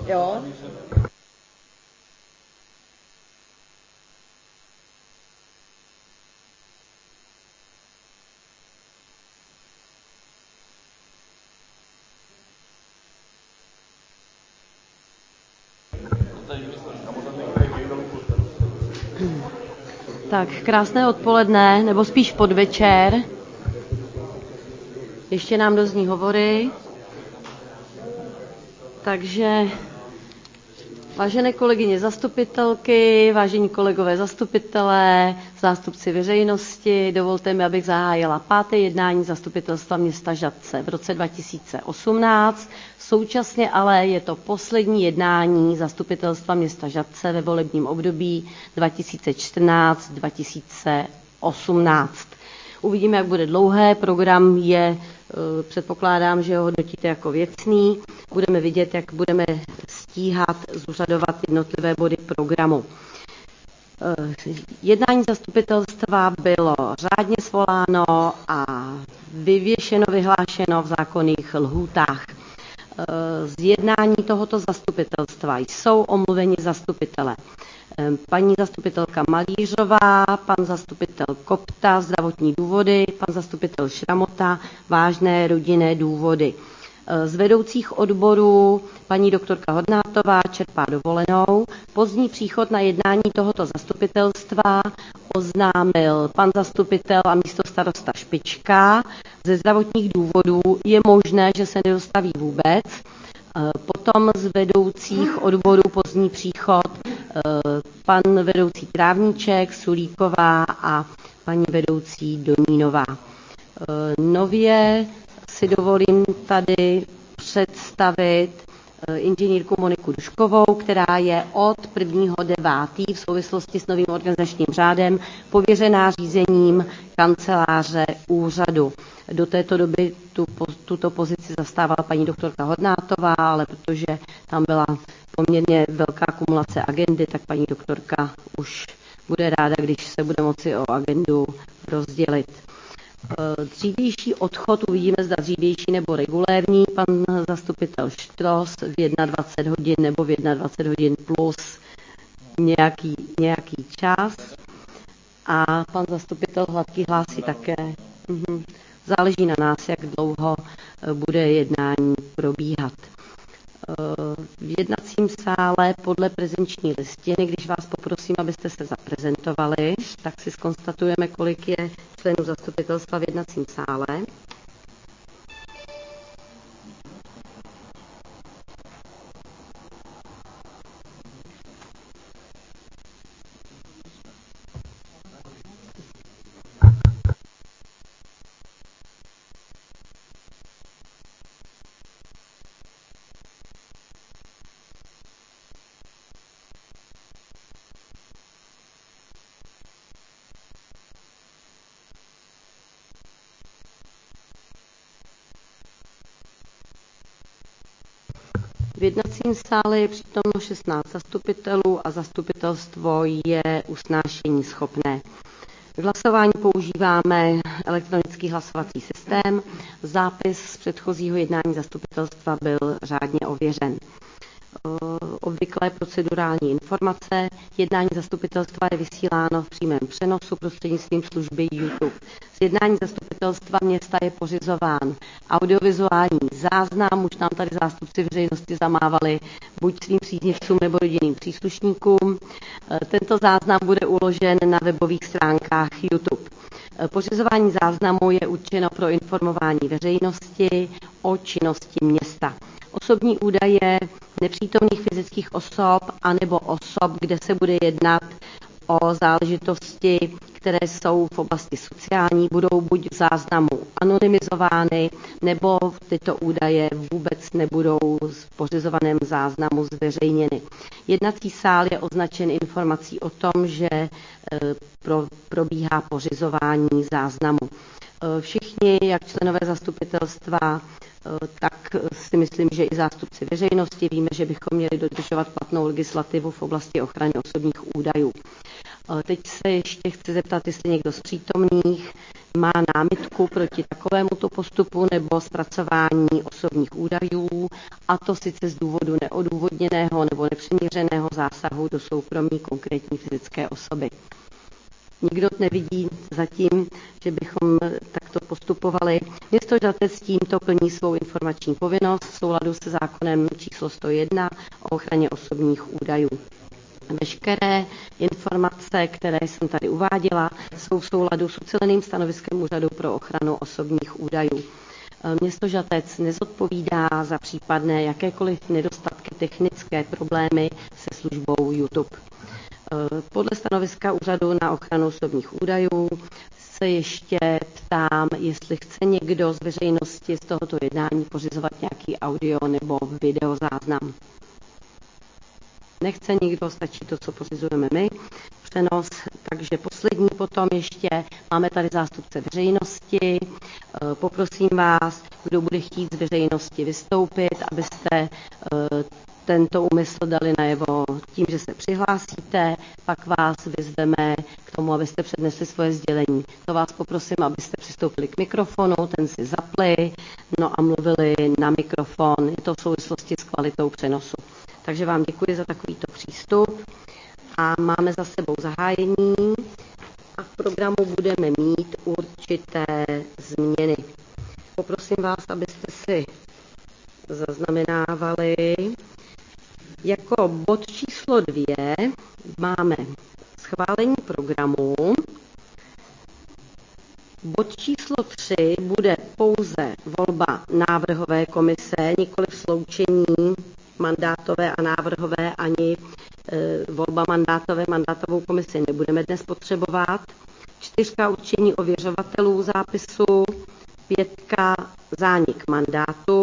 Jo. Tak, krásné odpoledne, nebo spíš podvečer. Ještě nám dozní hovory. Takže, vážené kolegyně zastupitelky, vážení kolegové zastupitelé, zástupci veřejnosti, dovolte mi, abych zahájila 5. jednání Zastupitelstva města Žatce v roce 2018. Současně ale je to poslední jednání Zastupitelstva města Žatce ve volebním období 2014-2018. Uvidíme, jak bude dlouhé. Program je, předpokládám, že ho hodnotíte jako věcný. Budeme vidět, jak budeme stíhat zúřadovat jednotlivé body programu. Jednání zastupitelstva bylo řádně svoláno a vyhlášeno v zákonných lhůtách. Z jednání tohoto zastupitelstva jsou omluveni zastupitelé. Paní zastupitelka Malířová, pan zastupitel Kopta, zdravotní důvody, pan zastupitel Šramota, vážné rodinné důvody. Z vedoucích odborů paní doktorka Hodnátová čerpá dovolenou. Pozdní příchod na jednání tohoto zastupitelstva oznámil pan zastupitel a místostarosta Špička. Ze zdravotních důvodů je možné, že se nedostaví vůbec. Potom z vedoucích odborů pozdní příchod pan vedoucí Trávníček, Sulíková a paní vedoucí Donínová. Nově si dovolím tady představit inženýrku Moniku Duškovou, která je od 1.9. v souvislosti s novým organizačním řádem pověřená řízením kanceláře úřadu. Do této doby tuto pozici zastávala paní doktorka Hodnátová, ale protože tam byla poměrně velká kumulace agendy, tak paní doktorka už bude ráda, když se bude moci o agendu rozdělit. Dřívější odchod uvidíme, zda dřívější nebo regulérní. Pan zastupitel Štros v 21 hodin nebo v 21 hodin plus nějaký čas. A pan zastupitel Hladký hlásí také. Záleží na nás, jak dlouho bude jednání probíhat. V jednacím sále podle prezenční listiny, když vás poprosím, abyste se zaprezentovali, tak si zkonstatujeme, kolik je členů zastupitelstva v jednacím sále. V jednacím sále je přítomno 16 zastupitelů a zastupitelstvo je usnášení schopné. K hlasování používáme elektronický hlasovací systém. Zápis z předchozího jednání zastupitelstva byl řádně ověřen. Obvyklé procedurální informace. Jednání zastupitelstva je vysíláno v přímém přenosu prostřednictvím služby YouTube. Z jednání zastupitelstva města je pořizován audiovizuální záznam, už nám tady zástupci veřejnosti zamávali buď svým příznivcům nebo rodinným příslušníkům. Tento záznam bude uložen na webových stránkách YouTube. Pořizování záznamu je určeno pro informování veřejnosti o činnosti města. Osobní údaje nepřítomných fyzických osob anebo osob, kde se bude jednat o záležitosti, které jsou v oblasti sociální, budou buď v záznamu anonymizovány, nebo tyto údaje vůbec nebudou v pořizovaném záznamu zveřejněny. Jednací sál je označen informací o tom, že probíhá pořizování záznamu. Všichni, jak členové zastupitelstva, tak si myslím, že i zástupci veřejnosti víme, že bychom měli dodržovat platnou legislativu v oblasti ochrany osobních údajů. Teď se ještě chci zeptat, jestli někdo z přítomných má námitku proti takovémuto postupu nebo zpracování osobních údajů, a to sice z důvodu neodůvodněného nebo nepřiměřeného zásahu do soukromí konkrétní fyzické osoby. Nikdo nevidí zatím, že bychom takto postupovali. Město Žatec tímto plní svou informační povinnost v souladu se zákonem číslo 101 o ochraně osobních údajů. Veškeré informace, které jsem tady uváděla, jsou v souladu s uceleným stanoviskem Úřadu pro ochranu osobních údajů. Město Žatec nezodpovídá za případné jakékoliv nedostatky, technické problémy se službou YouTube. Podle stanoviska Úřadu na ochranu osobních údajů se ještě ptám, jestli chce někdo z veřejnosti z tohoto jednání pořizovat nějaký audio nebo videozáznam. Nechce nikdo, stačí to, co pořizujeme my, přenos. Takže poslední potom ještě máme tady zástupce veřejnosti. Poprosím vás, kdo bude chtít z veřejnosti vystoupit, abyste tento úmysl dali najevo tím, že se přihlásíte, pak vás vyzveme k tomu, abyste přednesli svoje sdělení. To vás poprosím, abyste přistoupili k mikrofonu, ten si zapli, a mluvili na mikrofon. Je to v souvislosti s kvalitou přenosu. Takže vám děkuji za takovýto přístup a máme za sebou zahájení a v programu budeme mít určité změny. Poprosím vás, abyste si zaznamenávali. Jako bod číslo 2 máme schválení programu. Bod číslo 3 bude pouze volba návrhové komise, nikoli sloučení mandátové a návrhové, ani volba mandátovou komisi nebudeme dnes potřebovat. 4 určení ověřovatelů zápisu, 5 zánik mandátu,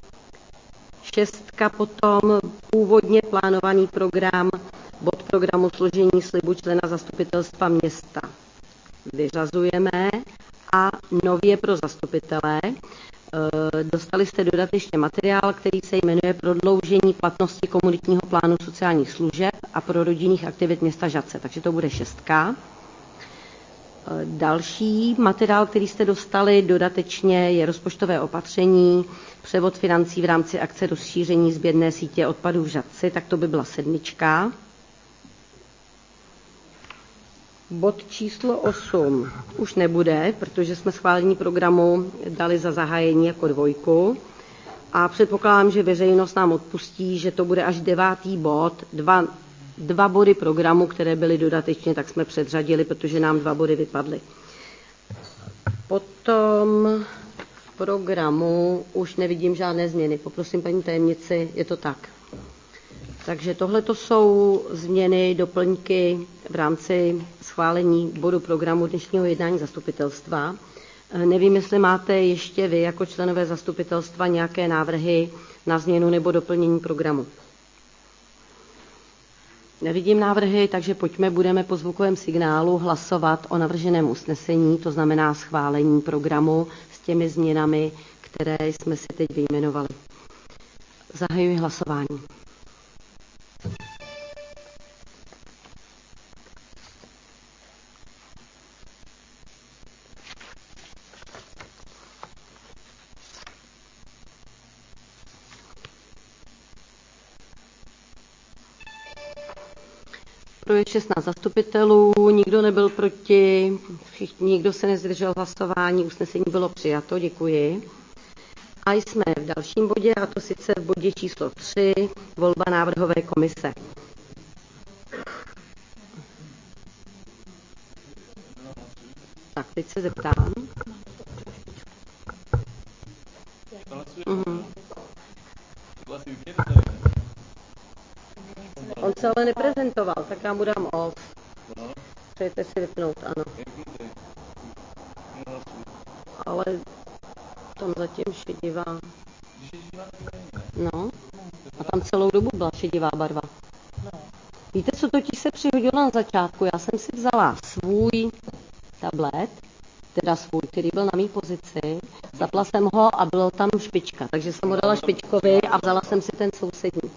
6 potom původně plánovaný program, bod programu složení slibu člena zastupitelstva města vyřazujeme a nově pro zastupitele. Dostali jste dodatečně materiál, který se jmenuje Prodloužení platnosti komunitního plánu sociálních služeb a pro rodinných aktivit města Žatce, takže to bude 6. Další materiál, který jste dostali dodatečně, je rozpočtové opatření, převod financí v rámci akce rozšíření sběrné sítě odpadů v Žatci, tak to by byla 7. Bod číslo 8 už nebude, protože jsme schválení programu dali za zahájení jako 2. A předpokládám, že veřejnost nám odpustí, že to bude až 9. bod. Dva body programu, které byly dodatečně, tak jsme předřadili, protože nám 2 body vypadly. Potom v programu už nevidím žádné změny. Poprosím paní tajemnici, je to tak. Takže tohle to jsou změny, doplňky v rámci schválení bodu programu dnešního jednání zastupitelstva. Nevím, jestli máte ještě vy jako členové zastupitelstva nějaké návrhy na změnu nebo doplnění programu. Nevidím návrhy, takže budeme po zvukovém signálu hlasovat o navrženém usnesení, to znamená schválení programu s těmi změnami, které jsme si teď vyjmenovali. Zahajuji hlasování. Pro je 16 zastupitelů, nikdo nebyl proti, nikdo se nezdržel hlasování, usnesení bylo přijato, děkuji. A jsme v dalším bodě, a to sice v bodě číslo 3, volba návrhové komise. Tak, teď se zeptám. On se ale neprezentoval, tak já mu dám off. Přejete si vypnout, ano. Ale tam zatím šedivá. No, a tam celou dobu byla šedivá barva. Víte, co totiž se přihodilo na začátku? Já jsem si vzala svůj tablet, který byl na mý pozici, zapla jsem ho a bylo tam špička, takže jsem ho dala špičkovi a vzala jsem si ten sousední.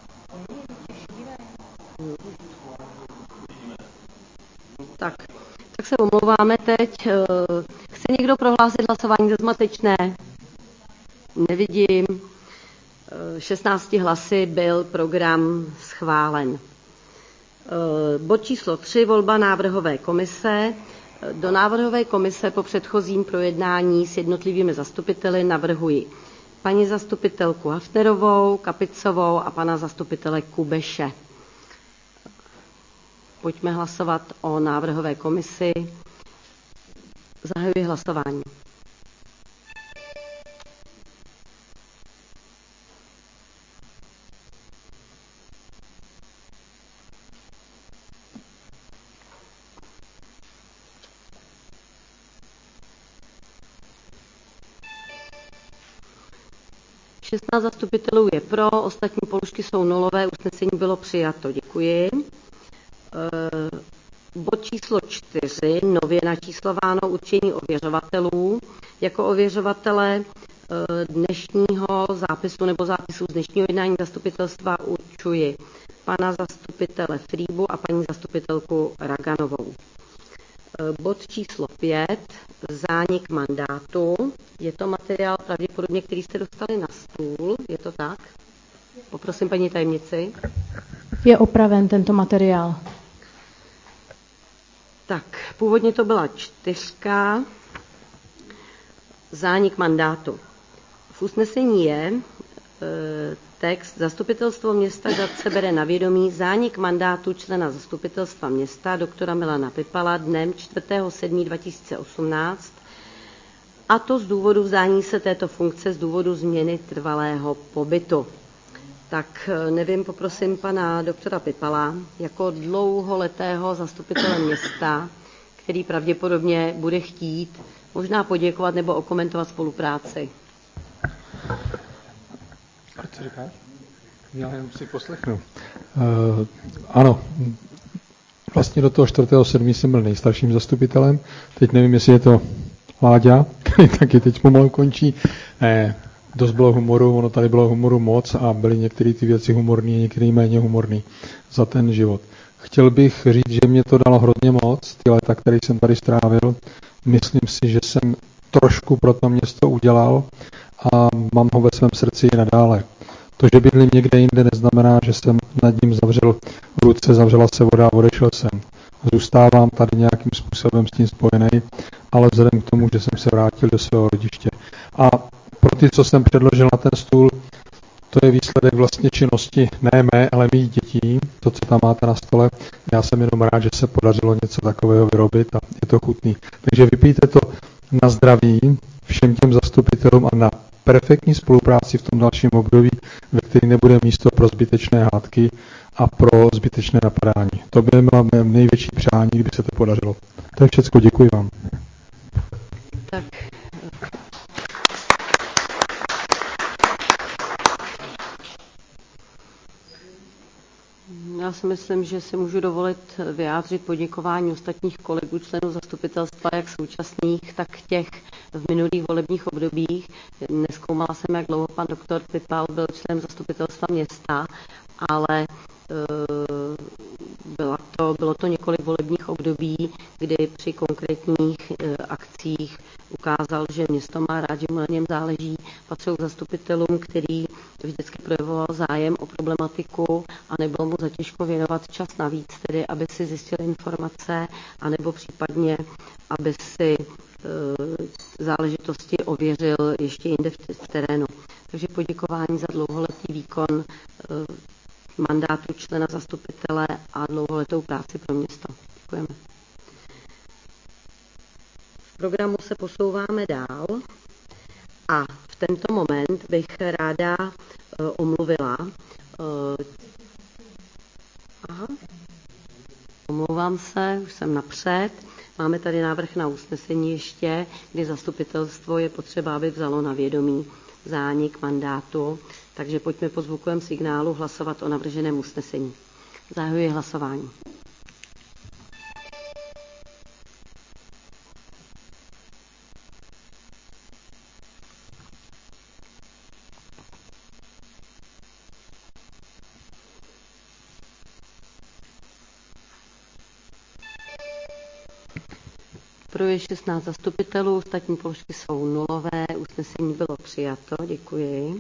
Tak, Tak se omlouváme teď. Chce někdo prohlásit hlasování za zmatečné? Nevidím. 16 hlasy byl program schválen. Bod číslo 3, volba návrhové komise. Do návrhové komise po předchozím projednání s jednotlivými zastupiteli navrhuji paní zastupitelku Hafnerovou, Kapicovou a pana zastupitele Kubeše. Pojďme hlasovat o návrhové komisi. Zahajuji hlasování. Šestnáct zastupitelů je pro, ostatní položky jsou nulové, usnesení bylo přijato. Děkuji. Bod číslo 4, nově načíslováno určení ověřovatelů. Jako ověřovatele dnešního zápisu nebo zápisu z dnešního jednání zastupitelstva určuji pana zastupitele Frýbu a paní zastupitelku Raganovou. Bod číslo 5, zánik mandátu. Je to materiál pravděpodobně, který jste dostali na stůl, je to tak? Poprosím paní tajemnici. Je opraven tento materiál. Tak, původně to byla 4, zánik mandátu. V usnesení je text: Zastupitelstvo města Žatce bere na vědomí zánik mandátu člena zastupitelstva města doktora Milana Pipala dnem 4.7.2018, a to z důvodu vzdání se této funkce z důvodu změny trvalého pobytu. Tak nevím, poprosím pana doktora Pipala jako dlouholetého zastupitele města, který pravděpodobně bude chtít možná poděkovat nebo okomentovat spolupráci. Co říkáš? Já jenom si poslechnu. Ano, vlastně do toho 4.7. jsem byl nejstarším zastupitelem. Teď nevím, jestli je to Láďa, který taky teď pomalu končí. Dost bylo humoru, ono tady bylo humoru moc a byly některé ty věci humorné, některé méně humorné za ten život. Chtěl bych říct, že mě to dalo hrozně moc, ty léta, které jsem tady strávil. Myslím si, že jsem trošku pro to město udělal a mám ho ve svém srdci i nadále. To, že bydlím někde jinde, neznamená, že jsem nad ním zavřel ruce, zavřela se voda a odešel jsem. Zůstávám tady nějakým způsobem s tím spojený, ale vzhledem k tomu, že jsem se vrátil do svého rodiště. A pro ty, co jsem předložil na ten stůl, to je výsledek vlastně činnosti ne mé, ale mých dětí, to, co tam máte na stole. Já jsem jenom rád, že se podařilo něco takového vyrobit a je to chutný. Takže vypijte to na zdraví všem těm zastupitelům a na perfektní spolupráci v tom dalším období, ve který nebude místo pro zbytečné hádky a pro zbytečné napadání. To by bylo mé největší přání, kdyby se to podařilo. To je všecko, děkuji vám. Tak. Já si myslím, že si můžu dovolit vyjádřit poděkování ostatních kolegů, členů zastupitelstva, jak současných, tak těch v minulých volebních obdobích. Nezkoumala jsem, jak dlouho pan doktor Pipal byl členem zastupitelstva města, ale bylo to několik volebních období, kdy při konkrétních akcích ukázal, že město má rád, že mu na něm záleží. Patřil k zastupitelům, který vždycky projevoval zájem o problematiku a nebylo mu zatěžko věnovat čas navíc, tedy aby si zjistil informace, anebo případně, aby si záležitosti ověřil ještě jinde v terénu. Takže poděkování za dlouholetý výkon mandátu člena zastupitele a dlouholetou práci pro město. Děkujeme. V programu se posouváme dál a v tento moment bych ráda omluvila. Omlouvám se, už jsem napřed. Máme tady návrh na usnesení ještě, kdy zastupitelstvo je potřeba, aby vzalo na vědomí zánik mandátu. Takže pojďme po zvukovém signálu hlasovat o navrženém usnesení. Zahajuji hlasování. Pro je 16 zastupitelů, ostatní položky jsou nulové, usnesení bylo přijato, děkuji.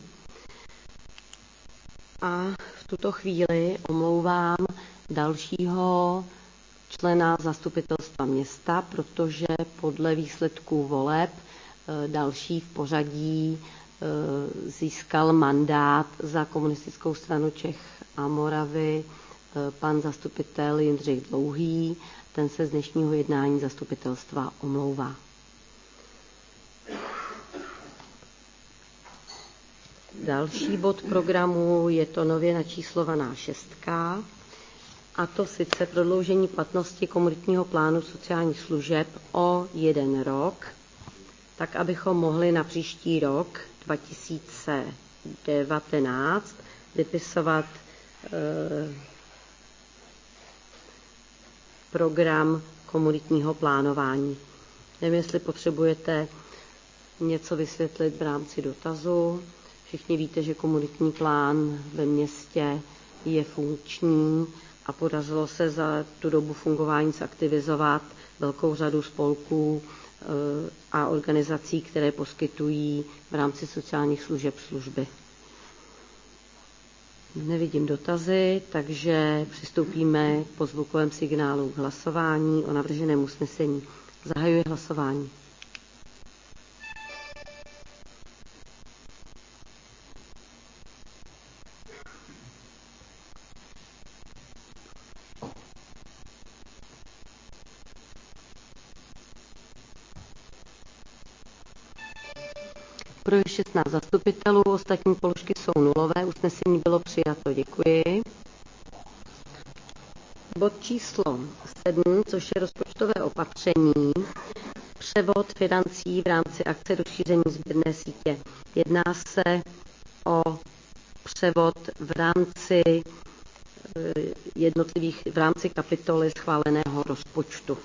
A v tuto chvíli omlouvám dalšího člena zastupitelstva města, protože podle výsledků voleb další v pořadí získal mandát za Komunistickou stranu Čech a Moravy pan zastupitel Jindřich Dlouhý. Ten se z dnešního jednání zastupitelstva omlouvá. Další bod programu je to nově načíslovaná 6, a to sice prodloužení platnosti komunitního plánu sociálních služeb o 1 rok, tak abychom mohli na příští rok 2019 vypisovat program komunitního plánování. Nevím, jestli potřebujete něco vysvětlit v rámci dotazu. Všichni víte, že komunitní plán ve městě je funkční a podařilo se za tu dobu fungování zaktivizovat velkou řadu spolků a organizací, které poskytují v rámci sociálních služeb služby. Nevidím dotazy, takže přistoupíme po zvukovém signálu k hlasování o navrženém usnesení. Zahajuji hlasování. Pro je 16 zastupitelů, ostatní položky jsou nulové, usnesení bylo přijato, děkuji. Bod číslo 7, což je rozpočtové opatření, převod financí v rámci akce rozšíření sběrné sítě. Jedná se o převod v rámci kapitoly schváleného rozpočtu.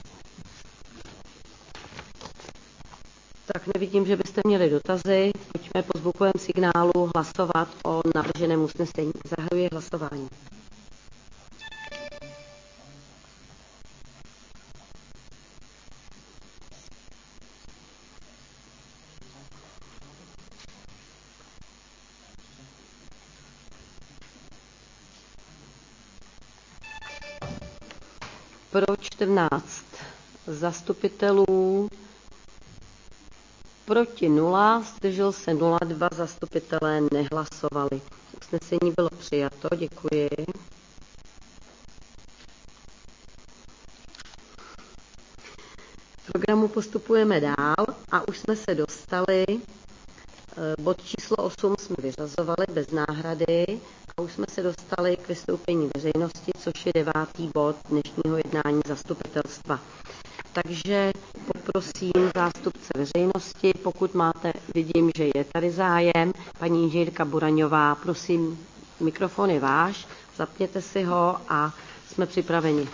Tak nevidím, že byste měli dotazy. Pojďme po zvukovém signálu hlasovat o navrženém usnesení. Zahajuji hlasování. Pro 14 zastupitelů, proti 0, zdržel se 0, 2 zastupitelé nehlasovali. Usnesení bylo přijato, děkuji. V programu postupujeme dál a už jsme se dostali, bod číslo 8 jsme vyřazovali bez náhrady a už jsme se dostali k vystoupení veřejnosti, což je 9. bod dnešního jednání zastupitelstva. Takže poprosím zástupce veřejnosti, pokud máte, vidím, že je tady zájem, paní inženýrka Buraňová, prosím, mikrofon je váš, zapněte si ho a jsme připraveni.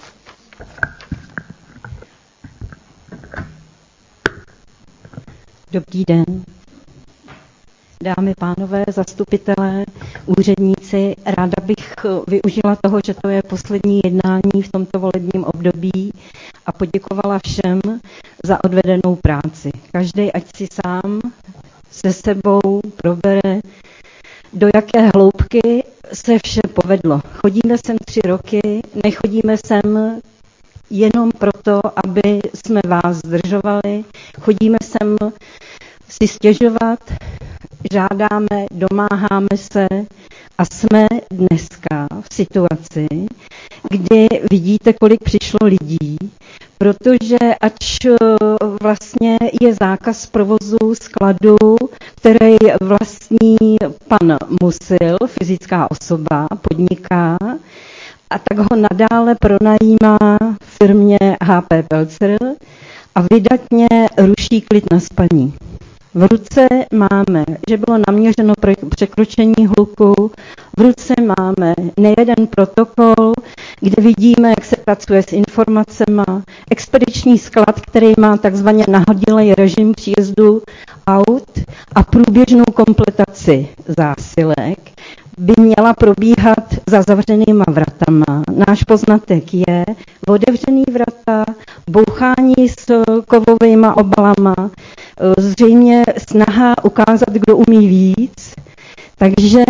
Dobrý den. Dámy, pánové, zastupitelé, úředníci, ráda bych využila toho, že to je poslední jednání v tomto volebním období a poděkovala všem za odvedenou práci. Každý ať si sám se sebou probere, do jaké hloubky se vše povedlo. Chodíme sem 3 roky, nechodíme sem jenom proto, aby jsme vás zdržovali, chodíme sem si stěžovat, žádáme, domáháme se a jsme dneska v situaci, kdy vidíte, kolik přišlo lidí, protože ač vlastně je zákaz provozu skladu, který vlastní pan Musil, fyzická osoba, podniká, a tak ho nadále pronajímá firmě HP Pelcer a vydatně ruší klid na spaní. V ruce máme, že bylo naměřeno překročení hluku, v ruce máme nejeden protokol, kde vidíme, jak se pracuje s informacemi, expediční sklad, který má takzvaně nahodilý režim příjezdu aut a průběžnou kompletaci zásilek, by měla probíhat za zavřenýma vratama. Náš poznatek je, otevřený vrata, bouchání s kovovými obalama, zřejmě snaha ukázat, kdo umí víc. Takže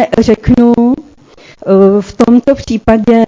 v tomto případě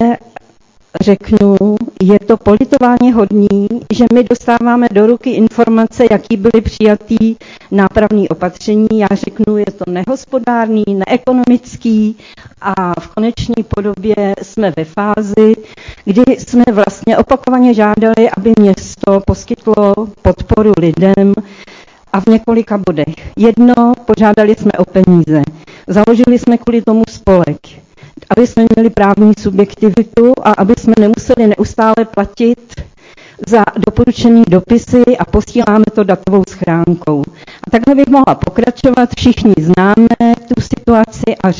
je to politování hodný, že my dostáváme do ruky informace, jaký byly přijatý nápravný opatření. Já řeknu, je to nehospodárný, neekonomický a v konečné podobě jsme ve fázi, kdy jsme vlastně opakovaně žádali, aby město poskytlo podporu lidem a v několika bodech. Požádali jsme o peníze, založili jsme kvůli tomu spolek, aby jsme měli právní subjektivitu a aby jsme nemuseli neustále platit za doporučené dopisy a posíláme to datovou schránkou. A takhle bych mohla pokračovat, všichni známe tu situaci a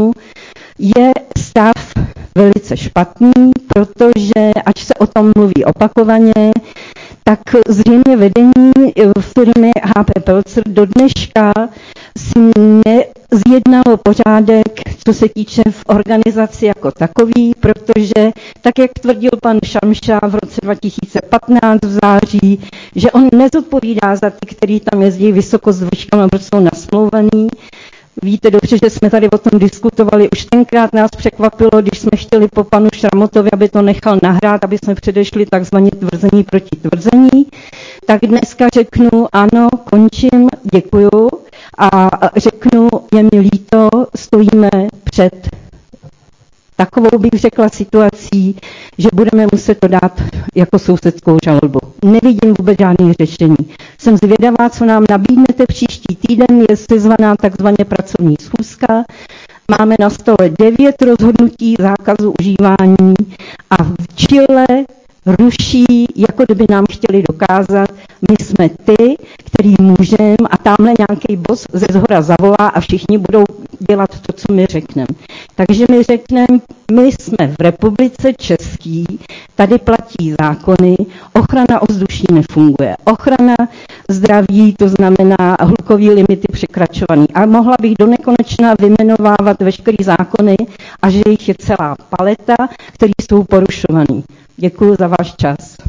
je stav velice špatný, protože ať se o tom mluví opakovaně, tak zřejmě vedení firmy HP Pelcer do dneška si nezjednalo pořádek, co se týče v organizaci jako takový, protože tak, jak tvrdil pan Šamša v roce 2015 v září, že on nezodpovídá za ty, kteří tam jezdí vysoko s výškama, protože jsou nasmlouvaný. Víte dobře, že jsme tady o tom diskutovali. Už tenkrát nás překvapilo, když jsme chtěli po panu Šramotovi, aby to nechal nahrát, aby jsme předešli takzvaně tvrzení proti tvrzení. Tak dneska ano, končím, děkuju a je mi líto, stojíme před takovou, bych řekla, situací, že budeme muset to dát jako sousedskou žalobu. Nevidím vůbec žádné řešení. Jsem zvědavá, co nám nabídnete příští týden, je sezvaná takzvaně pracovní schůzka. Máme na stole 9 rozhodnutí zákazu užívání a v Chile ruší, jako kdyby nám chtěli dokázat, my jsme ty, který můžeme a tamhle nějaký boss ze zhora zavolá a všichni budou dělat to, co my řekneme. Takže my řekneme, my jsme v republice český, tady platí zákony, ochrana ovzduší nefunguje, ochrana zdraví, to znamená hlukový limity překračovaný. A mohla bych do nekonečna vyjmenovávat veškerý zákony a že jich je celá paleta, které jsou porušovaný. Děkuji za váš čas.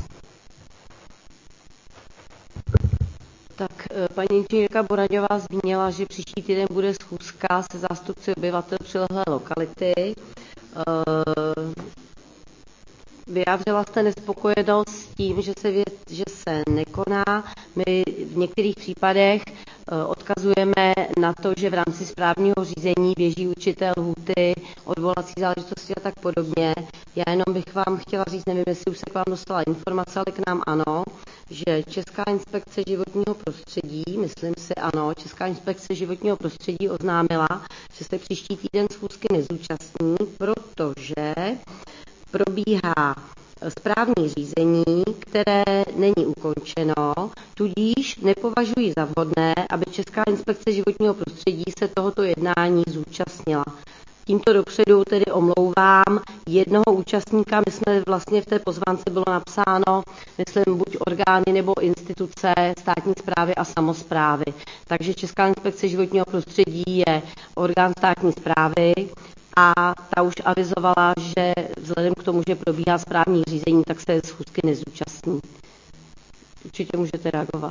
Tak paní inženýrka Boraďová zmínila, že příští týden bude schůzka se zástupci obyvatel přilehlé lokality. Vyjádřila jste nespokojenost s tím, že se nekoná. My v některých případech odkazujeme na to, že v rámci správního řízení běží určité lhůty, odvolací záležitosti a tak podobně. Já jenom bych vám chtěla říct, nevím, jestli už se k vám dostala informace, ale k nám ano, že Česká inspekce životního prostředí, myslím si ano, Česká inspekce životního prostředí oznámila, že se příští týden schůzky nezúčastní, protože probíhá správní řízení, které není ukončeno, tudíž nepovažuji za vhodné, aby Česká inspekce životního prostředí se tohoto jednání zúčastnila. Tímto dopředu tedy omlouvám jednoho účastníka, my jsme vlastně v té pozvánce bylo napsáno, myslím, buď orgány nebo instituce státní správy a samosprávy. Takže Česká inspekce životního prostředí je orgán státní správy, a ta už avizovala, že vzhledem k tomu, že probíhá správní řízení, tak se schůzky nezúčastní. Určitě můžete reagovat.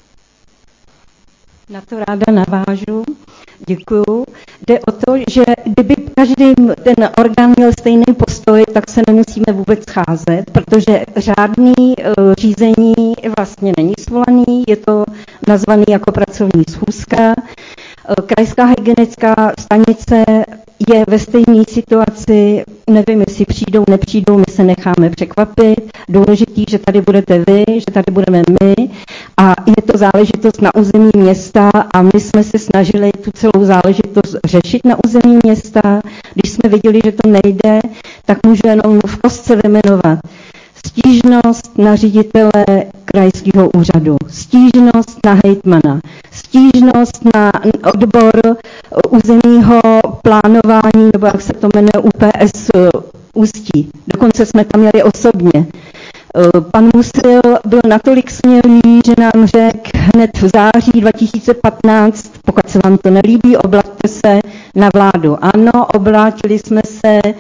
Na to ráda navážu. Děkuju. Jde o to, že kdyby každý ten orgán měl stejný postoj, tak se nemusíme vůbec scházet, protože řádný řízení vlastně není svolaný, je to nazvaný jako pracovní schůzka. Krajská hygienická stanice je ve stejné situaci, nevím, jestli přijdou, nepřijdou, my se necháme překvapit. Důležitý, že tady budete vy, že tady budeme my a je to záležitost na území města a my jsme se snažili tu celou záležitost řešit na území města. Když jsme viděli, že to nejde, tak můžu jenom v kostce vyjmenovat stížnost na ředitele krajského úřadu, stížnost na hejtmana, stížnost na odbor územního plánování, nebo jak se to jmenuje, UPS Ústí. Dokonce jsme tam měli osobně. Pan Musil byl natolik smělý, že nám řekl hned v září 2015, pokud se vám to nelíbí, obraťte se na vládu. Ano, obrátili jsme se,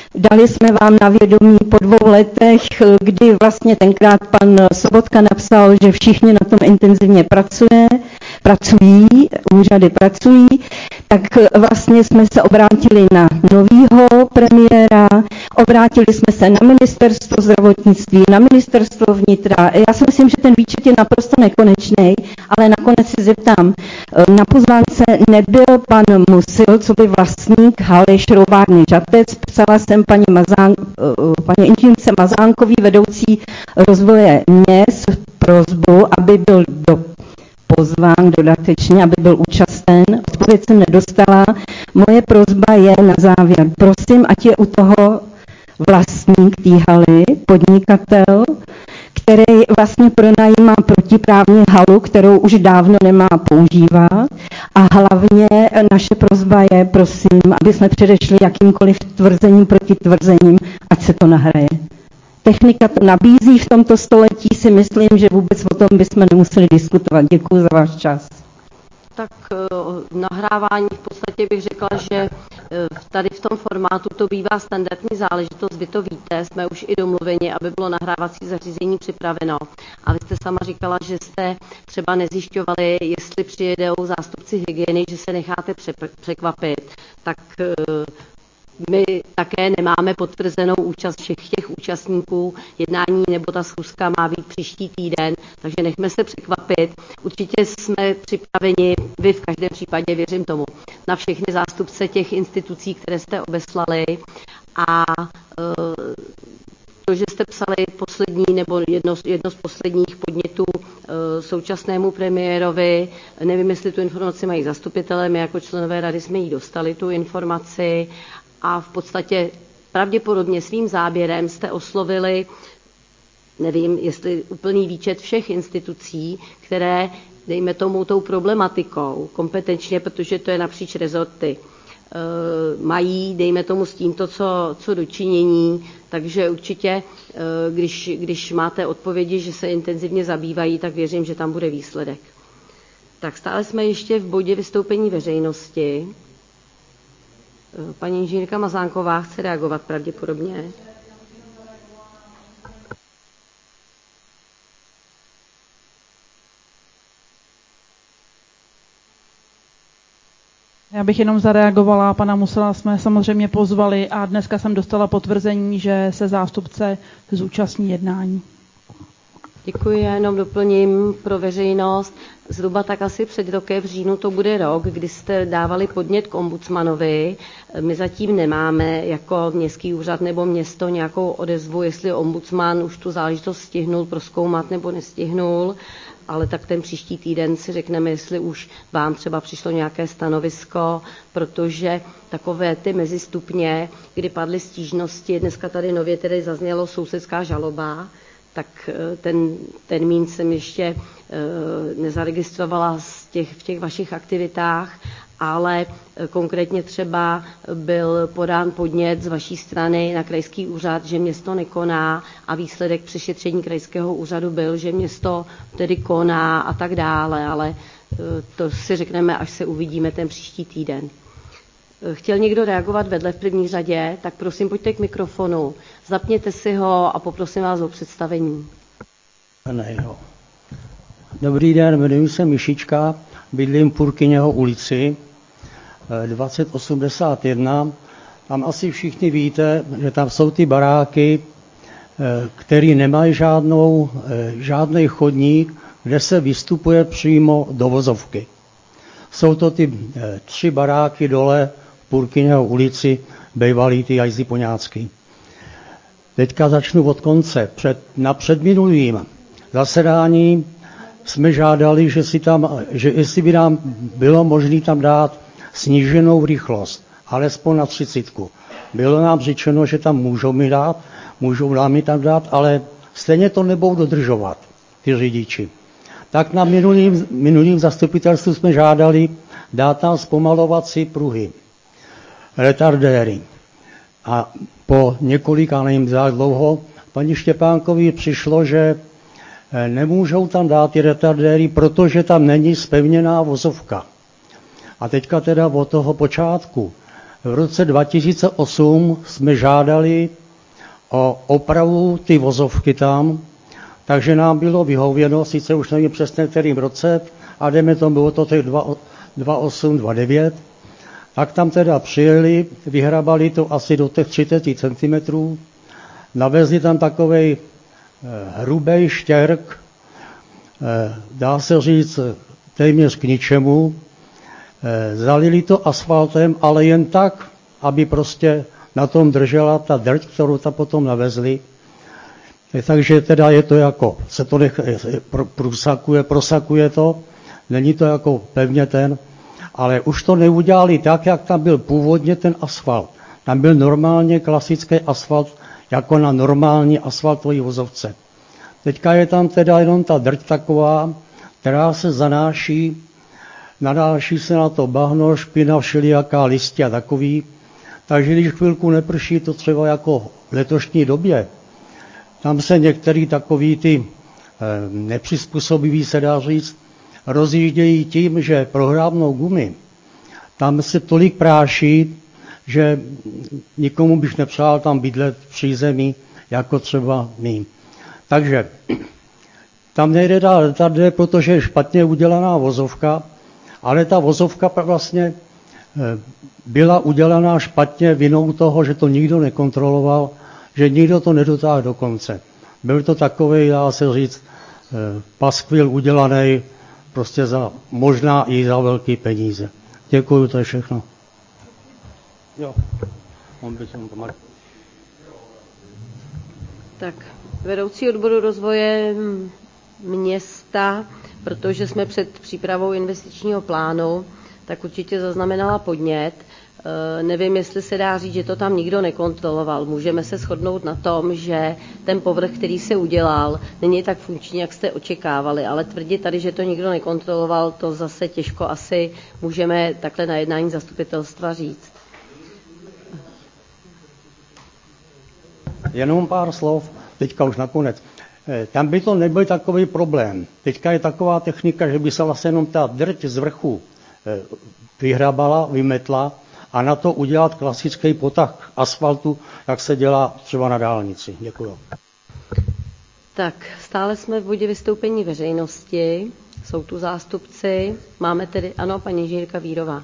Dali jsme vám na vědomí po 2 letech, kdy vlastně tenkrát pan Sobotka napsal, že všichni na tom intenzivně pracují, úřady pracují, tak vlastně jsme se obrátili na novýho premiéra, obrátili jsme se na ministerstvo zdravotnictví, na ministerstvo vnitra. Já si myslím, že ten výčet je naprosto nekonečný, ale nakonec si zeptám, na pozvánce nebyl pan Musil, co by vlastník haly šroubárny Žatec. Psala jsem paní inženýrce Mazánkový, vedoucí rozvoje měst, prosbu, aby byl pozván dodatečně, aby byl účasten. Odpověď jsem nedostala. Moje prosba je na závěr. Prosím, ať je u toho vlastník té haly, podnikatel, který vlastně pronajímá protiprávně halu, kterou už dávno nemá používat. A hlavně naše prosba je, prosím, aby jsme předešli jakýmkoliv tvrzením proti tvrzením, ať se to nahraje. Technika to nabízí v tomto století, si myslím, že vůbec o tom bychom nemuseli diskutovat. Děkuji za váš čas. Tak nahrávání v podstatě bych řekla, že tady v tom formátu to bývá standardní záležitost, vy to víte, jsme už i domluveni, aby bylo nahrávací zařízení připraveno. A vy jste sama říkala, že jste třeba nezjišťovali, jestli přijedou zástupci hygieny, že se necháte překvapit, tak my také nemáme potvrzenou účast všech těch účastníků jednání, nebo ta schůzka má být příští týden, takže nechme se překvapit. Určitě jsme připraveni, vy v každém případě, věřím tomu, na všechny zástupce těch institucí, které jste obeslali, a to, že jste psali poslední nebo jedno z posledních podnětů současnému premiérovi, nevím, jestli tu informaci mají zastupitelé, my jako členové rady jsme jí dostali, tu informaci, a v podstatě pravděpodobně svým záběrem jste oslovili, nevím, jestli úplný výčet všech institucí, které, dejme tomu, tou problematikou kompetenčně, protože to je napříč rezorty, mají, dejme tomu, s tímto co dočinění, takže určitě, když máte odpovědi, že se intenzivně zabývají, tak věřím, že tam bude výsledek. Tak stále jsme ještě v bodě vystoupení veřejnosti. Paní inženýrka Mazánková chce reagovat pravděpodobně. Já bych jenom zareagovala, pana Musela jsme samozřejmě pozvali a dneska jsem dostala potvrzení, že se zástupce zúčastní jednání. Děkuji, já jenom doplním pro veřejnost. Zhruba tak asi před rokem, v říjnu to bude rok, kdy jste dávali podnět k ombudsmanovi. My zatím nemáme jako městský úřad nebo město nějakou odezvu, jestli ombudsman už tu záležitost stihnul prozkoumat nebo nestihnul, ale tak ten příští týden si řekneme, jestli už vám třeba přišlo nějaké stanovisko, protože takové ty mezistupně, kdy padly stížnosti, dneska tady nově tedy zaznělo sousedská žaloba, tak ten termín jsem ještě nezaregistrovala v těch vašich aktivitách, ale konkrétně třeba byl podán podnět z vaší strany na krajský úřad, že město nekoná, a výsledek přešetření krajského úřadu byl, že město tedy koná a tak dále, ale to si řekneme, až se uvidíme ten příští týden. Chtěl někdo reagovat vedle v první řadě, tak prosím, pojďte k mikrofonu, zapněte si ho a poprosím vás o představení. Dobrý den, jmenuji se Mišička, bydlím v Purkyněho ulici 2081. Tam asi všichni víte, že tam jsou ty baráky, které nemají žádný chodník, kde se vystupuje přímo do vozovky. Jsou to ty 3 baráky dole v Purkyněho ulici, bývalý ty Jajzy Poňácky. Teďka začnu od konce. Na předminulým zasedání jsme žádali, že jestli by nám bylo možné tam dát sníženou rychlost, alespoň na 30. Bylo nám řečeno, že tam můžou nám ji tam dát, ale stejně to nebudou dodržovat, ty řidiči. Tak na minulým zastupitelstvu jsme žádali dát tam zpomalovací pruhy, retardéry. A po několika, nevím jak dlouho, paní Štěpánkovi přišlo, že nemůžou tam dát ty retardéry, protože tam není zpevněná vozovka. A teďka teda od toho počátku v roce 2008 jsme žádali o opravu ty vozovky tam, takže nám bylo vyhověno, sice už nevím přesně kterým roce, a jdeme tomu, bylo to těch 28, 29, tak tam teda přijeli, vyhrabali to asi do těch 30 cm, navezli tam takovej hrubý štěrk, dá se říct téměř k ničemu, zalili to asfaltem, ale jen tak, aby prostě na tom držela ta drť, kterou tam potom navezli. Takže teda je to jako, se to prosakuje to, není to jako pevně ale už to neudělali tak, jak tam byl původně ten asfalt. Tam byl normálně klasický asfalt, jako na normální asfaltové vozovce. Teďka je tam teda jenom ta drť taková, která se zanáší, nanáší se na to bahno, špina, všelijaká listě a takový. Takže když chvilku neprší, to třeba jako v letošní době, tam se některý takový ty nepřizpůsobivý, se dá říct, rozjíždějí tím, že prohrábnou gumy. Tam se tolik práší, že nikomu bych nepřál tam bydlet v přízemí, jako třeba my. Takže tam nejde dál, tady, protože je špatně udělaná vozovka, ale ta vozovka vlastně byla udělaná špatně vinou toho, že to nikdo nekontroloval, že nikdo to nedotáhl do konce. Byl to takový, dá se říct, paskvil udělaný prostě možná i za velký peníze. Děkuju, to je všechno. Jo. Tak, vedoucí odboru rozvoje města, protože jsme před přípravou investičního plánu, tak určitě zaznamenala podnět. Nevím, jestli se dá říct, že to tam nikdo nekontroloval. Můžeme se shodnout na tom, že ten povrch, který se udělal, není tak funkční, jak jste očekávali, ale tvrdit tady, že to nikdo nekontroloval, to zase těžko asi můžeme takhle na jednání zastupitelstva říct. Jenom pár slov, teďka už nakonec. Tam by to nebyl takový problém. Teďka je taková technika, že by se vlastně jenom ta drť z vrchu vyhrabala, vymetla a na to udělat klasický potah asfaltu, jak se dělá třeba na dálnici. Děkuji. Tak, stále jsme v bodě vystoupení veřejnosti. Jsou tu zástupci. Máme tedy, ano, paní Žírka Vírová.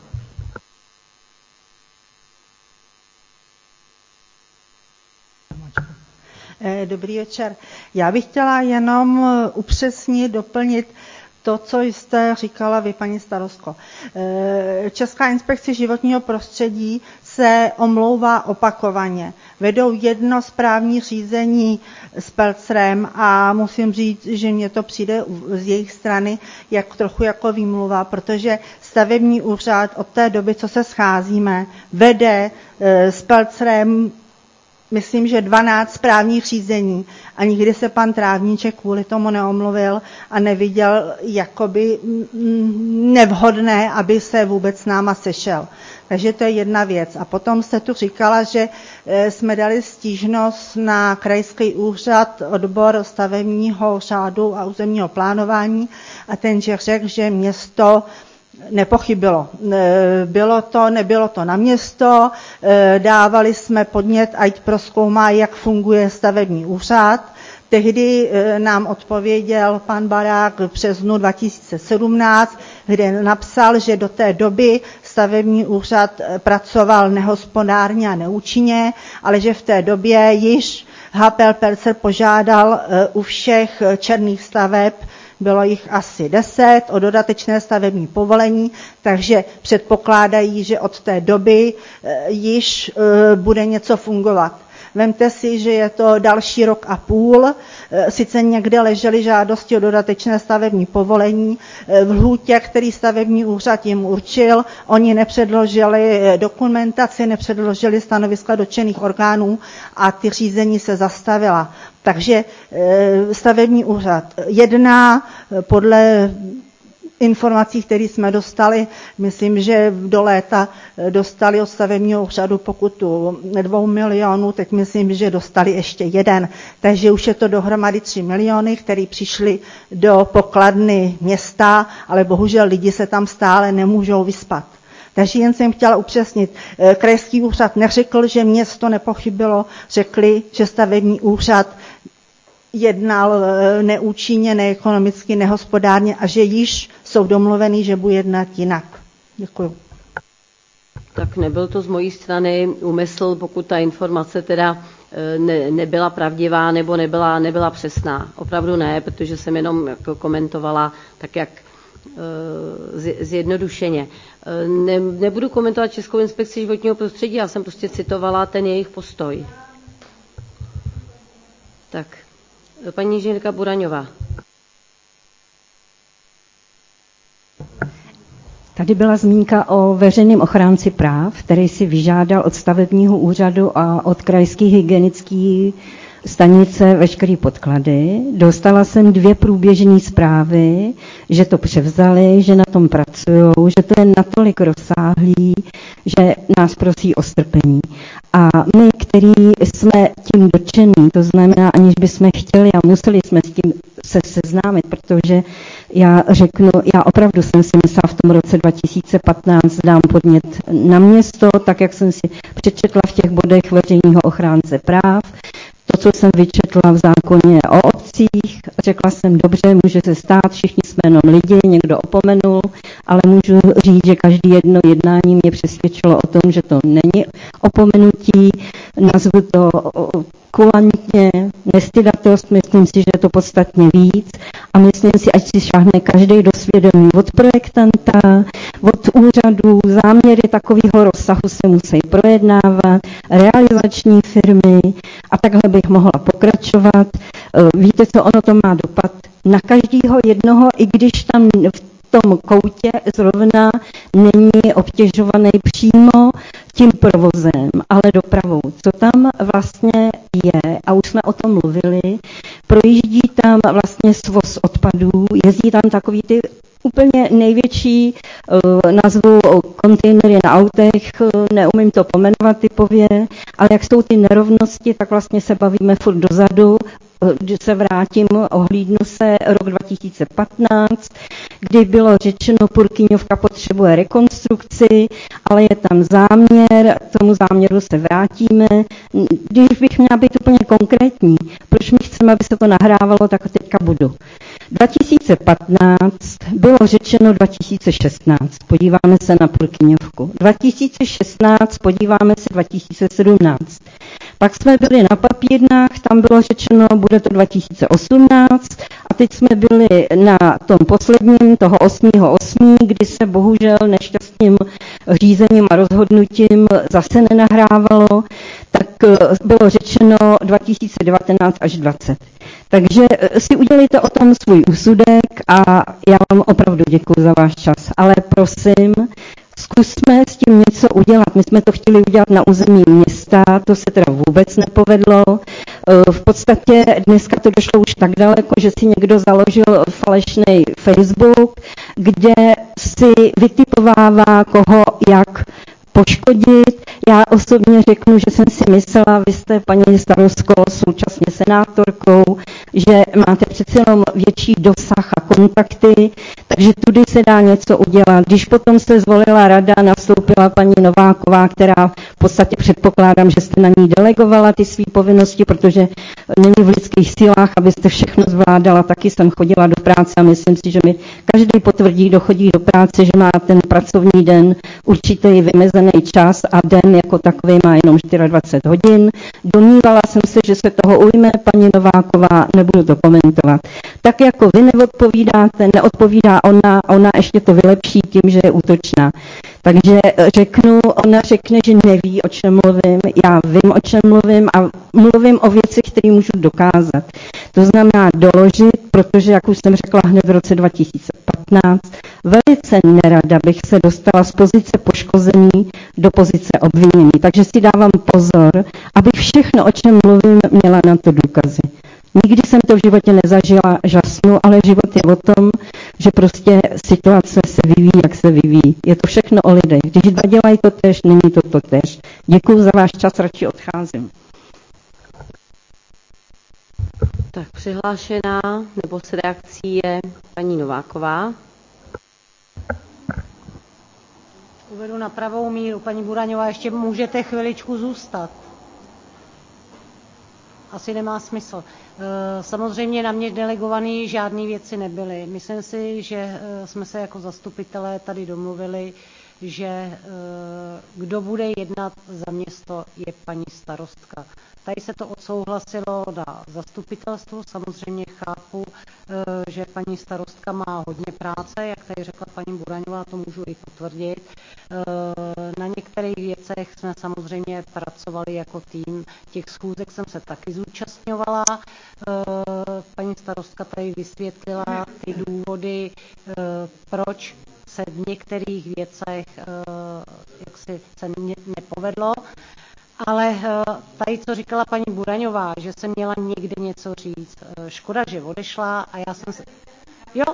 Dobrý večer. Já bych chtěla jenom upřesnit, doplnit to, co jste říkala vy, paní starostko. Česká inspekce životního prostředí se omlouvá opakovaně. Vedou jedno správní řízení s Pelcrem a musím říct, že mně to přijde z jejich strany trochu jako výmluva, protože stavební úřad od té doby, co se scházíme, vede s Pelcrem myslím, že 12 správních řízení a nikdy se pan Trávníček kvůli tomu neomluvil a neviděl jakoby nevhodné, aby se vůbec s náma sešel. Takže to je jedna věc. A potom jste tu říkala, že jsme dali stížnost na krajský úřad, odbor stavebního řádu a územního plánování a ten řekl, že město nepochybilo. Nebylo to na město, dávali jsme podnět, ať prozkoumá, jak funguje stavební úřad. Tehdy nám odpověděl pan Barák v březnu 2017, kde napsal, že do té doby stavební úřad pracoval nehospodárně a neúčinně, ale že v té době již HPL Pelcer požádal u všech černých staveb, bylo jich asi 10 o dodatečné stavební povolení, takže předpokládají, že od té doby již bude něco fungovat. Vemte si, že je to další rok a půl, sice někde ležely žádosti o dodatečné stavební povolení, v lhůtě, který stavební úřad jim určil, oni nepředložili dokumentaci, nepředložili stanoviska dotčených orgánů a ty řízení se zastavila. Takže stavební úřad jedná podle informací, které jsme dostali, myslím, že do léta dostali od stavebního úřadu pokutu 2 milionů, teď myslím, že dostali ještě 1, takže už je to dohromady 3 miliony, které přišly do pokladny města, ale bohužel lidi se tam stále nemůžou vyspat. Takže jen jsem chtěla upřesnit. Krajský úřad neřekl, že město nepochybilo, řekli, že stavební úřad jednal neúčinně, neekonomicky, nehospodárně a že již jsou domluvený, že bude jednat jinak. Děkuju. Tak nebyl to z mojí strany úmysl, pokud ta informace teda nebyla pravdivá nebo nebyla přesná. Opravdu ne, protože jsem jenom jako komentovala tak, jak zjednodušeně. Nebudu komentovat Českou inspekci životního prostředí, já jsem prostě citovala ten jejich postoj. Tak, paní inženýrka Buraňová. Tady byla zmínka o veřejném ochránci práv, který si vyžádal od stavebního úřadu a od krajských hygienických stanice veškeré podklady. Dostala jsem 2 průběžné zprávy, že to převzali, že na tom pracují, že to je natolik rozsáhlý, že nás prosí o strpení. A my, který jsme tím dotčení, to znamená, aniž bychom chtěli a museli jsme s tím se seznámit, protože já řeknu, já opravdu jsem si myslela v tom roce 2015 dám podnět na město, tak jak jsem si přečetla v těch bodech veřejného ochránce práv, to, co jsem vyčetla v zákoně o obcích, řekla jsem, dobře, může se stát, všichni jsme jenom lidi, někdo opomenul, ale můžu říct, že každý jedno jednání mě přesvědčilo o tom, že to není opomenutí, nazvu to kulantně, nestydatost, myslím si, že je to podstatně víc a myslím si, ať si šáhne každý do svědomí od projektanta, od úřadů, záměry takového rozsahu se musí projednávat, realizační firmy a takhle bych mohla pokračovat. Víte, co ono to má dopad na každého jednoho, i když tam v tom koutě zrovna není obtěžovaný přímo tím provozem, ale dopravou. Co tam vlastně je, a už jsme o tom mluvili, projíždí tam vlastně svoz odpadů, jezdí tam takový ty úplně největší, nazvu kontejnery na autech, neumím to pomenovat typově, ale jak jsou ty nerovnosti, tak vlastně se bavíme furt dozadu, když se vrátím, ohlídnu se rok 2015, kdy bylo řečeno, Purkyňovka potřebuje rekonstrukci, ale je tam záměr, k tomu záměru se vrátíme. Když bych měla být úplně konkrétní, proč my chceme, aby se to nahrávalo, tak teďka budu. 2015 bylo řečeno 2016, podíváme se na Purkyňovku. 2016, podíváme se 2017. Pak jsme byli na papírnách, tam bylo řečeno, bude to 2018 a teď jsme byli na tom posledním, toho 8.8., kdy se bohužel nešťastným řízením a rozhodnutím zase nenahrávalo, tak bylo řečeno 2019 až 2020. Takže si udělejte o tom svůj úsudek a já vám opravdu děkuji za váš čas, ale prosím, zkusme s tím něco udělat. My jsme to chtěli udělat na území města, to se teda vůbec nepovedlo. V podstatě dneska to došlo už tak daleko, že si někdo založil falešný Facebook, kde si vytipovává, koho jak poškodit. Já osobně řeknu, že jsem si myslela, vy jste, paní starostko, současně senátorkou, že máte přece jenom větší dosah a kontakty, takže tudy se dá něco udělat. Když potom se zvolila rada, nastoupila paní Nováková, která v podstatě předpokládám, že jste na ní delegovala ty své povinnosti, protože není v lidských silách, abyste všechno zvládala. Taky jsem chodila do práce a myslím si, že mi každý potvrdí, kdo chodí do práce, že má ten pracovní den určitý vymezený čas a den jako takový má jenom 24 hodin. Domnívala jsem se, že se toho ujme paní Nováková, nebudu to komentovat. Tak jako vy neodpovídáte, neodpovídá ona ještě to vylepší tím, že je útočná. Takže řeknu, ona řekne, že neví, o čem mluvím, já vím, o čem mluvím a mluvím o věci, které můžu dokázat. To znamená doložit, protože, jak už jsem řekla hned v roce 2015, velice nerada bych se dostala z pozice poškození do pozice obvinění. Takže si dávám pozor, abych všechno, o čem mluvím, měla na to důkazy. Nikdy jsem to v životě nezažila žasnu, ale život je o tom, že prostě situace se vyvíjí, jak se vyvíjí. Je to všechno o lidech. Když dva dělají to též, není to totéž. Děkuji za váš čas, radši odcházím. Tak přihlášená nebo s reakcí je paní Nováková. uvedu na pravou míru. Paní Buraňová, ještě můžete chviličku zůstat. Asi nemá smysl. Samozřejmě na mě delegované žádné věci nebyly. Myslím si, že jsme se jako zastupitelé tady domluvili, že kdo bude jednat za město, je paní starostka. Tady se to odsouhlasilo na zastupitelstvu, samozřejmě chápu, že paní starostka má hodně práce, jak tady řekla paní Buraňová, to můžu i potvrdit. Na některých věcech jsme samozřejmě pracovali jako tým, těch schůzek jsem se taky zúčastňovala. Paní starostka tady vysvětlila ty důvody, proč se v některých věcech jaksi se nepovedlo. Ale tady, co říkala paní Buraňová, že jsem měla někde něco říct, škoda, že odešla a já jsem se... Jo.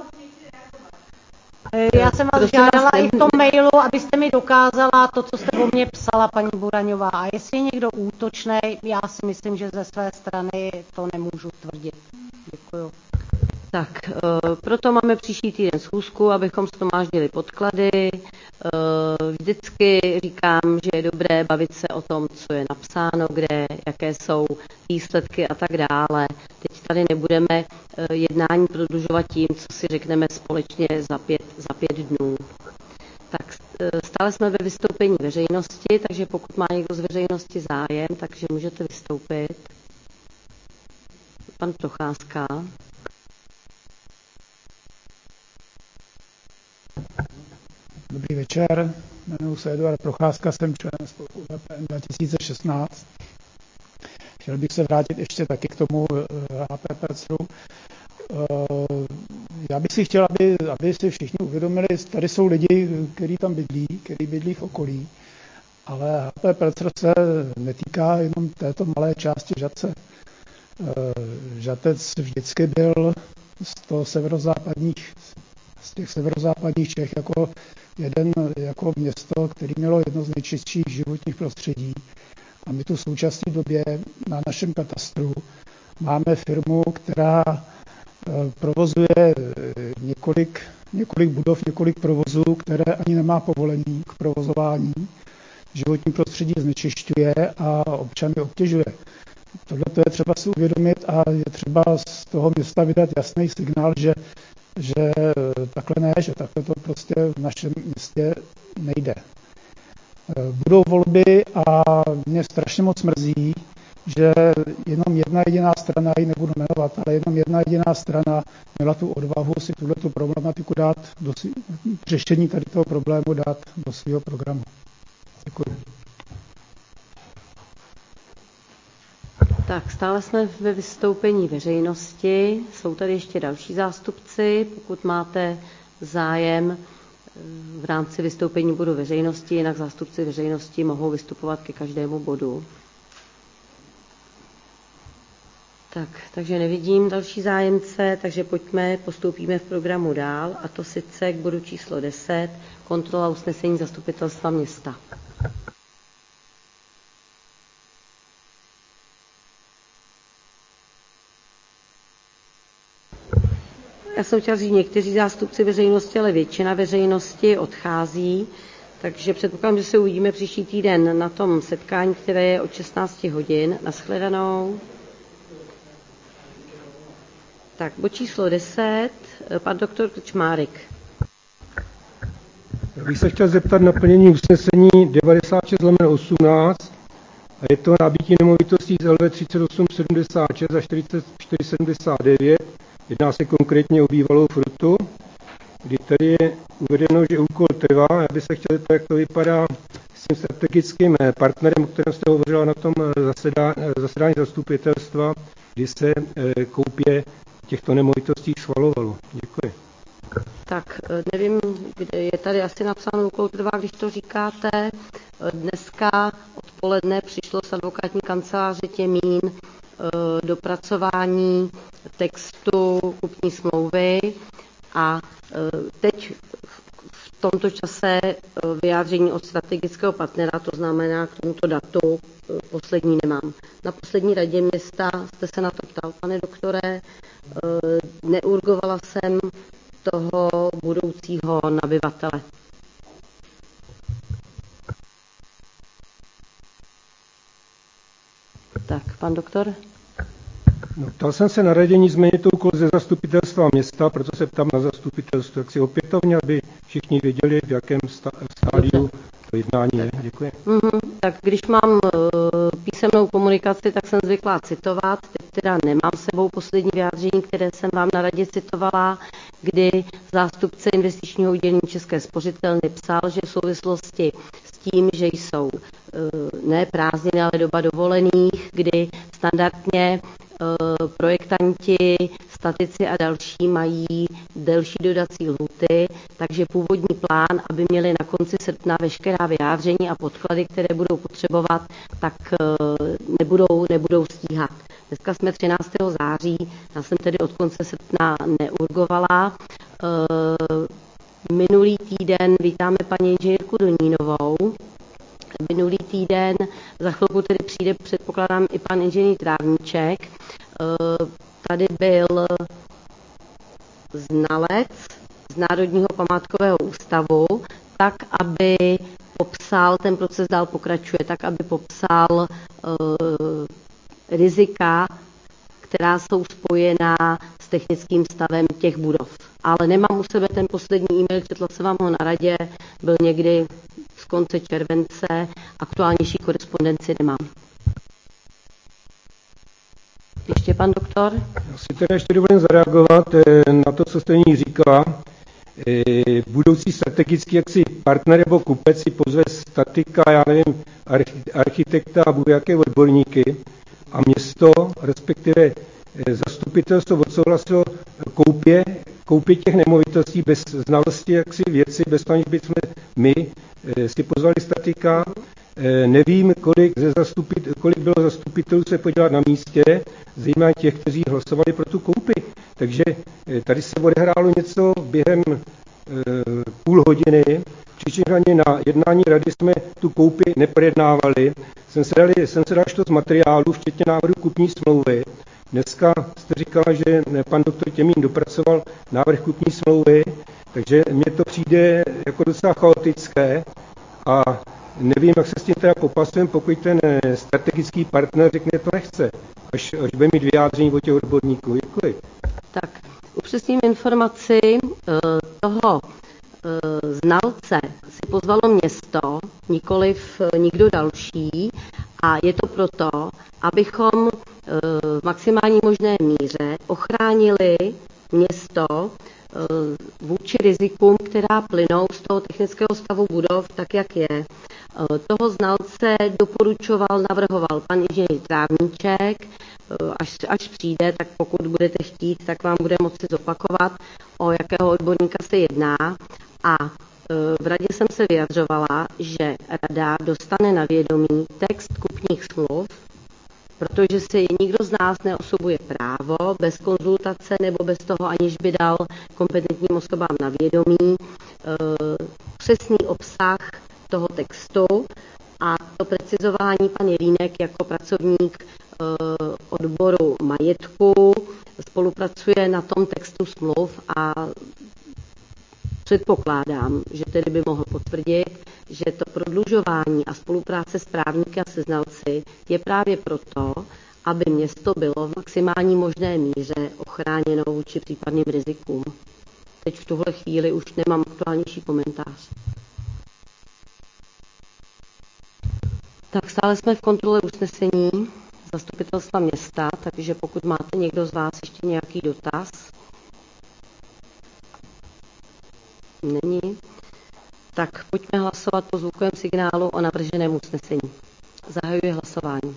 Já jsem vás žádala i v tom mailu, abyste mi dokázala to, co jste o mě psala, paní Buraňová. A jestli je někdo útočný, já si myslím, že ze své strany to nemůžu tvrdit. Děkuju. Tak, proto máme příští týden schůzku, abychom shromáždili podklady. Vždycky říkám, že je dobré bavit se o tom, co je napsáno, kde, jaké jsou výsledky a tak dále. Teď tady nebudeme jednání prodlužovat tím, co si řekneme společně za pět dnů. Tak stále jsme ve vystoupení veřejnosti, takže pokud má někdo z veřejnosti zájem, takže můžete vystoupit. Pan Procházka. Dobrý večer, jmenuji se Eduard Procházka, jsem členem spolku VPN 2016. Chtěl bych se vrátit ještě taky k tomu HP Percru. Já bych si chtěl, aby si všichni uvědomili, tady jsou lidi, kteří tam bydlí v okolí, ale HP Percr se netýká jenom této malé části Žatce. Žatec vždycky byl z těch severozápadních Čech jako město, které mělo jedno z nejčistších životních prostředí. A my tu v současné době na našem katastru máme firmu, která provozuje několik budov, několik provozů, které ani nemá povolení k provozování. Životní prostředí znečišťuje a občany obtěžuje. Tohle to je třeba si uvědomit a je třeba z toho města vydat jasný signál, že takhle ne, že takhle to prostě v našem městě nejde. Budou volby a mě strašně moc mrzí, že jenom jedna jediná strana, ji nebudu jmenovat, ale jenom jedna jediná strana měla tu odvahu si tuhletu problematiku dát řešení tady toho problému dát do svého programu. Děkuji. Tak, stále jsme ve vystoupení veřejnosti. Jsou tady ještě další zástupci. Pokud máte zájem v rámci vystoupení bodu veřejnosti, jinak zástupci veřejnosti mohou vystupovat ke každému bodu. Takže nevidím další zájemce, takže postoupíme v programu dál, a to sice k bodu číslo 10, kontrola usnesení zastupitelstva města. Já jsem chtěla říct někteří zástupci veřejnosti, ale většina veřejnosti odchází, takže předpokládám, že se uvidíme příští týden na tom setkání, které je od 16 hodin. Nashledanou. Tak, bod číslo 10, pan doktor Krčmárik. Já bych se chtěl zeptat na plnění usnesení 96/18 a je to nabýtí nemovitostí z LV 3876 a 4479. Jedná se konkrétně o bývalou Frutu, kdy tady je uvedeno, že úkol trvá. Já bych se chtěl zeptat, jak to vypadá s tím strategickým partnerem, o kterém jste hovořila na tom zasedání zastupitelstva, kdy se koupě těchto nemovitostí schvalovalo. Děkuji. Tak, nevím, kde je tady asi napsáno úkol trvá, když to říkáte. Dneska odpoledne přišlo z advokátní kanceláře Těmín dopracování textu kupní smlouvy a teď v tomto čase vyjádření od strategického partnera, to znamená k tomuto datu poslední nemám. Na poslední radě města jste se na to ptal, pane doktore, neurgovala jsem toho budoucího nabyvatele. Pan doktor? No, ptal jsem se na radě, nicméně to úkol ze zastupitelstva města, proto se ptám na zastupitelstvo, jak si opětovně, aby všichni věděli, v jakém stádiu to jednání je. Děkuji. Tak když mám písemnou komunikaci, tak jsem zvyklá citovat. Teď teda nemám sebou poslední vyjádření, které jsem vám na radě citovala, kdy zástupce investičního oddělení České spořitelny psal, že v souvislosti s tím, že jsou ne prázdniny, ale doba dovolených, kdy standardně projektanti, statici a další mají delší dodací lhůty, takže původní plán, aby měli na konci srpna veškerá vyjádření a podklady, které budou potřebovat, tak nebudou stíhat. Dneska jsme 13. září, já jsem tedy od konce srpna neurgovala. Minulý týden vítáme paní inženýrku Donínovou. Minulý týden, za chvilku tedy přijde, předpokládám, i pan inženýr Trávníček. Tady byl znalec z Národního památkového ústavu, tak, aby popsal, ten proces dál pokračuje, tak, aby popsal rizika, která jsou spojená s technickým stavem těch budov. Ale nemám u sebe ten poslední e-mail, četla jsem vám ho na radě, byl někdy z konce července, aktuálnější korespondenci nemám. Ještě pan doktor? Já si teda ještě dovolím zareagovat na to, co jste nyní říkala. Budoucí strategický jaksi partner nebo kupec si pozve statika, já nevím, architekta a bude jaké odborníky a město, respektive zastupitelstvo odsouhlasilo koupě těch nemovitostí bez znalosti jaksi věci, bez toho, že jsme my si pozvali statika. Nevím, kolik bylo zastupitelů se podívat na místě, zejména těch, kteří hlasovali pro tu koupi. Takže tady se odehrálo něco během půl hodiny, přičemž ani na jednání rady jsme tu koupi neprojednávali. Jsem se dal z materiálu, včetně návrhu kupní smlouvy. Dneska jste říkala, že pan doktor Těmín dopracoval návrh kupní smlouvy, takže mně to přijde jako docela chaotické a nevím, jak se s tím teda popasujeme, pokud ten strategický partner řekne, to nechce, až bude mít vyjádření od těch odborníků. Děkuji. Tak, upřesním informaci toho znalce si pozvalo město, nikoliv nikdo další, a je to proto, abychom v maximální možné míře ochránili město vůči rizikům, která plynou z toho technického stavu budov, tak jak je. Toho znalce navrhoval pan inženýr Trávníček. Až přijde, tak pokud budete chtít, tak vám bude moci zopakovat, o jakého odborníka se jedná. A v radě jsem se vyjadřovala, že rada dostane na vědomí text kupních smluv, protože si nikdo z nás neosobuje právo bez konzultace nebo bez toho, aniž by dal kompetentním osobám na vědomí přesný obsah toho textu, a to precizování pan Jelínek jako pracovník odboru majetku spolupracuje na tom textu smluv a předpokládám, že tedy by mohl potvrdit, že to prodlužování a spolupráce s právníky a se znalci je právě proto, aby město bylo v maximální možné míře ochráněno vůči případným rizikům. Teď v tuhle chvíli už nemám aktuálnější komentář. Tak stále jsme v kontrole usnesení zastupitelstva města, takže pokud máte někdo z vás ještě nějaký dotaz, není, tak pojďme hlasovat po zvukovém signálu o navrženém usnesení. Zahajuji hlasování.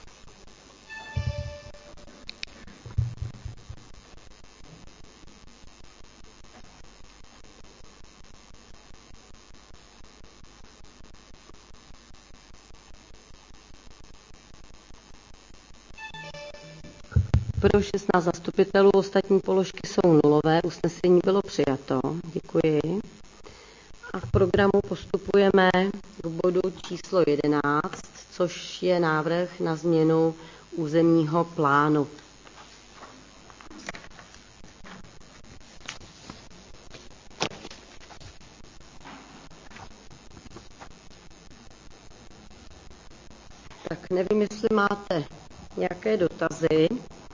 Pro 16 zastupitelů, ostatní položky jsou nulové, usnesení bylo přijato. Děkuji. A v programu postupujeme k bodu číslo 11, což je návrh na změnu územního plánu. Tak nevím, jestli máte nějaké dotazy.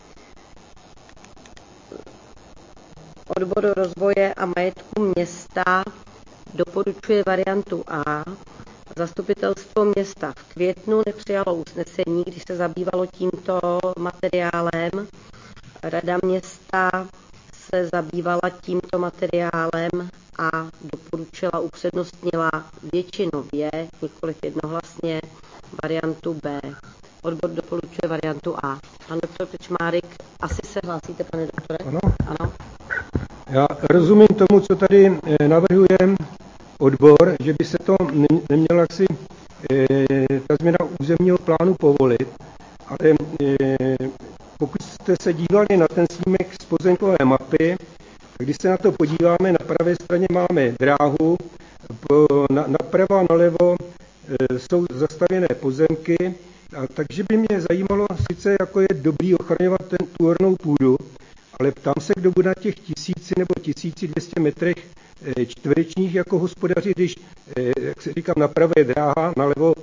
Odbor rozvoje a majetku města doporučuje variantu A. Zastupitelstvo města v květnu nepřijalo usnesení, když se zabývalo tímto materiálem. Rada města se zabývala tímto materiálem a doporučila, upřednostnila většinově, nikoliv jednohlasně, variantu B. Odbor doporučuje variantu A. Pan doktor Krčmárik, asi se hlásíte, pane doktore? Ano. Já rozumím tomu, co tady navrhuje odbor, že by se to nemělo jaksi ta změna územního plánu povolit, ale pokud jste se dívali na ten snímek z pozemkové mapy, tak když se na to podíváme, na pravé straně máme dráhu, napravo a nalevo jsou zastavěné pozemky, takže by mě zajímalo, sice jako je dobrý ochraňovat tu ornou půdu, ale ptám se, kdo bude na těch 1000 nebo 1200 metrech čtverečních jako hospodaři, když, jak se říkám, napravo je dráha, nalevo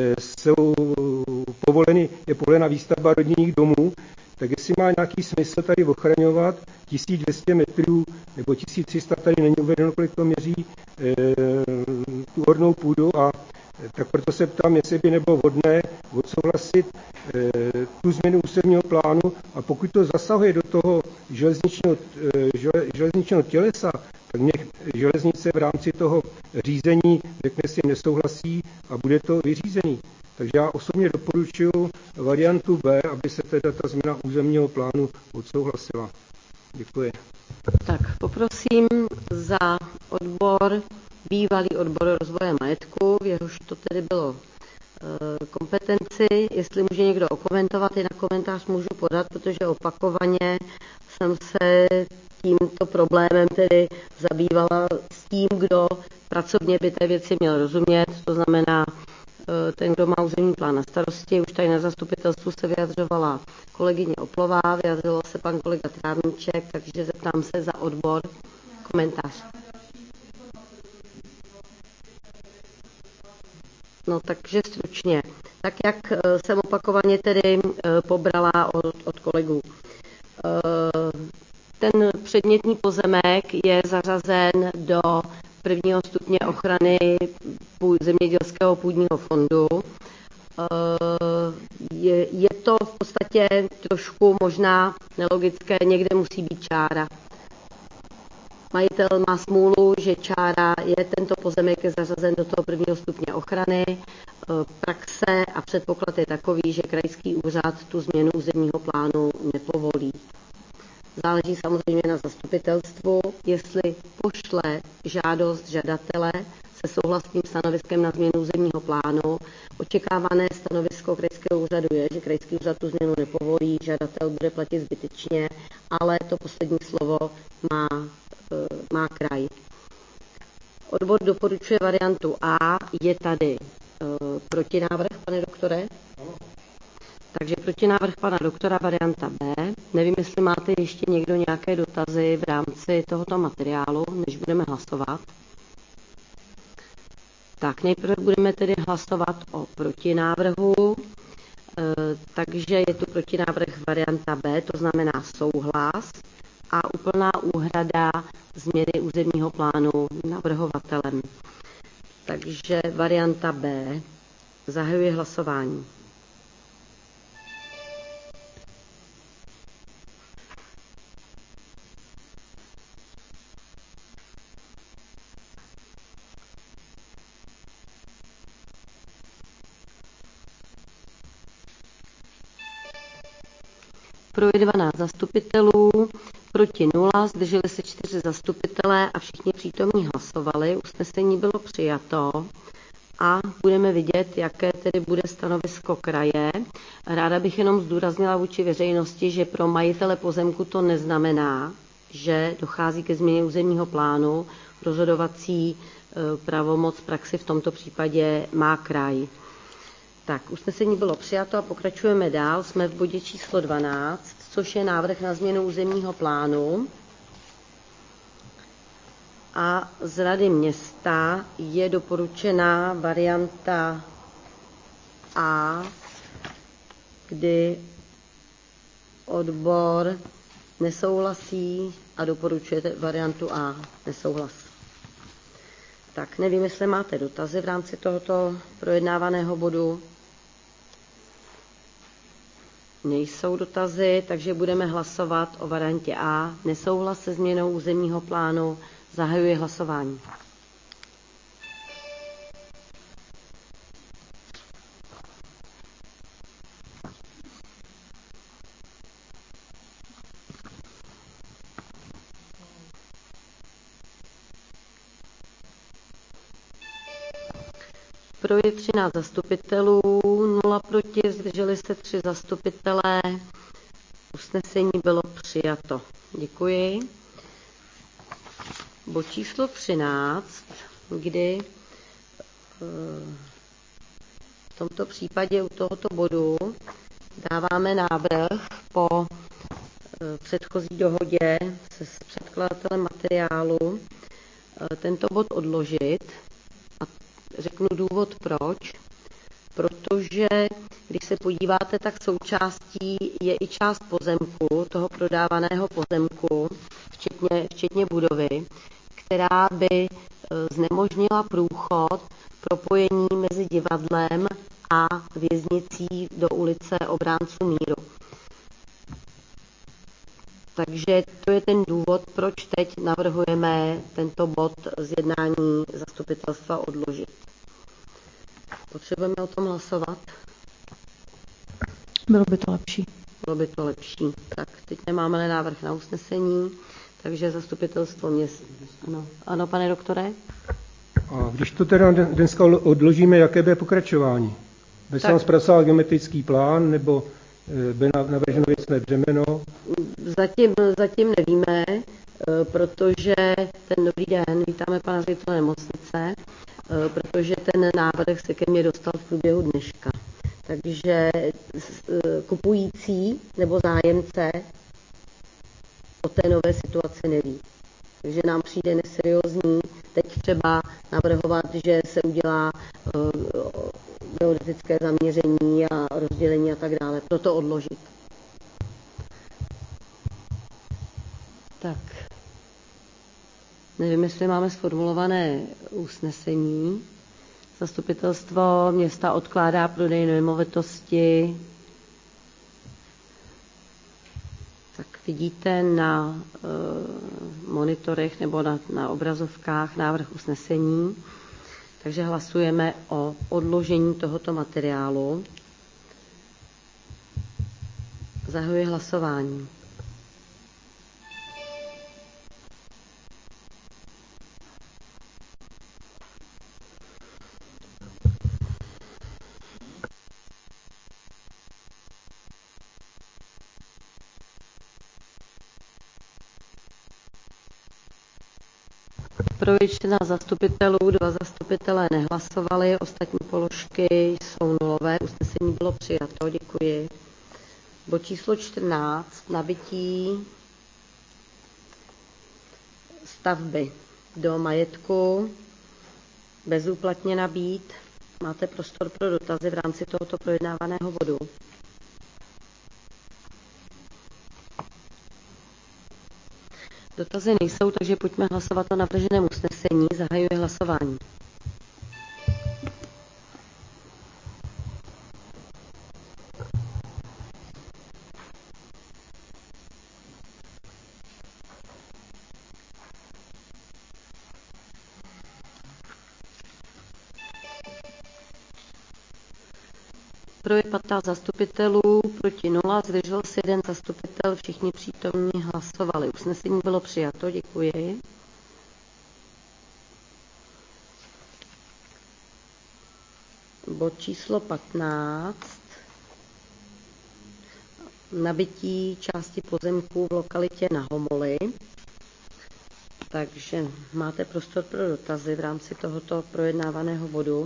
je povolena výstavba rodinných domů, tak jestli má nějaký smysl tady ochraňovat 1200 metrů nebo 1300, tady není uvedeno, kolik to měří tu ornou půdu, a tak proto se ptám, jestli by nebylo vhodné odsouhlasit tu změnu územního plánu, a pokud to zasahuje do toho železničního tělesa, tak mě železnice v rámci toho řízení řekne, s tím nesouhlasí a bude to vyřízený. Takže já osobně doporučuji variantu B, aby se teda ta změna územního plánu odsouhlasila. Děkuji. Tak poprosím za bývalý odbor rozvoje majetku, v jehož to tedy bylo kompetenci, jestli může někdo okomentovat, i na komentář můžu podat, protože opakovaně jsem se tímto problémem tedy zabývala s tím, kdo pracovně by té věci měl rozumět, to znamená ten, kdo má územní plán na starosti. Už tady na zastupitelstvu se vyjadřovala kolegyně Oplová, vyjadřoval se pan kolega Trávníček, takže zeptám se za odbor komentář. No takže stručně. Tak jak jsem opakovaně tedy pobrala od kolegů. Ten předmětný pozemek je zařazen do prvního stupně ochrany zemědělského půdního fondu. Je to v podstatě trošku možná nelogické, někde musí být čára. Majitel má smůlu, že čára je, tento pozemek je zařazen do toho prvního stupně ochrany. Praxe a předpoklad je takový, že krajský úřad tu změnu územního plánu nepovolí. Záleží samozřejmě na zastupitelstvu, jestli pošle žádost žadatele se souhlasným stanoviskem na změnu územního plánu. Očekávané stanovisko krajského úřadu je, že krajský úřad tu změnu nepovolí, žadatel bude platit zbytečně, ale to poslední slovo má kraj. Odbor doporučuje variantu A, je tady protinávrh, pane doktore? Takže protinávrh pana doktora, varianta B. Nevím, jestli máte ještě někdo nějaké dotazy v rámci tohoto materiálu, než budeme hlasovat. Tak nejprve budeme tedy hlasovat o protinávrhu. Takže je tu protinávrh varianta B, to znamená souhlas a úplná úhrada změny územního plánu navrhovatelem. Takže varianta B. Zahajuji hlasování. Pro je 12 zastupitelů, proti 0, zdrželi se 4 zastupitelé a všichni přítomní hlasovali. Usnesení bylo přijato a budeme vidět, jaké tedy bude stanovisko kraje. Ráda bych jenom zdůraznila vůči veřejnosti, že pro majitele pozemku to neznamená, že dochází ke změně územního plánu. Rozhodovací pravomoc praxi v tomto případě má kraj. Tak, usnesení bylo přijato a pokračujeme dál. Jsme v bodě číslo 12, což je návrh na změnu územního plánu. A z Rady města je doporučená varianta A, kdy Odbor nesouhlasí a doporučujete variantu A, nesouhlas. Tak nevím, jestli máte dotazy v rámci tohoto projednávaného bodu. Nejsou dotazy, takže budeme hlasovat o variantě A, nesouhlas se změnou územního plánu. Zahajuji hlasování. Pro je 13 zastupitelů, 0 proti, zdrželi se 3 zastupitelé. Usnesení bylo přijato. Děkuji. Bod číslo 13, kdy v tomto případě u tohoto bodu dáváme návrh po předchozí dohodě se předkladatelem materiálu tento bod odložit. A řeknu důvod proč. Protože když se podíváte, tak součástí je i část pozemku, toho prodávaného pozemku, včetně budovy, která by znemožnila průchod, propojení mezi divadlem a věznicí do ulice Obránců míru. Takže to je ten důvod, proč teď navrhujeme tento bod z jednání zastupitelstva odložit. Potřebujeme o tom hlasovat? Bylo by to lepší. Bylo by to lepší. Tak teď nemáme návrh na usnesení, takže zastupitelstvo měst. Ano, pane doktore? A když to teda dneska odložíme, jaké bude pokračování? By se nám zpracoval geometrický plán, nebo by navrženo věcné břemeno? Zatím nevíme, protože dobrý den, vítáme pana ředitele nemocnice, protože ten návrh se ke mně dostal v průběhu dneška. Takže kupující nebo zájemce o té nové situaci neví. Takže nám přijde neseriózní teď třeba navrhovat, že se udělá geodetické zaměření a rozdělení a tak dále. Proto odložit. Tak. Nevím, jestli máme sformulované usnesení. Zastupitelstvo města odkládá prodej nemovitosti. Tak vidíte na monitorech nebo na obrazovkách návrh usnesení. Takže hlasujeme o odložení tohoto materiálu. Zahajuji hlasování. Pro většina zastupitelů, 2 zastupitelé nehlasovali, ostatní položky jsou nulové, usnesení bylo přijato, děkuji. Bod číslo 14, nabytí stavby do majetku, bezúplatně nabýt. Máte prostor pro dotazy v rámci tohoto projednávaného bodu. Dotazy nejsou, takže pojďme hlasovat o navrženém usnesení. Zahajuji hlasování. Pro je 15 zastupitelů, proti 0, zdržel se 1 zastupitel, všichni přítomní hlasovali. Usnesení bylo přijato, děkuji. Bod číslo 15. Nabytí části pozemků v lokalitě Na Homoli. Takže máte prostor pro dotazy v rámci tohoto projednávaného bodu.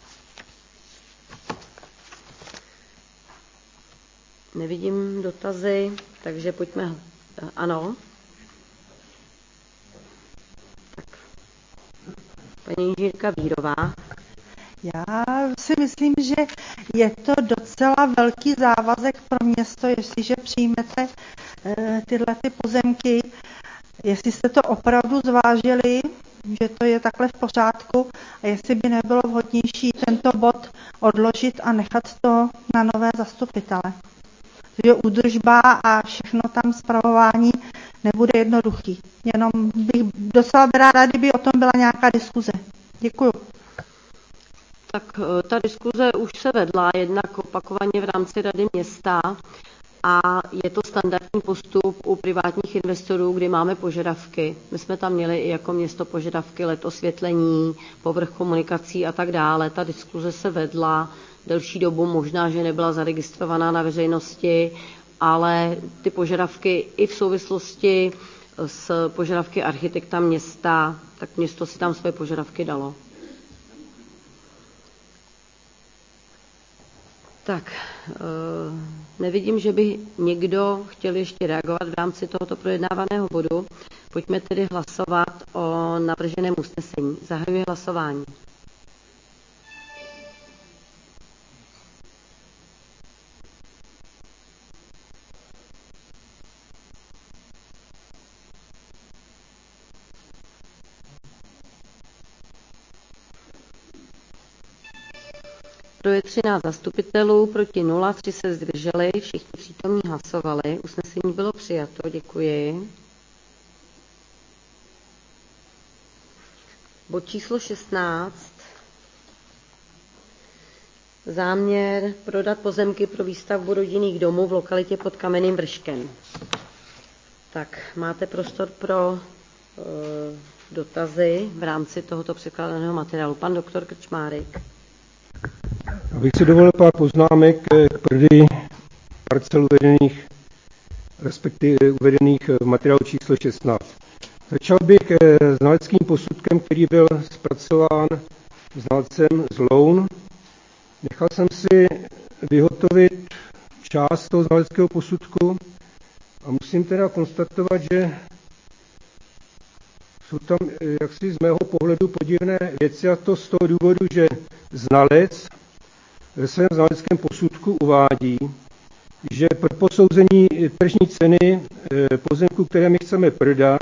Nevidím dotazy, takže pojďme. Ano. Tak. Paní inženýrka Vírová. Já si myslím, že je to docela velký závazek pro město, jestliže přijmete tyhle ty pozemky, jestli jste to opravdu zvážili, že to je takhle v pořádku a jestli by nebylo vhodnější tento bod odložit a nechat to na nové zastupitele. Takže údržba a všechno tam spravování nebude jednoduchý. Jenom bych docela ráda, kdyby o tom byla nějaká diskuze. Děkuju. Tak ta diskuze už se vedla jednak opakovaně v rámci Rady města a je to standardní postup u privátních investorů, kdy máme požadavky. My jsme tam měli i jako město požadavky LED osvětlení, povrch komunikací a tak dále. Ta diskuze se vedla delší dobu, možná, že nebyla zaregistrovaná na veřejnosti, ale ty požadavky i v souvislosti s požadavky architekta města, tak město si tam své požadavky dalo. Tak, nevidím, že by někdo chtěl ještě reagovat v rámci tohoto projednávaného bodu. Pojďme tedy hlasovat o navrženém usnesení. Zahajuji hlasování. Pro je 13 zastupitelů, proti 0, 3 se zdrželi, všichni přítomní hlasovali. Usnesení bylo přijato, děkuji. Bod číslo 16. Záměr prodat pozemky pro výstavbu rodinných domů v lokalitě pod Kamenným Vrškem. Tak, máte prostor pro dotazy v rámci tohoto překládaného materiálu. Pan doktor Krčmárik. Abych si dovolil pár poznámek k prodeji parcel uvedených, respektive uvedených v materiálu číslo 16. Začal bych znaleckým posudkem, který byl zpracován znalcem z Loun. Nechal jsem si vyhotovit část toho znaleckého posudku a musím teda konstatovat, že jsou tam jaksi z mého pohledu podivné věci, a to z toho důvodu, že znalec ve svém znaleckém posudku uvádí, že pro posouzení tržní ceny pozemku, které my chceme prodat,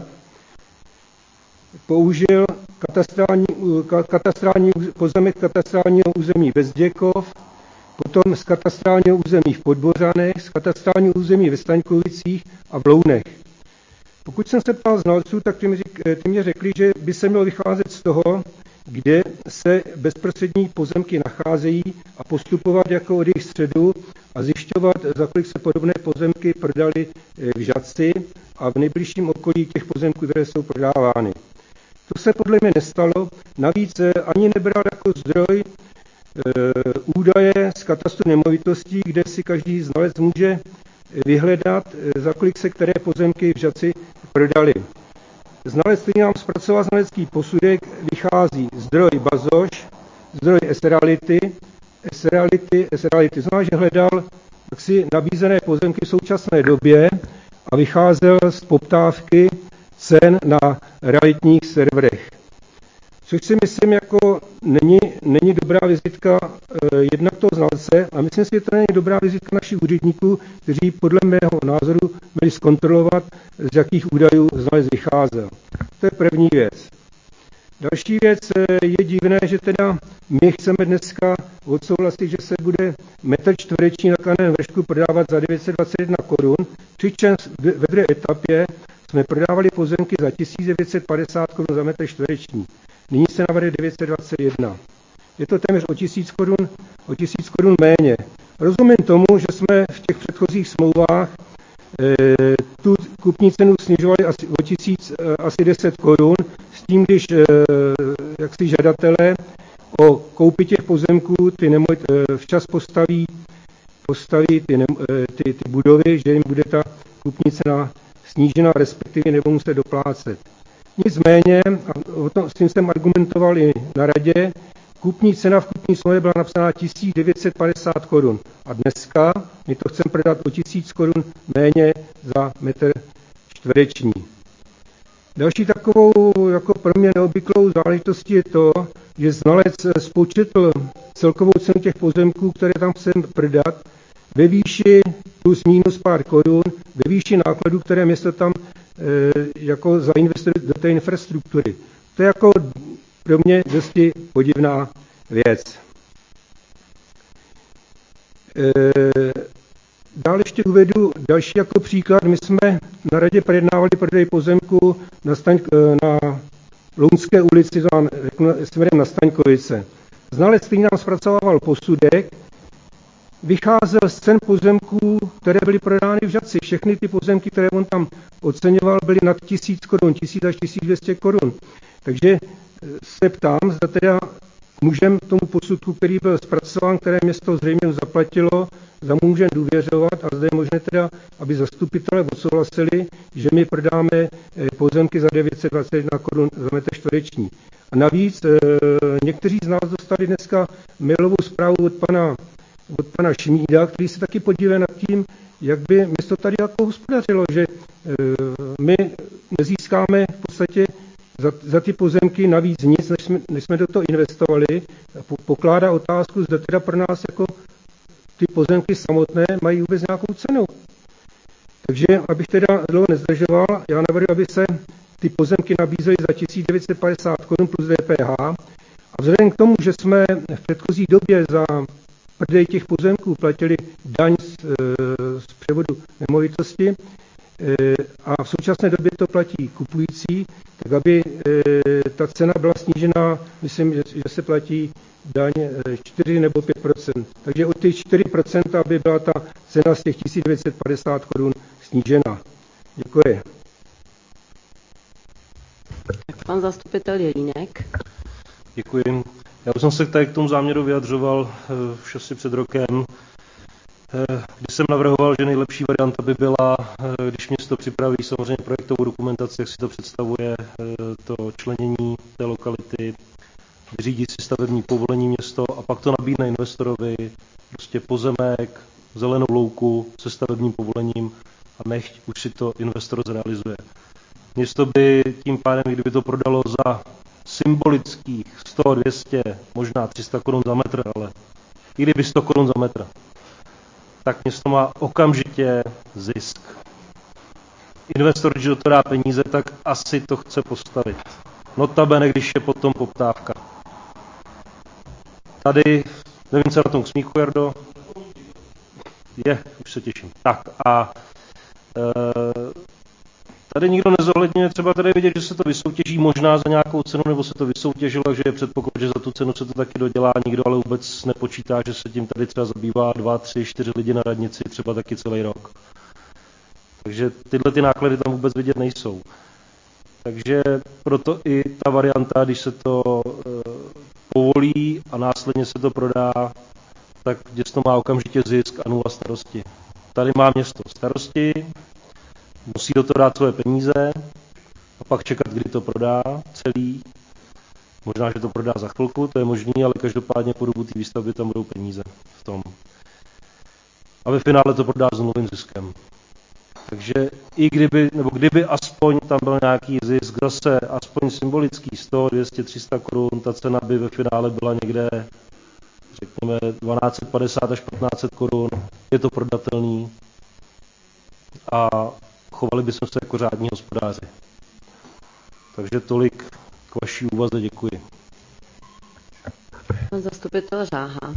použil katastrální pozemek katastrálního území Bezděkov, potom z katastrálního území v Podbořanech, z katastrálního území ve Staňkovicích a v Lounech. Pokud jsem se ptal znalců, tak ty mě řekli, že by se mělo vycházet z toho, kde se bezprostřední pozemky nacházejí a postupovat jako od jejich středu a zjišťovat, za kolik se podobné pozemky prodaly v Žatci a v nejbližším okolí těch pozemků, které jsou prodávány. To se podle mě nestalo, navíc ani nebral jako zdroj údaje z katastru nemovitostí, kde si každý znalec může vyhledat, za kolik se které pozemky v Žatci prodaly. Znalec, který nám zpracoval znalecký posudek, vychází zdroj Bazoš, zdroj S-Reality. Znamená, že hledal jaksi nabízené pozemky v současné době a vycházel z poptávky cen na realitních serverech. Což si myslím, jako není dobrá vizitka jednak toho znalce a myslím si, že to není dobrá vizitka našich úředníků, kteří podle mého názoru měli zkontrolovat, z jakých údajů znalec vycházel. To je první věc. Další věc, je divné, že teda my chceme dneska odsouhlasit, že se bude metr čtvereční na Kamenném Vršku prodávat za 921 korun, přičemž ve druhé etapě jsme prodávali pozemky za 1950 korun za metr čtvereční. Nyní se navrhuje 921. Je to téměř o 1000 korun méně. Rozumím tomu, že jsme v těch předchozích smlouvách tu kupní cenu snižovali o 1010 korun, s tím, když jaksi žadatelé o koupi těch pozemků včas postaví ty budovy, že jim bude ta kupní cena snížena, respektive nebudou muset doplácet. Nicméně, s tím jsem argumentoval i na radě, kupní cena v kupní smlouvě byla napsána 1950 korun. A dneska my to chceme prodat o 1000 korun méně za metr čtvereční. Další takovou jako pro mě neobvyklou záležitostí je to, že znalec spočetl celkovou cenu těch pozemků, které tam chceme prodat, ve výši plus minus pár korun, ve výši nákladů, které město tam jako zainvestuje do té infrastruktury. To je jako pro mě dosti podivná věc. Dále ještě uvedu další jako příklad. My jsme na radě projednávali prodej pozemku na Lounské ulici směrem na Staňkovice. Znalec, který nám zpracovával posudek, vycházel z cen pozemků, které byly prodány v Žatci. Všechny ty pozemky, které on tam oceňoval, byly nad 1000 korun, 1000 až 1200 korun. Takže se ptám, zda teda můžeme tomu posudku, který byl zpracován, které město zřejmě zaplatilo, za můžeme důvěřovat a zde je možné teda, aby zastupitelé odsouhlasili, že my prodáme pozemky za 921 korun za metr čtvereční. A navíc někteří z nás dostali dneska mailovou zprávu od pana Šmída, který se taky podívá nad tím, jak by město tady jako hospodařilo, že my nezískáme v podstatě za ty pozemky navíc nic, než jsme do toho investovali. Pokládá otázku, zda teda pro nás jako ty pozemky samotné mají vůbec nějakou cenu. Takže, abych teda dlouho nezdržoval, já navrhuji, aby se ty pozemky nabízely za 1950 korun plus DPH. A vzhledem k tomu, že jsme v předchozí době za prodej těch pozemků platili daň z převodu nemovitosti a v současné době to platí kupující, tak aby ta cena byla snížena, myslím, že se platí daň 4 nebo 5%. Takže od těch 4%, aby byla ta cena z těch 1950 korun snížena. Děkuji. Pan zastupitel Jelínek. Děkuji. Já jsem se tady k tomu záměru vyjadřoval už asi před rokem, kdy jsem navrhoval, že nejlepší varianta by byla, když město připraví samozřejmě projektovou dokumentaci, jak si to představuje, to členění té lokality, vyřídí si stavební povolení město a pak to nabídne investorovi, prostě pozemek, zelenou louku se stavebním povolením a nechť už si to investor zrealizuje. Město by tím pádem, kdyby to prodalo za symbolických 100, 200, možná 300 korun za metr, ale i kdyby 100 korun za metr, tak město má okamžitě zisk. Investor, když do toho dá peníze, tak asi to chce postavit. Notabene, když je potom poptávka. Tady, nevím, co na tom smíchu, Jardo. Už se těším. Tak a tady nikdo nezohledňuje, třeba tady vidět, že se to vysoutěží možná za nějakou cenu, nebo se to vysoutěžilo, že je předpoklad, že za tu cenu se to taky dodělá, nikdo ale vůbec nepočítá, že se tím tady třeba zabývá 2, 3, 4 lidi na radnici, třeba taky celý rok. Takže tyhle ty náklady tam vůbec vidět nejsou. Takže proto i ta varianta, když se to povolí a následně se to prodá, tak město má okamžitě zisk a nula starosti. Tady má město starosti, musí do toho dát svoje peníze a pak čekat, kdy to prodá celý. Možná, že to prodá za chvilku, to je možný, ale každopádně po dobu té výstavby tam budou peníze v tom. A ve finále to prodá s nulovým ziskem. Takže i kdyby aspoň tam byl nějaký zisk, zase aspoň symbolický 100, 200, 300 korun, ta cena by ve finále byla někde, řekněme, 1250 až 1500 korun, je to prodatelný a chovali bychom se jako řádní hospodáři. Takže tolik k vaší úvaze, děkuji. Pan zastupitel Žáha.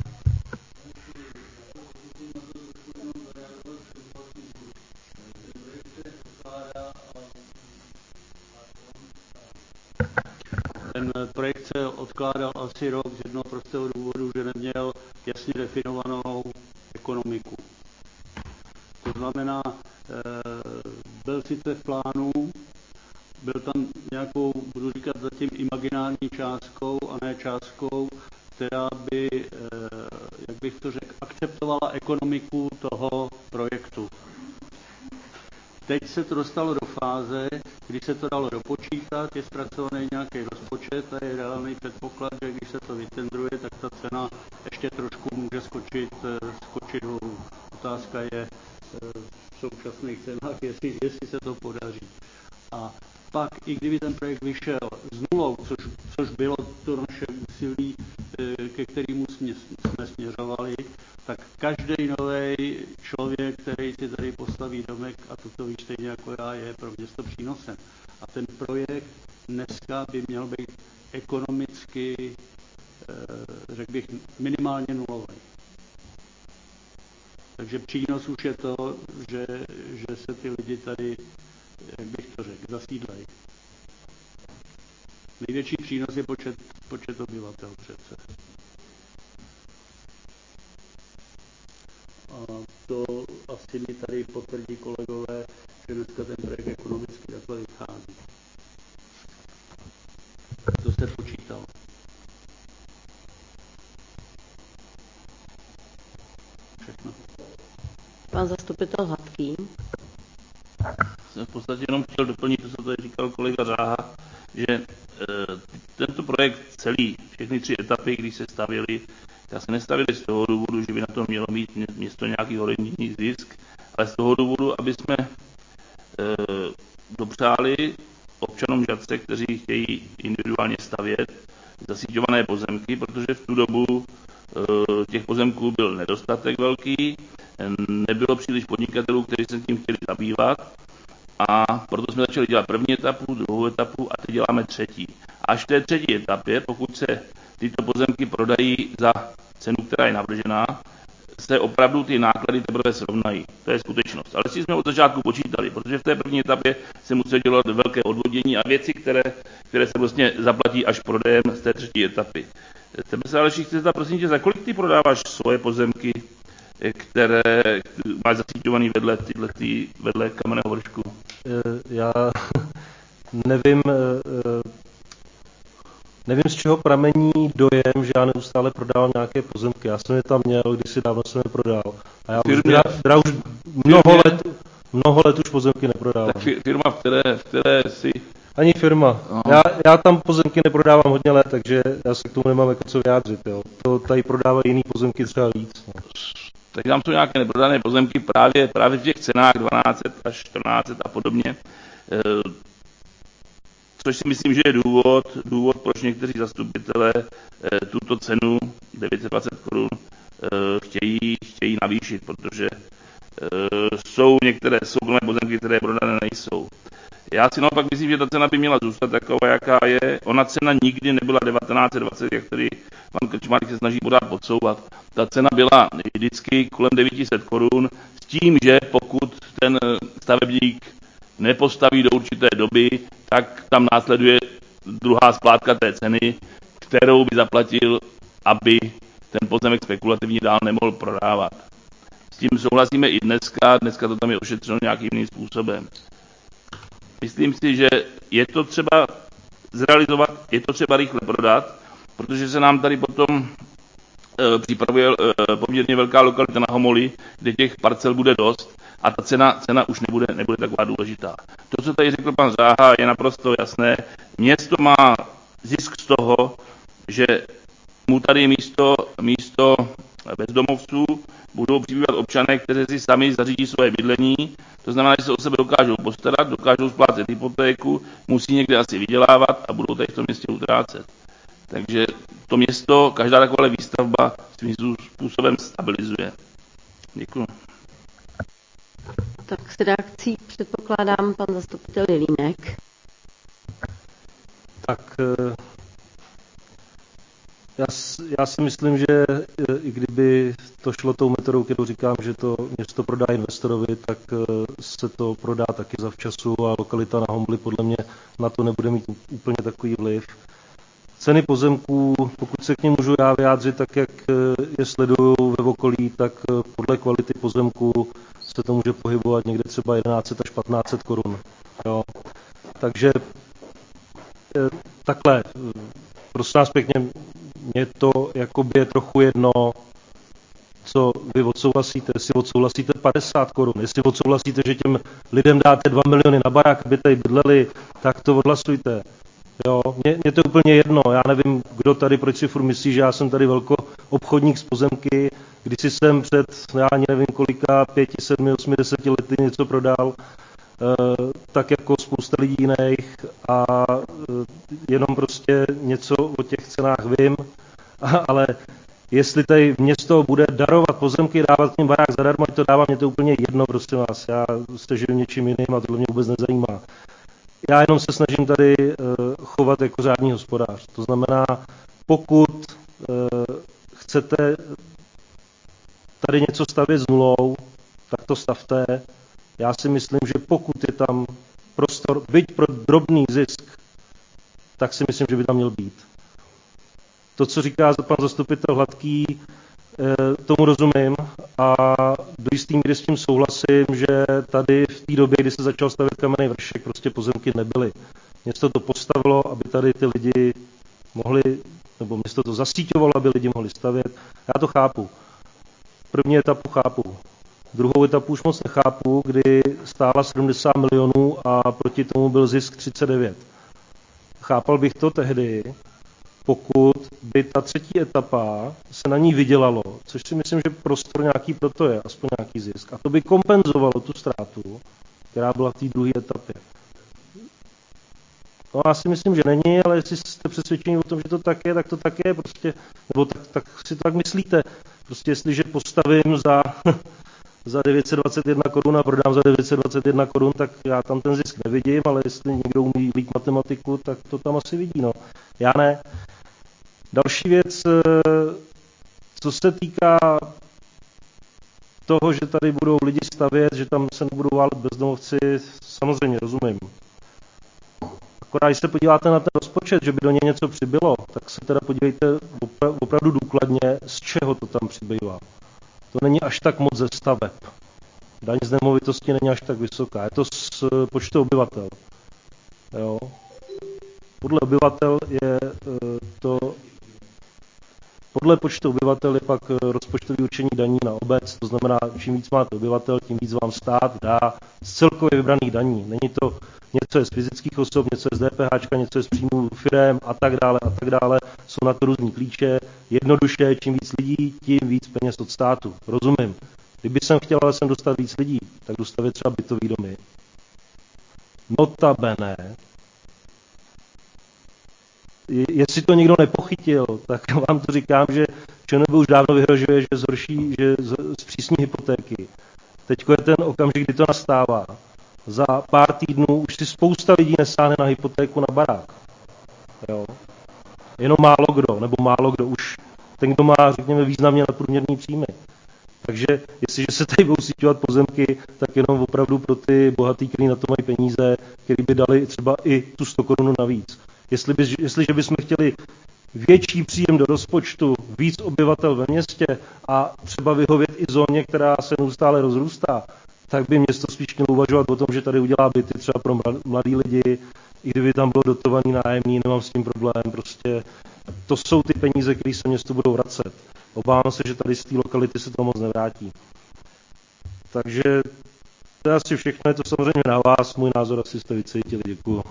Ten projekt se odkládal asi rok z jednoho prostého důvodu, že neměl jasně definovanou ekonomiku. To znamená, byl sice v plánu, byl tam nějakou, budu říkat zatím imaginární částkou a ne částkou, která by, jak bych to řekl, akceptovala ekonomiku toho projektu. Teď se to dostalo do fáze, kdy se to dalo dopočítat, je zpracovaný nějaký rozpočet a je reálný předpoklad, že když se to vytendruje, tak ta cena ještě trošku může skočit dolů. Otázka je v současných cenách, jestli se to podaří. A pak, i kdyby ten projekt vyšel s nulou, což bylo to naše úsilí, ke kterému jsme směřovali, tak každý nový člověk, který si tady postaví domek, a to víš stejně jako já, je pro město přínosem. A ten projekt dneska by měl být ekonomicky, řekl bych, minimálně nulový. Takže přínos už je to, že se ty lidi tady, jak bych to řekl, zasídlají. Největší přínos je počet obyvatel přece. A to asi mi tady potvrdí kolegové, že dneska ten projekt ekonomicky takhle vychází. To jste počítal. Všechno. Pan zastupitel Hladký. Jsem v podstatě jenom chtěl doplnit to, co tady říkal kolega Záha, že tento projekt celý, všechny 3 etapy, když se stavěly, tak se nestavili z toho důvodu, že by na to mělo mít město nějaký horentní zisk, ale z toho důvodu, aby jsme dopřáli občanům Žatce, kteří chtějí individuálně stavět, zasíťované pozemky, protože v tu dobu těch pozemků byl nedostatek velký, nebylo příliš podnikatelů, kteří se tím chtěli zabývat, a proto jsme začali dělat první etapu, druhou etapu a teď děláme třetí. Až v té třetí etapě, pokud se tyto pozemky prodají za cenu, která je navržená, se opravdu ty náklady teprve srovnají. To je skutečnost. Ale si jsme od začátku počítali, protože v té první etapě se musí dělat velké odvodění a věci, které se vlastně zaplatí až prodejem z té třetí etapy. Tebe se ale chci zeptat, prosím tě, za kolik ty prodáváš svoje pozemky, které máš zasíťovaný vedle kamenného vršku? Já nevím, z čeho pramení dojem, že já neustále prodávám nějaké pozemky. Já jsem je tam měl, kdysi dávno jsem je prodal. A já už mnoho let už pozemky neprodávám. Tak firma, v které jsi? Ani firma. Já tam pozemky neprodávám hodně let, takže já se k tomu nemám jako co vyjádřit. Jo. To tady prodávají jiný pozemky třeba víc. No. Tak tam jsou nějaké neprodané pozemky právě v těch cenách 12 až 14 a podobně. Což si myslím, že je důvod, proč někteří zastupitelé tuto cenu 920 korun chtějí navýšit, protože jsou některé soukromé pozemky, které prodané nejsou. Já si naopak myslím, že ta cena by měla zůstat taková, jaká je. Ona cena nikdy nebyla 1920, jak tady pan Krčmář se snaží pořád podsouvat. Ta cena byla vždycky kolem 900 korun s tím, že pokud ten stavebník nepostaví do určité doby, tak tam následuje druhá splátka té ceny, kterou by zaplatil, aby ten pozemek spekulativně dál nemohl prodávat. S tím souhlasíme i dneska to tam je ošetřeno nějakým jiným způsobem. Myslím si, že je to třeba zrealizovat, je to třeba rychle prodat, protože se nám tady potom připravuje poměrně velká lokalita na Homoli, kde těch parcel bude dost a ta cena už nebude taková důležitá. To, co tady řekl pan Záha, je naprosto jasné. Město má zisk z toho, že mu tady místo bezdomovců budou přibývat občané, kteří si sami zařídí svoje bydlení, to znamená, že se o sebe dokážou postarat, dokážou splácet hypotéku, musí někde asi vydělávat a budou tady v tom městě utrácet. Takže to město, každá taková výstavba svým způsobem stabilizuje. Děkuji. Tak s reakcí předpokládám pan zastupitel Jelínek. Tak já si myslím, že i kdyby to šlo tou metodou, kterou říkám, že to město prodá investorovi, tak se to prodá taky zavčasu a lokalita na Hombli podle mě na to nebude mít úplně takový vliv. Ceny pozemků, pokud se k nim můžu já vyjádřit, tak jak je sleduju ve okolí, tak podle kvality pozemků se to může pohybovat někde třeba 1100 až 1500 korun. Jo. Takže takhle, prosím vás pěkně, mě to jakoby je trochu jedno, co vy odsouhlasíte, jestli odsouhlasíte 50 korun, jestli odsouhlasíte, že těm lidem dáte 2 miliony na barák, aby tady bydleli, tak to odhlasujte. Jo, mě to je úplně jedno, já nevím, kdo tady, proč si furt myslí, že já jsem tady velkoobchodník z pozemky, když jsem před, já ani nevím kolika, 5, 7, 8, 10 lety něco prodal tak jako spousta lidí jiných a jenom prostě něco o těch cenách vím, ale jestli tady město bude darovat pozemky, dávat k ním barák zadarmo, to dává, mě to úplně jedno, prosím vás, já se žiju něčím jiným a tohle mě vůbec nezajímá. Já jenom se snažím tady chovat jako řádný hospodář. To znamená, pokud chcete tady něco stavět s nulou, tak to stavte. Já si myslím, že pokud je tam prostor, byť pro drobný zisk, tak si myslím, že by tam měl být. To, co říká pan zastupitel Hladký, tomu rozumím a do jistý míry s tím souhlasím, že tady v té době, kdy se začal stavět Kamenný vršek, prostě pozemky nebyly. Město to postavilo, aby tady ty lidi mohli, nebo město to zasíťovalo, aby lidi mohli stavět. Já to chápu. První etapu chápu. Druhou etapu už moc nechápu, kdy stála 70 milionů a proti tomu byl zisk 39. Chápal bych to tehdy, pokud by ta třetí etapa se na ní vydělalo, což si myslím, že prostor nějaký proto je, aspoň nějaký zisk. A to by kompenzovalo tu ztrátu, která byla v té druhé etapě. No já si myslím, že není, ale jestli jste přesvědčeni o tom, že to tak je, tak to tak je, prostě, nebo tak si to tak myslíte. Prostě jestliže postavím za 921 korun a prodám za 921 korun, tak já tam ten zisk nevidím, ale jestli někdo umí líp matematiku, tak to tam asi vidí, no. Já ne. Další věc, co se týká toho, že tady budou lidi stavět, že tam se nebudou válet bezdomovci, samozřejmě rozumím. Akorát, když se podíváte na ten rozpočet, že by do něj něco přibylo, tak se teda podívejte opravdu důkladně, z čeho to tam přibývá. To není až tak moc ze staveb. Daň z nemovitosti není až tak vysoká. Je to z počtu obyvatel. Jo. Podle obyvatel je podle počtu obyvatel je pak rozpočtový určení daní na obec, to znamená, čím víc máte obyvatel, tím víc vám stát dá z celkově vybraných daní. Není to něco je z fyzických osob, něco je z DPH, něco je z příjmů firem a tak dále. Jsou na to různý klíče. Jednoduše, čím víc lidí, tím víc peněz od státu. Rozumím. Kdyby jsem chtěl ale sem dostat víc lidí, tak dostavit třeba bytový domy. Notabene, jestli to někdo nepochytil, tak vám to říkám, že ČNB už dávno vyhrožuje, že zhorší, že zpřísní hypotéky. Teď je ten okamžik, kdy to nastává. Za pár týdnů už si spousta lidí nesáhne na hypotéku na barák. Jo. Jenom málo kdo už. Ten, kdo má, řekněme, významně nadprůměrný příjmy. Takže jestliže se tady budou síťovat pozemky, tak jenom opravdu pro ty bohatý, kteří na to mají peníze, kteří by dali třeba i tu 100 korun navíc. Jestliže bychom chtěli větší příjem do rozpočtu, víc obyvatel ve městě a třeba vyhovět i zóně, která se neustále rozrůstá, tak by město spíš mělo uvažovat o tom, že tady udělá byty třeba pro mladý lidi, i kdyby tam bylo dotovaný nájemní, nemám s tím problém. Prostě to jsou ty peníze, které se městu budou vracet. Obávám se, že tady z té lokality se to moc nevrátí. Takže to je asi všechno, je to samozřejmě na vás, můj názor asi jste vycítili, děkuju.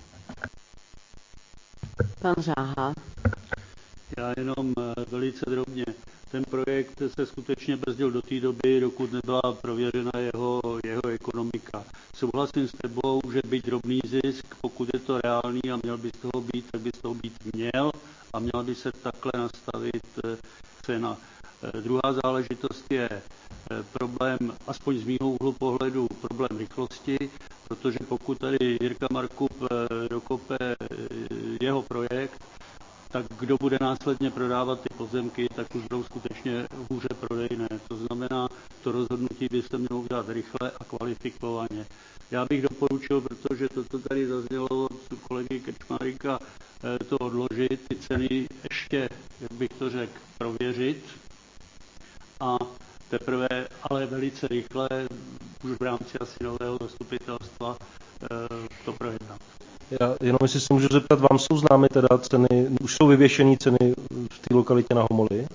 Pan Žáha. Já jenom velice drobně. Ten projekt se skutečně brzdil do té doby, dokud nebyla prověřena jeho ekonomika. Souhlasím s tebou, že byť drobný zisk, pokud je to reálný a měl by z toho být, tak by z toho být měl a měla by se takhle nastavit cena. Druhá záležitost je problém, aspoň z mýho úhlu pohledu, problém rychlosti, protože pokud tady Jirka Markup dokope jeho projekt, tak kdo bude následně prodávat ty pozemky, tak už budou skutečně hůře prodejné. To znamená, to rozhodnutí by se mělo udělat rychle a kvalifikovaně. Já bych doporučil, protože to, co tady zaznělo od kolegy Krčmárika, to odložit, ty ceny ještě, jak bych to řekl, prověřit a teprve, ale velice rychle, už v rámci asi nového zastupitelstva, to projednat. Já jenom jestli se můžu zeptat, vám jsou známy teda ceny, už jsou vyvěšené ceny v té lokalitě na Homoli?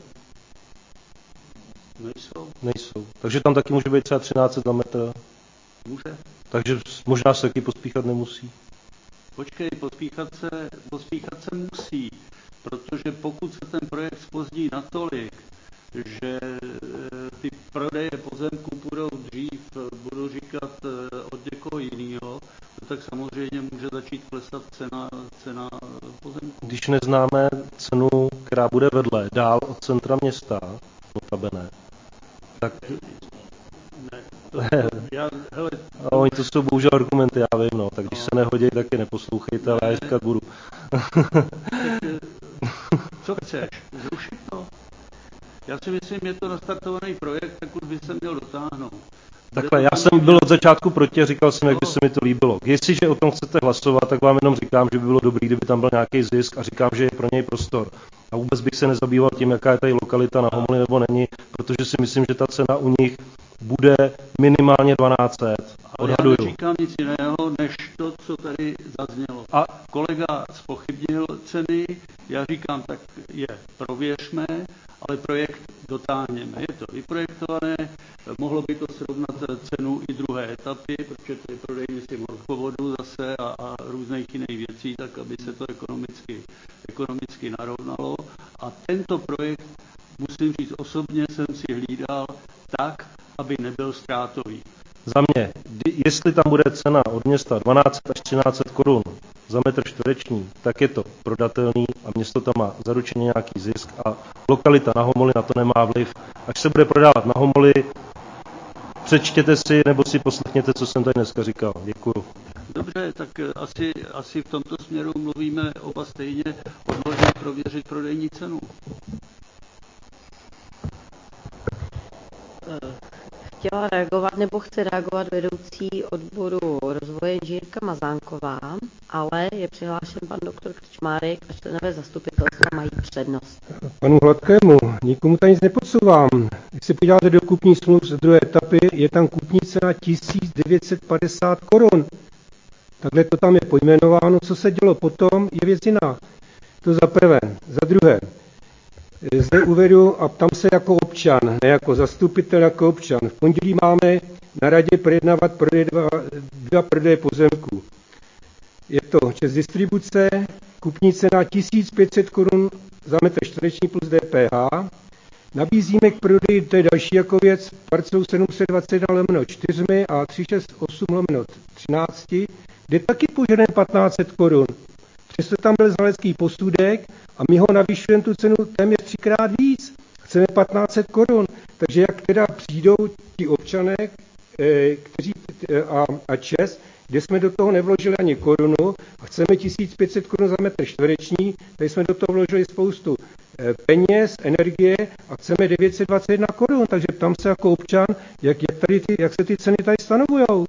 Nejsou. Takže tam taky může být třeba 13 za metr? Může. Takže možná se taky pospíchat nemusí? Počkej, pospíchat se musí, protože pokud se ten projekt zpozdí natolik, že ty prodeje pozemků půjdou dřív, budu říkat od těch někoho jiného, tak samozřejmě může začít klesat cena pozemku. Když neznáme cenu, která bude vedle, dál od centra města, notabene, tak... Oni to jsou bohužel argumenty, já vím, no, tak když se nehodí, tak je neposlouchejte, ale já je říkat budu. Co chceš? Zrušit to? Já si myslím, je to nastartovaný projekt, tak už by se měl dotáhnout. Takhle, já jsem byl od začátku proti a říkal jsem, jak by se mi to líbilo. Jestliže o tom chcete hlasovat, tak vám jenom říkám, že by bylo dobrý, kdyby tam byl nějaký zisk a říkám, že je pro něj prostor. A vůbec bych se nezabýval tím, jaká je tady lokalita na Homoli nebo není, protože si myslím, že ta cena u nich bude minimálně 1200. Odhaduju. Já neříkám nic jiného, než to, co tady zaznělo. A kolega zpochybnil ceny, já říkám, tak je prověřme, ale projekt dotáhneme. Je to vyprojektované, mohlo by to srovnat cenu i druhé etapy, protože to je prodej, myslím, horkovodu zase a různých jiných věcí, tak aby se to ekonomicky narovnalo. A tento projekt, musím říct, osobně jsem si hlídal tak, aby nebyl ztrátový. Za mě, jestli tam bude cena od města 12 až 13 korun za metr čtvereční, tak je to prodatelný a město tam má zaručeně nějaký zisk a lokalita na Homoli na to nemá vliv. Až se bude prodávat na Homoli, přečtěte si nebo si poslechněte, co jsem tady dneska říkal. Děkuju. Dobře, tak asi v tomto směru mluvíme oba stejně, odložit prověřit prodejní cenu. Chtěla reagovat, nebo chce reagovat vedoucí odboru rozvoje inženýrka Mazánková, ale je přihlášen pan doktor Krčmárek a členové zastupitelstva mají přednost. Panu Hladkému, nikomu tady nic nepodsouvám. Když se podíváte do kupní smluv z druhé etapy, je tam kupní cena 1950 korun. Takhle to tam je pojmenováno. Co se dělo potom, je věc jiná. To za prvé. Za druhé. Zde uvedu a ptám se jako občan, ne jako zastupitel, jako občan. V pondělí máme na radě projednávat dva prodeje pozemků. Je to Čes distribuce, kupní cena 1500 korun za metr čtvereční plus DPH. Nabízíme k prodeji, to je další jako věc, parcelou 721/4 a 368/13, kde taky požadujeme 1500 korun. Přesto tam byl znalecký posudek a my ho navyšujeme tu cenu téměř 3x víc. Chceme 1500 korun. Takže jak teda přijdou ti občané, kteří a ČES, kde jsme do toho nevložili ani korunu a chceme 1500 korun za metr čtvereční, tady jsme do toho vložili spoustu peněz, energie a chceme 921 korun. Takže ptám se jako občan, jak se ty ceny tady stanovujou.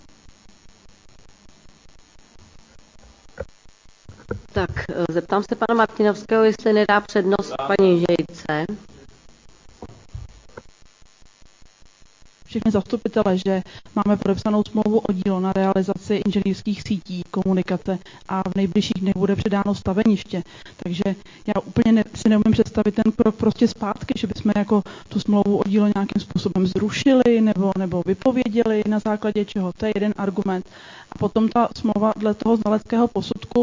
Tak, zeptám se pana Martinovského, jestli nedá přednost paní Žejce. Všechny zastupitele, že máme podepsanou smlouvu o dílo na realizaci inženýrských sítí, komunikace a v nejbližších dnech bude předáno staveniště. Takže já úplně si neumím představit ten krok prostě zpátky, že bychom jako tu smlouvu o dílo nějakým způsobem zrušili nebo vypověděli na základě čeho. To je jeden argument. A potom ta smlouva dle toho znaleckého posudku,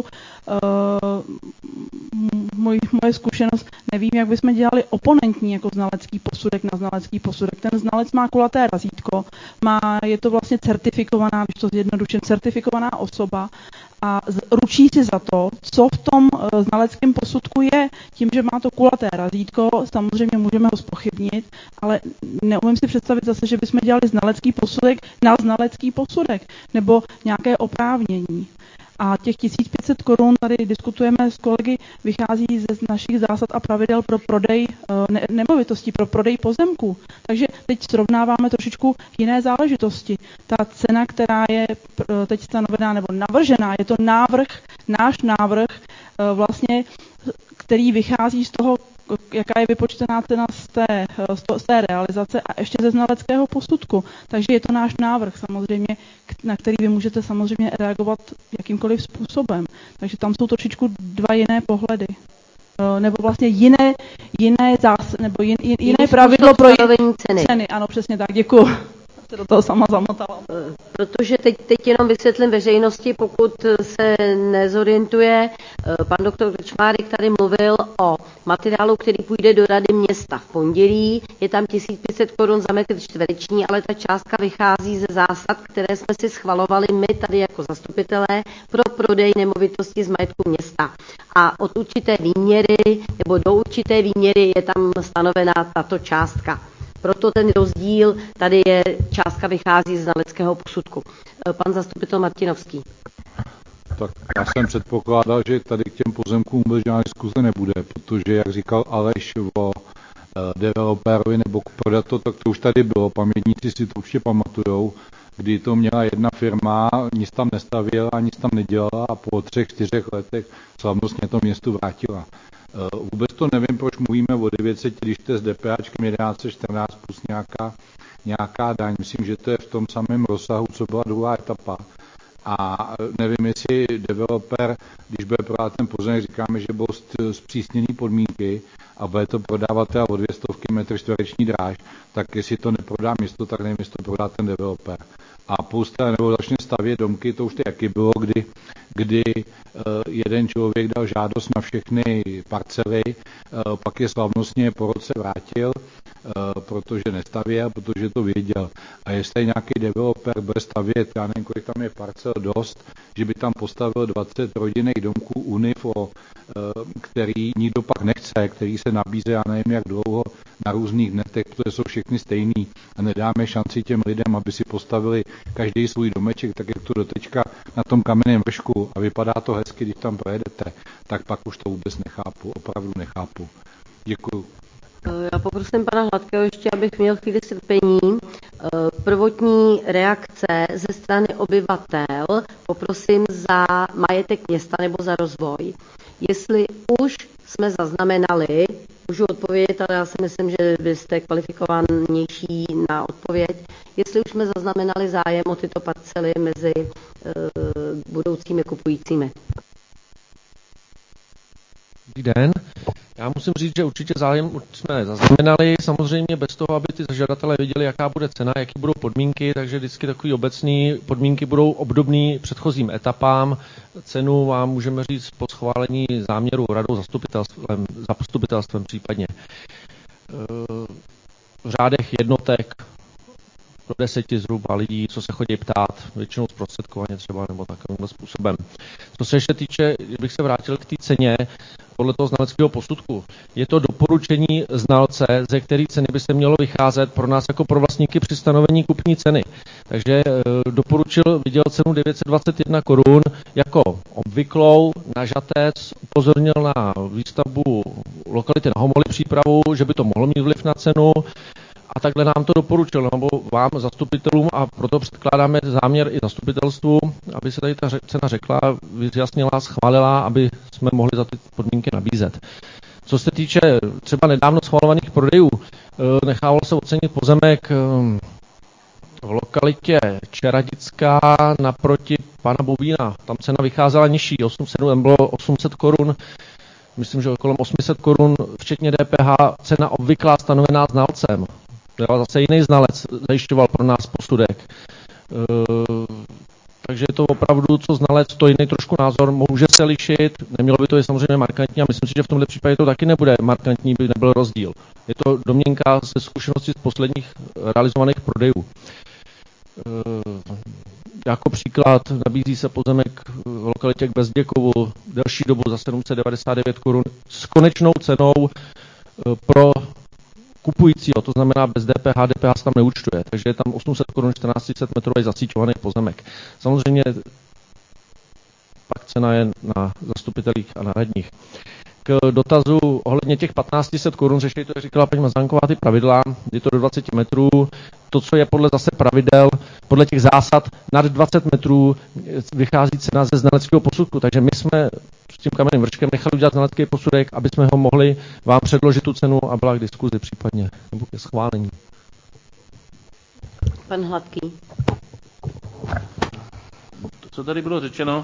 moje zkušenost, nevím, jak bychom dělali oponentní jako znalecký posudek na znalecký posudek. Ten znalec má kulaté razítko, je to vlastně certifikovaná, když to zjednoduším, certifikovaná osoba a ručí si za to, co v tom znaleckém posudku je. Tím, že má to kulaté razítko, samozřejmě můžeme ho zpochybnit, ale neumím si představit zase, že bychom dělali znalecký posudek na znalecký posudek nebo nějaké oprávnění. A těch 1500 korun tady diskutujeme s kolegy, vychází z našich zásad a pravidel pro prodej nemovitostí, pro prodej pozemků. Takže teď srovnáváme trošičku jiné záležitosti. Ta cena, která je teď stanovená nebo navržená, je to náš návrh, vlastně, který vychází z toho, jaká je vypočtená cena z té realizace a ještě ze znaleckého posudku. Takže je to náš návrh samozřejmě, na který vy můžete samozřejmě reagovat jakýmkoliv způsobem. Takže tam jsou trošičku dva jiné pohledy. Nebo vlastně jiné pravidlo pro ceny. Ano, přesně tak, děkuji. se do toho sama zamotala. Protože teď jenom vysvětlím veřejnosti, pokud se nezorientuje. Pan doktor Krčmárek tady mluvil o materiálu, který půjde do Rady města v pondělí. Je tam 1500 Kč za metr čtvereční, ale ta částka vychází ze zásad, které jsme si schvalovali my tady jako zastupitelé pro prodej nemovitosti z majetku města. A od určité výměry nebo do určité výměry je tam stanovená tato částka. Proto ten rozdíl, tady je, částka vychází z znaleckého posudku. Pan zastupitel Martinovský. Tak já jsem předpokládal, že tady k těm pozemkům vůbec žádná diskuze nebude, protože, jak říkal Aleš o developerovi nebo prodat to, tak to už tady bylo. Pamětníci si to určitě pamatujou, kdy to měla jedna firma, nic tam nestavěla, nic tam nedělala a po 3-4 letech slavnostně to městu vrátila. Vůbec to nevím, proč mluvíme o 900, když to je s DPAčkem 1114 plus nějaká daň. Myslím, že to je v tom samém rozsahu, co byla druhá etapa. A nevím, jestli developer, když bude prodávat ten pozemek, říkáme, že budou zpřísněné podmínky a bude to prodávat teda o 200 metr čtvereční dráž, tak jestli to neprodá město, tak nevím, jestli to prodá ten developer. A pousta nebo začne stavět domky, to už to jaký bylo, kdy jeden člověk dal žádost na všechny parcely, pak je slavnostně po roce vrátil, protože nestavěl, protože to věděl. A jestli nějaký developer bude stavět, já nevím, kolik tam je parcel dost, že by tam postavil 20 rodinných domků UNIFO, který nikdo pak nechce, který se nabízí, já nevím jak dlouho, na různých netech, protože jsou všechny stejný a nedáme šanci těm lidem, aby si postavili každý svůj domeček, tak jak to doteďka na tom kamenném vršku a vypadá to hezky, když tam projedete, tak pak už to vůbec nechápu, opravdu nechápu. Děkuju. Já poprosím pana Hladkého ještě, abych měl chvíli strpení. Prvotní reakce ze strany obyvatel poprosím za majetek města nebo za rozvoj. Jestli už jsme zaznamenali, můžu odpovědět, ale já si myslím, že vy jste kvalifikovanější na odpověď, jestli už jsme zaznamenali zájem o tyto parcely mezi budoucími kupujícími. Dobrý den. Já musím říct, že určitě zájem jsme zaznamenali, samozřejmě bez toho, aby ty žadatelé věděli, jaká bude cena, jaké budou podmínky, takže vždycky takový obecný podmínky budou obdobný předchozím etapám. Cenu vám můžeme říct po schválení záměru radou zastupitelstvem případně. V řádech jednotek do 10 zhruba lidí, co se chodí ptát, většinou zprostředkovaně třeba nebo takovým způsobem. Co se ještě týče, kdybych se vrátil k té ceně, podle toho znaleckého posudku, je to doporučení znalce, ze které ceny by se mělo vycházet pro nás jako pro vlastníky při stanovení kupní ceny. Takže viděl cenu 921 korun jako obvyklou, na Žatec upozornil na výstavbu lokality na Homoli přípravu, že by to mohlo mít vliv na cenu, a takhle nám to doporučil, nebo vám, zastupitelům, a proto předkládáme záměr i zastupitelstvu, aby se tady ta cena řekla, vyjasnila, schválila, aby jsme mohli za ty podmínky nabízet. Co se týče třeba nedávno schvalovaných prodejů, nechával se ocenit pozemek v lokalitě Čeradická naproti pana Bubína. Tam cena vycházela nižší, 800 korun. Myslím, že kolem 800 korun, včetně DPH, cena obvyklá stanovená znalcem. Byl zase jiný znalec, zajišťoval pro nás posudek. Takže je to opravdu, co znalec, to jiný trošku názor, může se lišit, nemělo by to je samozřejmě markantní a myslím si, že v tomto případě to taky nebude markantní, by nebyl rozdíl. Je to domněnka ze zkušenosti z posledních realizovaných prodejů. Jako příklad nabízí se pozemek v lokalitě k Bezděkovu delší dobu za 799 korun s konečnou cenou pro kupujícího, to znamená bez DPH, DPH se tam neúčtuje, takže je tam 800 korun 1400 metrový zasíťovaný pozemek. Samozřejmě pak cena je na zastupitelích a na radních. K dotazu ohledně těch 1500 korun, řeší to, jak říkala paní Mazánková, ty pravidla, je to do 20 metrů, to, co je podle zase pravidel, podle těch zásad nad 20 metrů vychází cena ze znaleckého posudku, takže my jsme s tím kamenným vrčkem nechali udělat znalecký posudek, aby jsme ho mohli vám předložit tu cenu a byla k diskuzi případně, nebo ke schválení. Pan Hladký. To, co tady bylo řečeno,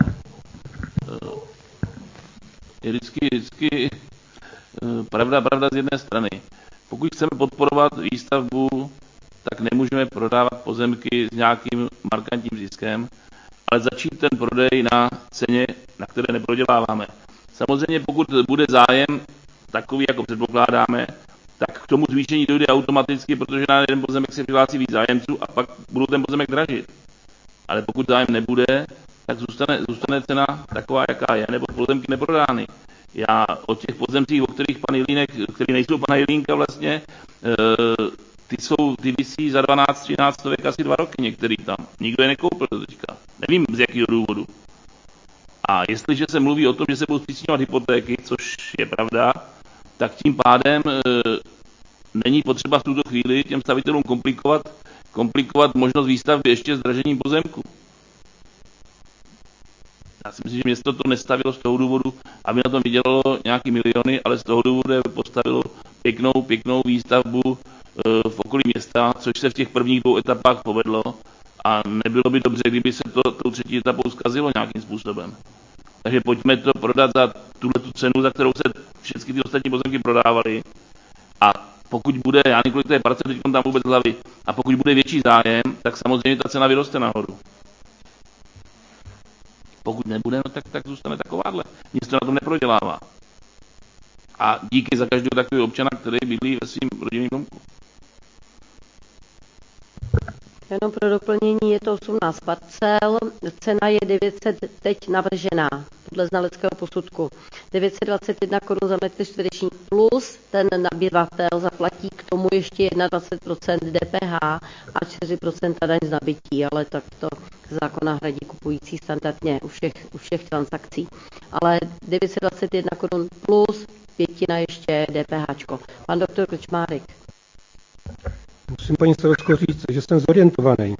je vždycky pravda z jedné strany. Pokud chceme podporovat výstavbu tak nemůžeme prodávat pozemky s nějakým markantním ziskem, ale začít ten prodej na ceně, na které neproděláváme. Samozřejmě pokud bude zájem takový, jako předpokládáme, tak k tomu zvýšení dojde automaticky, protože na jeden pozemek se přihlásí víc zájemců a pak budou ten pozemek dražit. Ale pokud zájem nebude, tak zůstane cena taková, jaká je, nebo pozemky neprodány. Já o těch pozemcích, o kterých pan Jelínek, který nejsou pana Jelínka vlastně, ty visí za 12-13 stovek asi 2 roky některý tam. Nikdo je nekoupil do teďka. Nevím z jakého důvodu. A jestliže se mluví o tom, že se budou zpřísňovat hypotéky, což je pravda, tak tím pádem není potřeba v tuto chvíli těm stavitelům komplikovat možnost výstavby ještě zdražením pozemku. Já si myslím, že město to nestavilo z toho důvodu, aby na tom vydělalo nějaký miliony, ale z toho důvodu postavilo pěknou výstavbu v okolí města, což se v těch prvních 2 etapách povedlo a nebylo by dobře, kdyby se to tou 3. etapou zkazilo nějakým způsobem. Takže pojďme to prodat za tuhletu cenu, za kterou se všechny ty ostatní pozemky prodávaly. A pokud bude, já několik té parce teď tam vůbec hlavy, a pokud bude větší zájem, tak samozřejmě ta cena vyroste nahoru. Pokud nebude, no tak zůstane takováhle. Nic to na tom neprodělává. A díky za každého takového občana, který bydlí ve svým rodinným domku. Jenom pro doplnění je to 18 parcel, cena je 900 teď navržená podle znaleckého posudku. 921 korun za metr čtvereční plus ten nabyvatel zaplatí k tomu ještě 21% DPH a 4% daň z nabytí, ale tak to zákona hradí kupující standardně u všech transakcí. Ale 921 korun plus 5 ještě DPH. Pan doktor Krčmárek. Musím paní starostko říct, že jsem zorientovaný.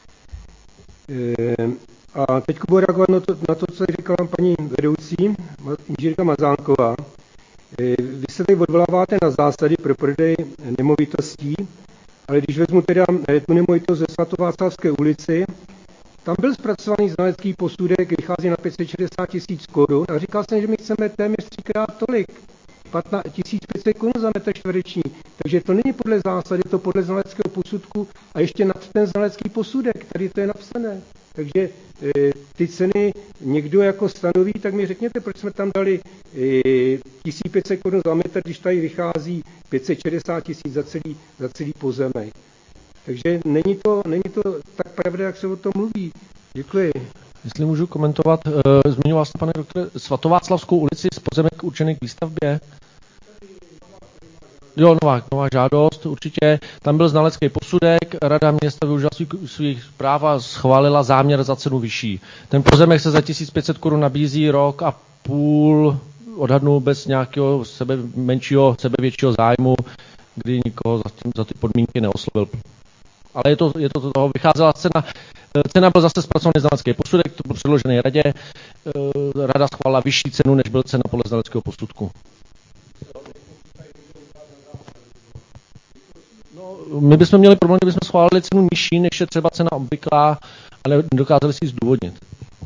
A teď budu reagovat na to, co říkala paní vedoucí, inženýrka Mazánková. Vy se tady odvoláváte na zásady pro prodej nemovitostí, ale když vezmu teda tu nemovitost ze Svatováclavské ulici, tam byl zpracovaný znalecký posudek, vychází na 560 000 korun a říkal jsem, že my chceme téměř 3x tolik. 1500 korun za metr čtvereční. Takže to není podle zásady, to podle znaleckého posudku a ještě nad ten znalecký posudek, tady to je napsané. Takže ty ceny někdo jako stanoví, tak mi řekněte, proč jsme tam dali 1500 korun za metr, když tady vychází 560 000 za celý pozemek. Takže není to tak pravda, jak se o tom mluví. Děkuji. Jestli můžu komentovat, zmiňoval jste, pane doktore, Svatováclavskou ulici z pozemek určených k výstavbě? Jo, nová žádost, určitě. Tam byl znalecký posudek, rada města využila svých práv a schválila záměr za cenu vyšší. Ten pozemek se za 1500 korun nabízí 1,5 roku, odhadnu bez nějakého menšího, sebevětšího zájmu, kdy nikoho za ty podmínky neoslovil. Ale je to toho, vycházela cena byl zase zpracovaný znalecký posudek, to byl předložený radě, rada schválila vyšší cenu, než byl cena podle znaleckého posudku. No, my bychom měli problém, kdybychom schválili cenu nižší, než je třeba cena obvyklá, ale nedokázali si ji zdůvodnit.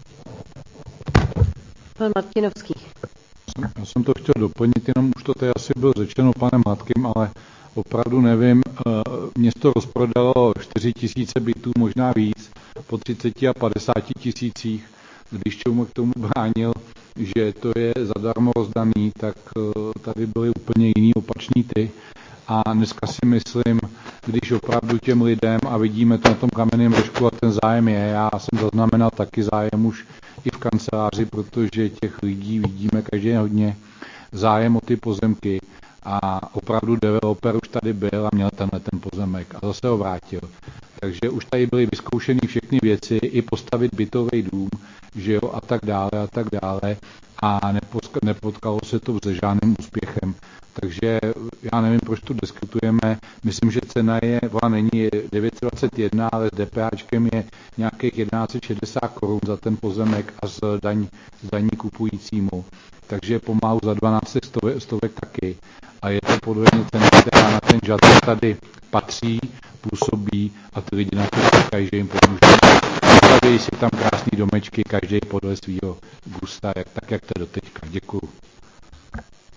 Pan Martinovský. Já jsem to chtěl doplnit, jenom už to tady asi bylo řečeno panem Matkem, ale opravdu nevím, město rozprodalo 4 000 bytů, možná víc, po 30 a 50 tisících. Když člověk k tomu bránil, že to je zadarmo rozdaný, tak tady byly úplně jiný opačný ty. A dneska si myslím, když opravdu těm lidem, a vidíme to na tom kamenném rožku a ten zájem je, já jsem zaznamenal taky zájem už i v kanceláři, protože těch lidí vidíme každý hodně, zájem o ty pozemky. A opravdu developer už tady byl a měl tenhle ten pozemek a zase ho vrátil. Takže už tady byly vyzkoušeny všechny věci, i postavit bytový dům, že jo, a tak dále. A nepotkalo se to se žádným úspěchem. Takže já nevím, proč tu diskutujeme. Myslím, že cena ona není 921, ale s DPHčkem je nějakých 1160 korun za ten pozemek a z daní kupujícímu. Takže pomalu za 12 stovek taky. A je to podle mě cena, která na ten žadl tady patří, působí a ty lidi na to čekají, že jim pomůžeme. Stavějí si tam krásný domečky, každý podle svého gusta, tak jak to je doteďka. Děkuju.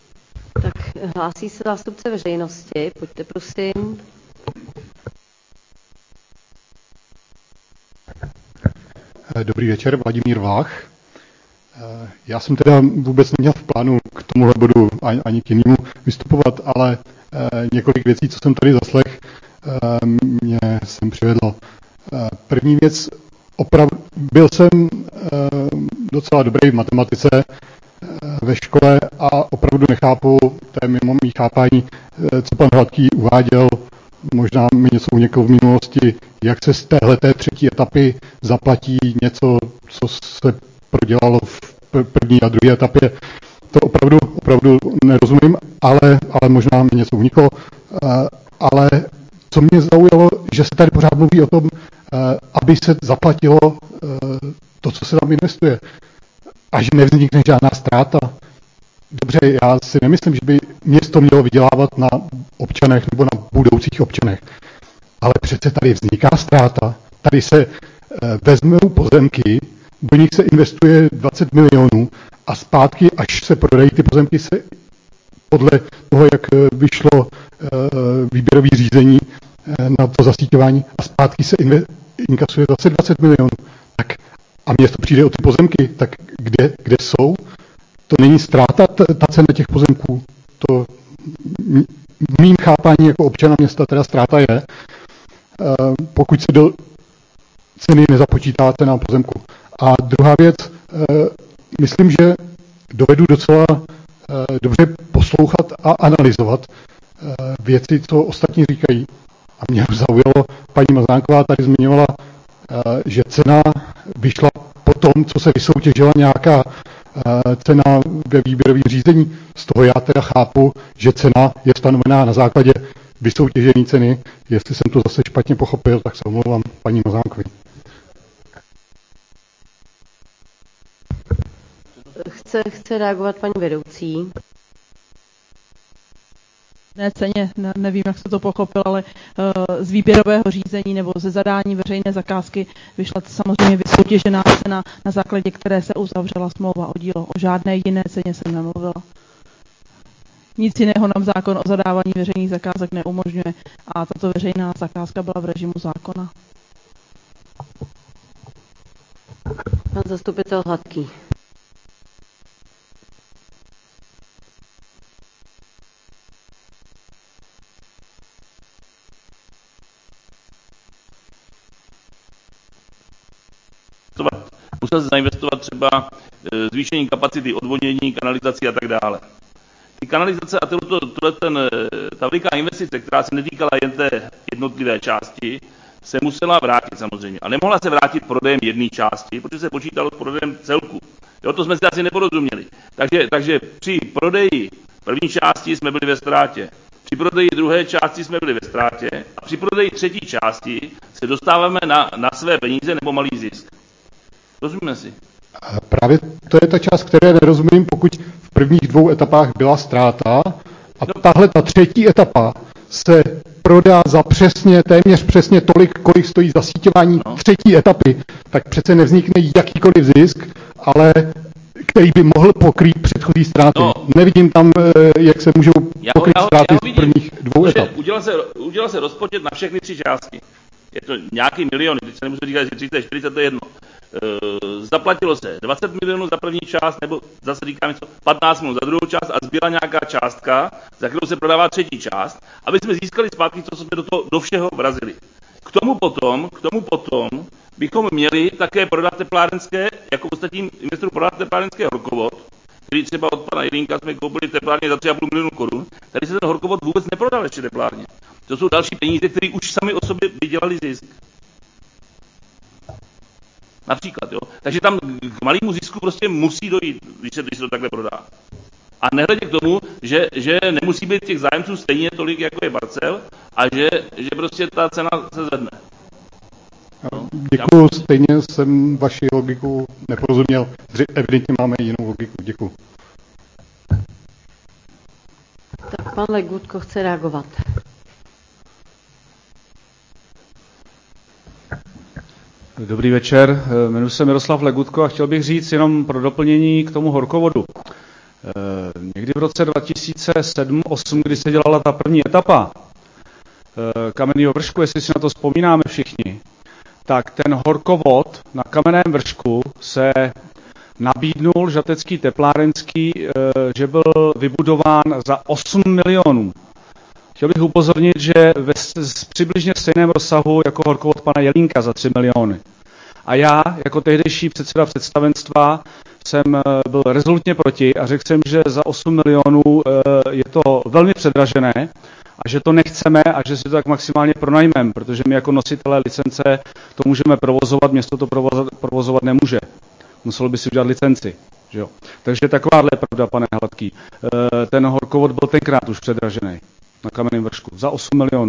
Tak hlásí se zástupce veřejnosti, pojďte prosím. Dobrý večer, Vladimír Vlách. Já jsem teda vůbec neměl v plánu k tomuhle bodu ani k jinému vystupovat, ale několik věcí, co jsem tady zaslech, mě sem přivedlo. První věc, byl jsem docela dobrý v matematice ve škole a opravdu nechápu, to je mimo mý chápání, co pan Hladký uváděl, možná mi něco uniklo v minulosti, jak se z téhleté třetí etapy zaplatí něco, co se prodělalo v první a druhé etapě. To opravdu nerozumím, ale možná mi něco uniklo. Ale co mě zaujalo, že se tady pořád mluví o tom, aby se zaplatilo to, co se tam investuje. A že nevznikne žádná ztráta. Dobře, já si nemyslím, že by město mělo vydělávat na občanech nebo na budoucích občanech. Ale přece tady vzniká ztráta. Tady se vezmou pozemky, do nich se investuje 20 milionů a zpátky, až se prodají ty pozemky, se podle toho, jak vyšlo výběrové řízení na to zasíťování a zpátky se inkasuje zase 20 milionů. Tak a město přijde o ty pozemky, tak kde jsou? To není ztráta, ta cena těch pozemků. To v mým chápání jako občana města teda ztráta je, pokud se do ceny nezapočítá cena pozemku. A druhá věc, myslím, že dovedu docela dobře poslouchat a analyzovat věci, co ostatní říkají. A mě zaujalo, paní Mazánková tady zmiňovala, že cena vyšla po tom, co se vysoutěžila nějaká cena ve výběrovém řízení. Z toho já teda chápu, že cena je stanovená na základě vysoutěžené ceny. Jestli jsem to zase špatně pochopil, tak se omlouvám paní Mazánkové. Chce reagovat paní vedoucí. Ne ceně, nevím, jak jste to pochopil, ale z výběrového řízení nebo ze zadání veřejné zakázky vyšla samozřejmě vysoutěžená cena, na základě které se uzavřela smlouva o dílo. O žádné jiné ceně jsem nemluvila. Nic jiného nám zákon o zadávání veřejných zakázek neumožňuje a tato veřejná zakázka byla v režimu zákona. Pan zastupitel Hladký. Musel se zainvestovat třeba zvýšení kapacity odvodnění, kanalizací a tak dále. Ty kanalizace a ta veliká investice, která se netýkala jen té jednotlivé části, se musela vrátit samozřejmě. A nemohla se vrátit prodejem jedné části, protože se počítalo s prodejem celku. Jo, to jsme si asi neporozuměli. Takže při prodeji první části jsme byli ve ztrátě. Při prodeji druhé části jsme byli ve ztrátě a při prodeji třetí části se dostáváme na své peníze nebo malý zisk. Rozumíme si? Právě to je ta část, které nerozumím, pokud v prvních dvou etapách byla ztráta a tahle ta třetí etapa se prodá za téměř přesně tolik, kolik stojí zasíťování třetí etapy, tak přece nevznikne jakýkoliv zisk, ale který by mohl pokrýt předchozí ztráty. Nevidím tam, jak se můžou pokrýt ztráty z prvních dvou etap. Udělal se rozpočet na všechny tři části. Je to nějaký milion, teď se nemusím říkat, že 30, 40, to je jedno. Zaplatilo se 20 milionů za první část, nebo zase říkám něco, 15 milionů za druhou část a zbyla nějaká částka, za kterou se prodává třetí část, aby jsme získali zpátky, co jsme do všeho vrazili. K tomu potom bychom měli také prodat teplárenské, jako ostatním investorům prodat teplárenské horkovod, který třeba od pana Jelínka jsme koupili teplárně za 3,5 milionu korun. Tady se ten horkovod vůbec neprodal ještě teplárně. To jsou další peníze, které už sami o sobě vydělali zisk. Například, jo. Takže tam k malému zisku prostě musí dojít, když se to takhle prodá. A nehledě k tomu, že nemusí být těch zájemců stejně tolik, jako je parcel, a že prostě ta cena se zvedne. No. Děkuju, stejně jsem vaši logiku neporozuměl. Evidentně máme jinou logiku. Děkuju. Tak pan Legutko chce reagovat. Dobrý večer, jmenuji se Miroslav Legutko a chtěl bych říct jenom pro doplnění k tomu horkovodu. Někdy v roce 2007-2008, kdy se dělala ta první etapa Kamenného vršku, jestli si na to vzpomínáme všichni, tak ten horkovod na Kamenném Vršku se nabídnul Žatecký teplárenský, že byl vybudován za 8 milionů. Chtěl bych upozornit, že ve přibližně stejném rozsahu jako horkovod pana Jelínka za 3 miliony. A já, jako tehdejší předseda představenstva, jsem byl rezolutně proti a řekl jsem, že za 8 milionů je to velmi předražené a že to nechceme a že si to tak maximálně pronajmeme, protože my jako nositelé licence to můžeme provozovat, město to provozovat nemůže. Muselo by si udělat licenci. Že jo? Takže takováhle je pravda, pane Hladký. Ten horkovod byl tenkrát už předražený na Kamenném Vršku za 8 milionů.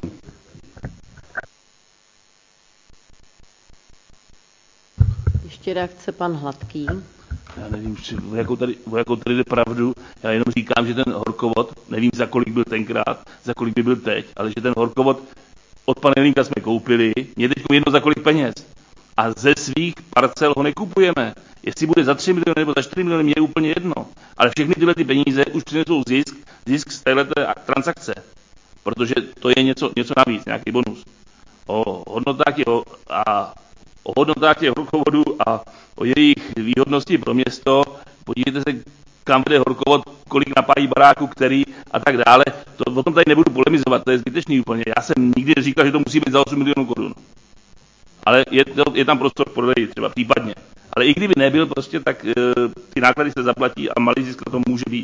Ještě reakce pan Hladký. Já nevím, o jakou tady jde pravdu. Já jenom říkám, že ten horkovod, nevím, za kolik byl tenkrát, za kolik by byl teď, ale že ten horkovod od pana Jelínka jsme koupili, mě teď jedno za kolik peněz. A ze svých parcel ho nekupujeme. Jestli bude za 3 miliony nebo za 4 miliony, mě je úplně jedno. Ale všechny tyhle ty peníze už přinesou zisk z téhleté transakce. Protože to je něco navíc, nějaký bonus. O hodnotách těch horkovodů a o jejich výhodnosti pro město, podívejte se, kam vede horkovod, kolik napájí baráků, který a tak dále. O tom tady nebudu polemizovat, to je zbytečný úplně. Já jsem nikdy neříkal, že to musí být za 8 milionů korun. Ale je tam prostor k prodeji třeba případně. Ale i kdyby nebyl prostě, tak ty náklady se zaplatí a malý zisk na tom může být.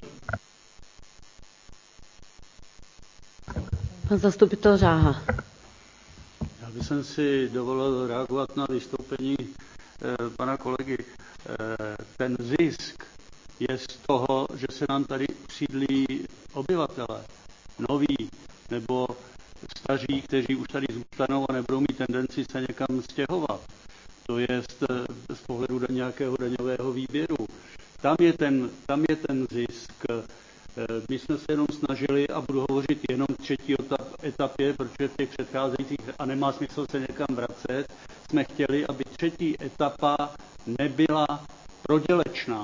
Pan zastupitel Řáha. Já bych si dovolil reagovat na vystoupení pana kolegy. Ten zisk je z toho, že se nám tady usídlí obyvatele, noví nebo staří, kteří už tady zůstanou a nebudou mít tendenci se někam stěhovat. To je z pohledu nějakého daňového výběru. Tam je ten zisk. My jsme se jenom snažili, a budu hovořit jenom v třetí etapě, protože v těch předcházejících, a nemá smysl se někam vracet, jsme chtěli, aby třetí etapa nebyla prodělečná.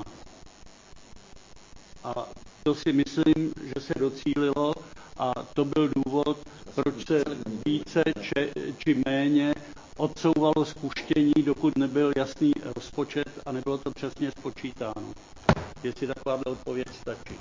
A to si myslím, že se docílilo a to byl důvod, proč se více či méně odsouvalo spuštění, dokud nebyl jasný rozpočet a nebylo to přesně spočítáno. Jestli takováhle odpověď stačí.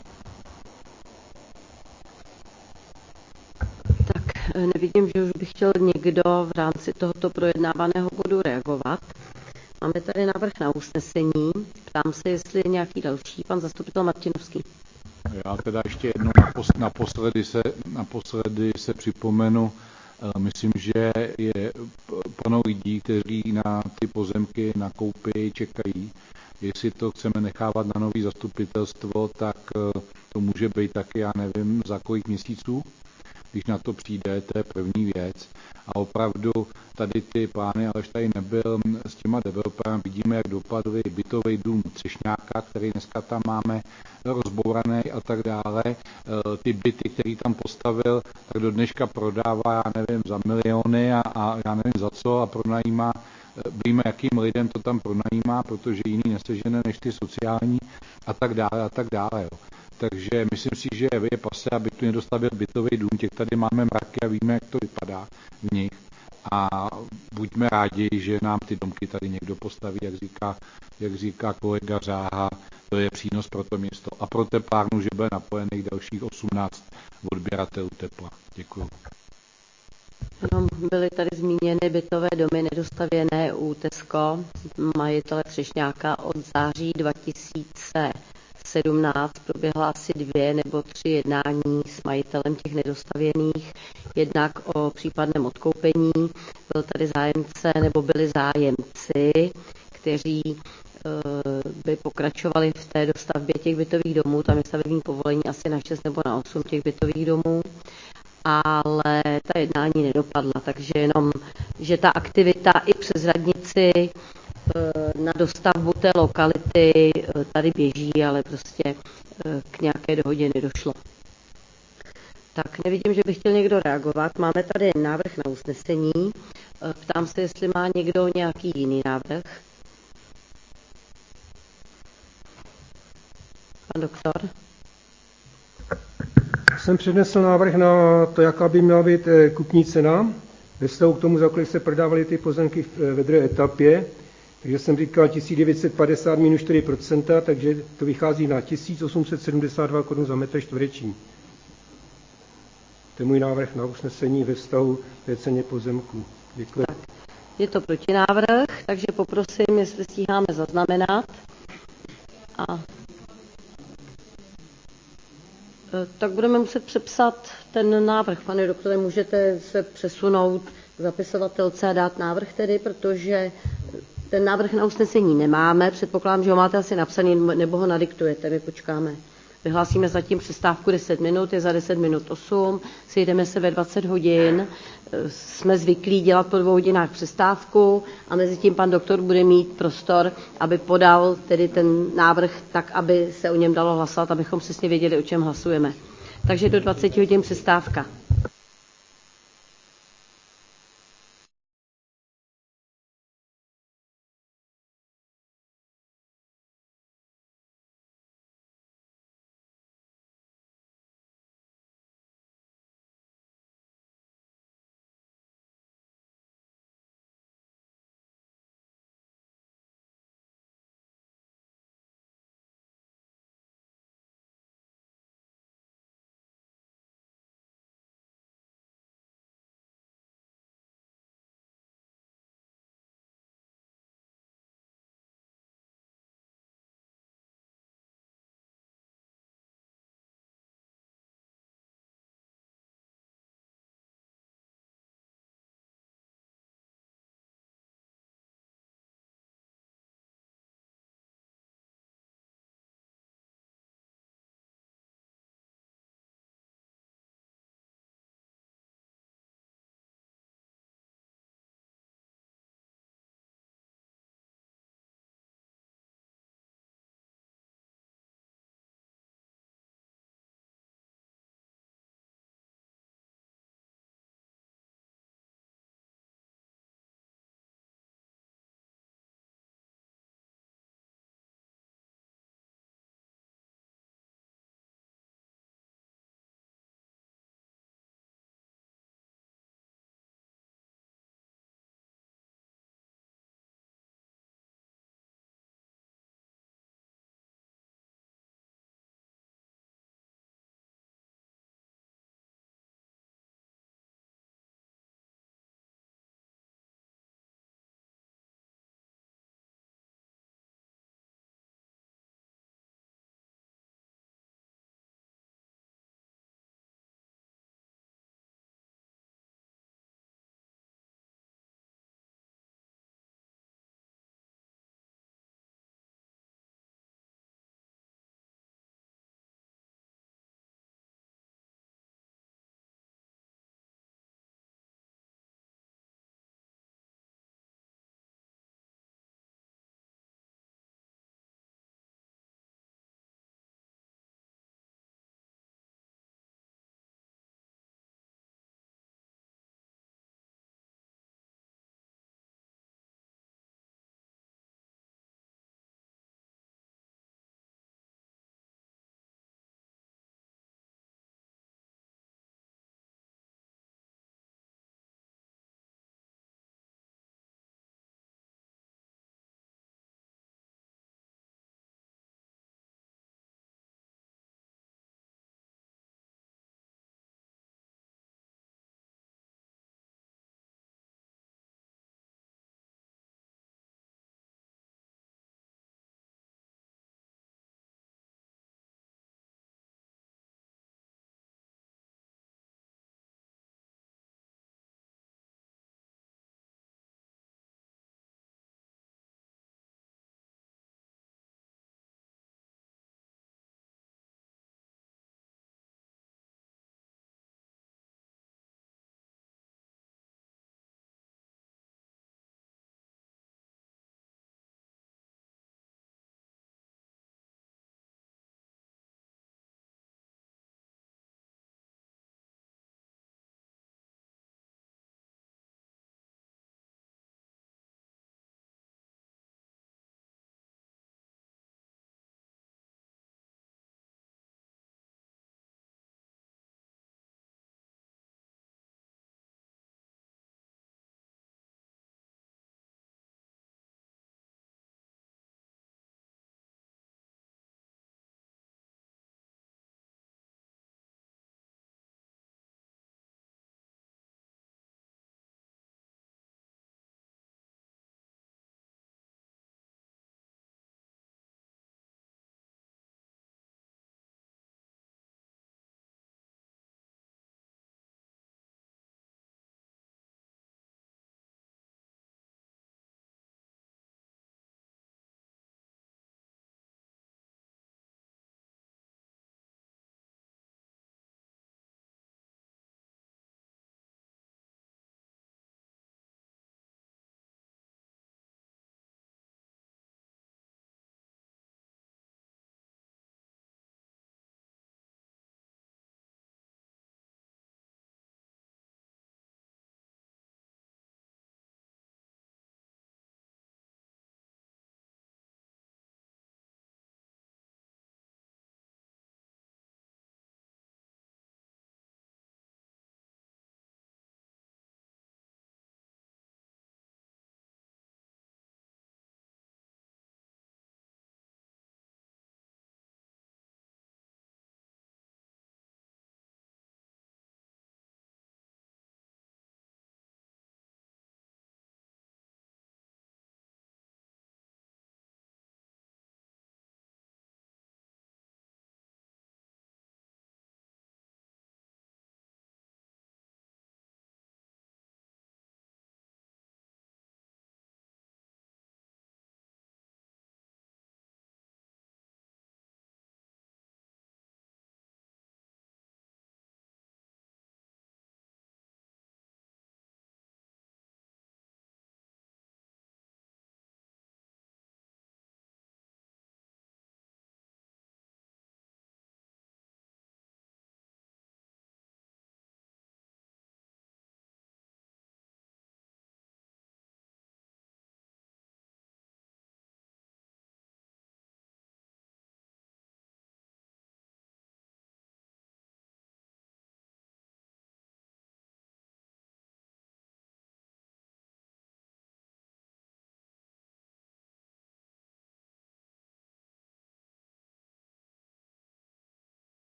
Tak nevidím, že už by chtěl někdo v rámci tohoto projednávaného bodu reagovat. Máme tady návrh na usnesení. Ptám se, jestli je nějaký další. Pan zastupitel Martinovský. Já teda ještě jednou naposledy se připomenu, myslím, že je plno lidí, kteří na ty pozemky nakoupí, čekají. Jestli to chceme nechávat na nový zastupitelstvo, tak to může být taky, já nevím, za kolik měsíců, když na to přijde, to je první věc. A opravdu tady ty plány, ale tady nebyl s těma developerem, vidíme, jak dopadly bytový dům Třešňáka, který dneska tam máme rozbouraný a tak dále. Ty byty, který tam postavil, tak do dneška prodává, já nevím, za miliony a já nevím za co a pronajímá. Víme, jakým lidem to tam pronajímá, protože jiný nesežené než ty sociální a tak dále. Jo. Takže myslím si, že je pase, aby tu nedostavil bytový dům, těch tady máme mraky a víme, jak to vypadá v nich. A buďme rádi, že nám ty domky tady někdo postaví, jak říká kolega Řáha, to je přínos pro to město a pro teplárnu, že bude napojených dalších 18 odběratelů tepla. Děkuju. Byly tady zmíněny bytové domy nedostavěné u Tesco, majitele Třešňáka od září 2017 proběhla asi 2 nebo 3 jednání s majitelem těch nedostavěných, jednak o případném odkoupení, byl tady zájemce nebo byli zájemci, kteří by pokračovali v té dostavbě těch bytových domů, tam je stavební povolení asi na 6 nebo na 8 těch bytových domů, ale ta jednání nedopadla, takže jenom, že ta aktivita i přes radnici na dostavbu té lokality tady běží, ale prostě k nějaké dohodě nedošlo. Tak nevidím, že by chtěl někdo reagovat. Máme tady návrh na usnesení. Ptám se, jestli má někdo nějaký jiný návrh. Pan doktor. Jsem přednesl návrh na to, jaká by měla být kupní cena ve vztahu k tomu, za kolik se prodávaly ty pozemky ve druhé etapě. Takže jsem říkal 1950 minus 4%, takže to vychází na 1872 korun za metr čtvereční. To je můj návrh na usnesení ve vztahu k ceně pozemků. Děkuji. Je to protinávrh, takže poprosím, jestli stíháme zaznamenat. Tak budeme muset přepsat ten návrh. Pane doktore, můžete se přesunout k zapisovatelce a dát návrh tedy, protože ten návrh na usnesení nemáme. Předpokládám, že ho máte asi napsaný, nebo ho nadiktujete, my počkáme. Vyhlásíme zatím přestávku 10 minut, je za 10 minut 8, sejdeme se ve 20 hodin, jsme zvyklí dělat po 2 hodinách přestávku a mezi tím pan doktor bude mít prostor, aby podal tedy ten návrh tak, aby se o něm dalo hlasovat, abychom přesně věděli, o čem hlasujeme. Takže do 20 hodin přestávka.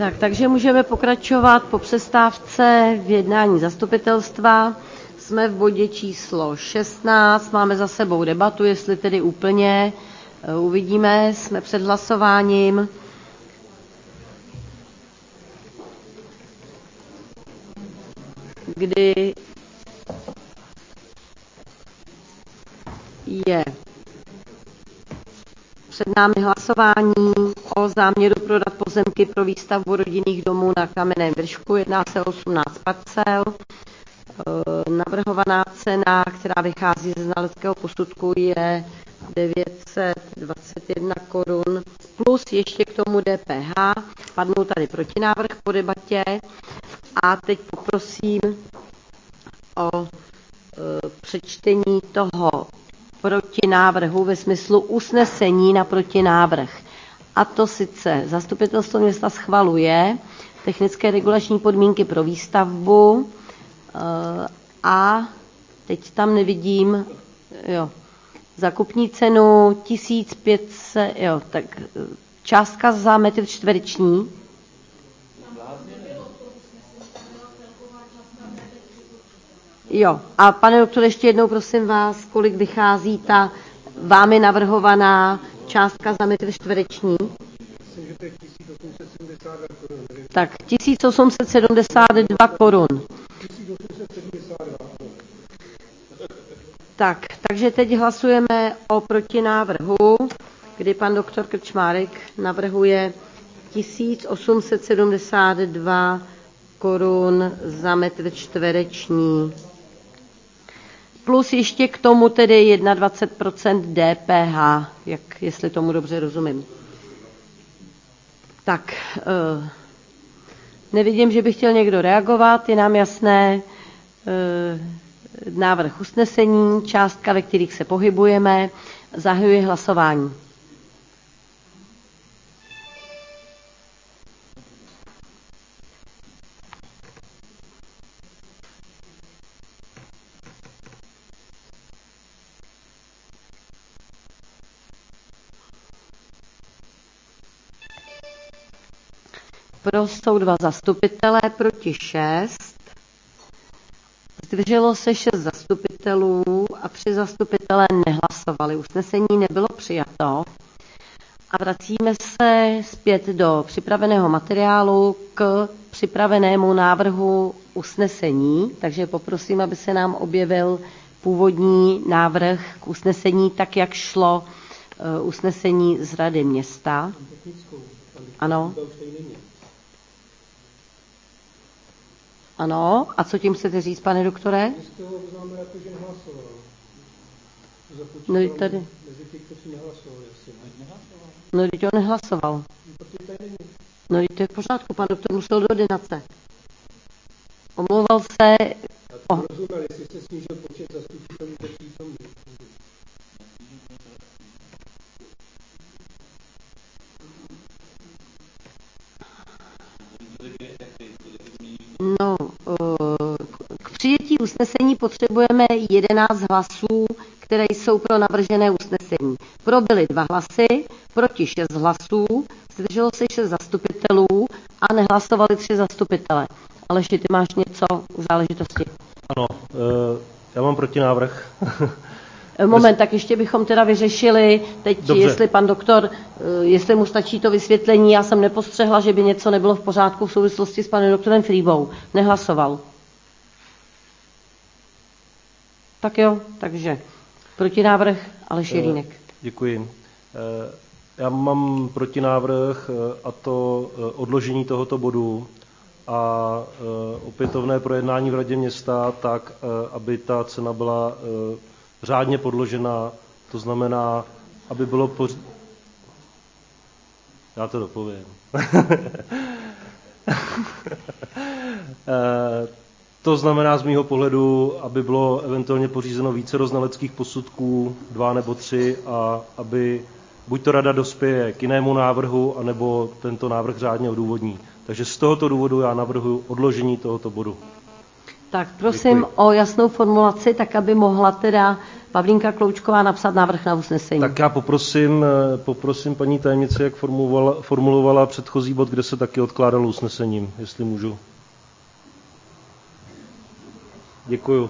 Takže můžeme pokračovat po přestávce v jednání zastupitelstva. Jsme v bodě číslo 16, máme za sebou debatu, jestli tedy úplně uvidíme, jsme před hlasováním. Kdy je před námi hlasování o záměru prodat pozemky pro výstavbu rodinných domů na Kamenném Vršku. Jedná se o 18 parcel. Navrhovaná cena, která vychází ze znaleckého posudku, je 921 korun plus ještě k tomu DPH. Padnul tady protinávrh po debatě a teď poprosím o přečtení toho protinávrhu ve smyslu usnesení na protinávrh. A to sice zastupitelstvo města schvaluje technické regulační podmínky pro výstavbu a teď tam nevidím, zakupní cenu 1500, tak částka za metr čtvereční. A pane doktor, ještě jednou prosím vás, kolik vychází ta vámi navrhovaná částka za metr čtvereční? Myslím, že to je 1872 korun. Tak 1872 korun. 1872. Takže teď hlasujeme o protinávrhu, kdy pan doktor Krčmárek navrhuje 1872 korun za metr čtvereční. Plus ještě k tomu tedy 21% DPH, jestli tomu dobře rozumím. Nevidím, že by chtěl někdo reagovat, je nám jasné návrh usnesení, částka, ve kterých se pohybujeme. Zahajuji hlasování. Pro jsou 2 zastupitelé, proti 6. Zdrželo se 6 zastupitelů a 3 zastupitelé nehlasovali. Usnesení nebylo přijato. A vracíme se zpět do připraveného materiálu k připravenému návrhu usnesení. Takže poprosím, aby se nám objevil původní návrh k usnesení, tak jak šlo usnesení z Rady města. Ano. Ano, a co tím chcete říct, pane doktore? No i tady. No teď on nehlasoval. No i to je v pořádku, pan doktor musel do ordinace. Omlouval se. Rozuměl, jestli se snížil počet zastupitelů do přítomných. No, k přijetí usnesení potřebujeme 11 hlasů, které jsou pro navržené usnesení. Pro byly 2 hlasy, proti 6 hlasů, zdrželo se 6 zastupitelů a nehlasovali 3 zastupitele. Aleši, ty máš něco k záležitosti? Ano, já mám protinávrh. Moment, tak ještě bychom teda vyřešili teď, dobře. Jestli pan doktor, jestli mu stačí to vysvětlení. Já jsem nepostřehla, že by něco nebylo v pořádku v souvislosti s panem doktorem Frýbou. Nehlasoval. Tak jo, takže protinávrh Aleš Jelínek. Děkuji. Já mám protinávrh a to odložení tohoto bodu a opětovné projednání v Radě města tak, aby ta cena byla řádně podložená, to znamená, aby bylo Já to dopovím. To znamená z mýho pohledu, aby bylo eventuálně pořízeno více znaleckých posudků, 2 nebo 3, a aby buď to rada dospěje k jinému návrhu, anebo tento návrh řádně odůvodní. Takže z tohoto důvodu já navrhuji odložení tohoto bodu. Tak prosím Děkuji. o jasnou formulaci, tak aby mohla teda Pavlínka Kloučková napsat návrh na usnesení. Tak já poprosím paní tajemnici, jak formulovala předchozí bod, kde se taky odkládalo usnesením, jestli můžu. Děkuju.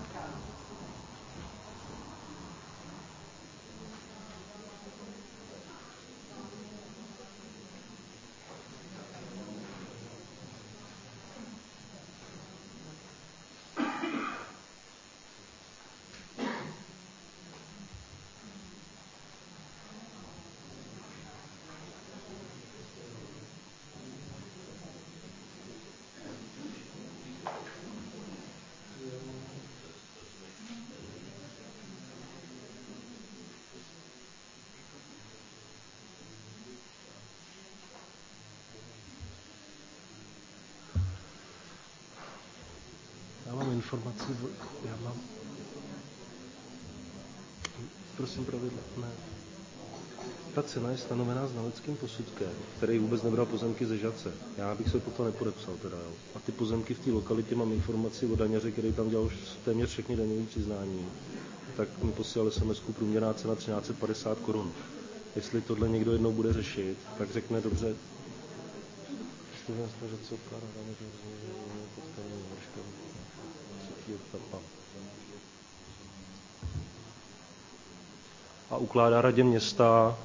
Informaci, já mám... Prosím, pravidla. Ne. Ta cena je stanovená znaleckým posudkem, který vůbec nebral pozemky ze Žadce. Já bych se po to nepodepsal teda, jo. A ty pozemky v té lokalitě mám informaci o daňaři, který tam dělal téměř všechny daňové přiznání. Tak mi posílal SMS-ku průměrná cena 1350 korun. Jestli tohle někdo jednou bude řešit, tak řekne dobře. A ukládá radě města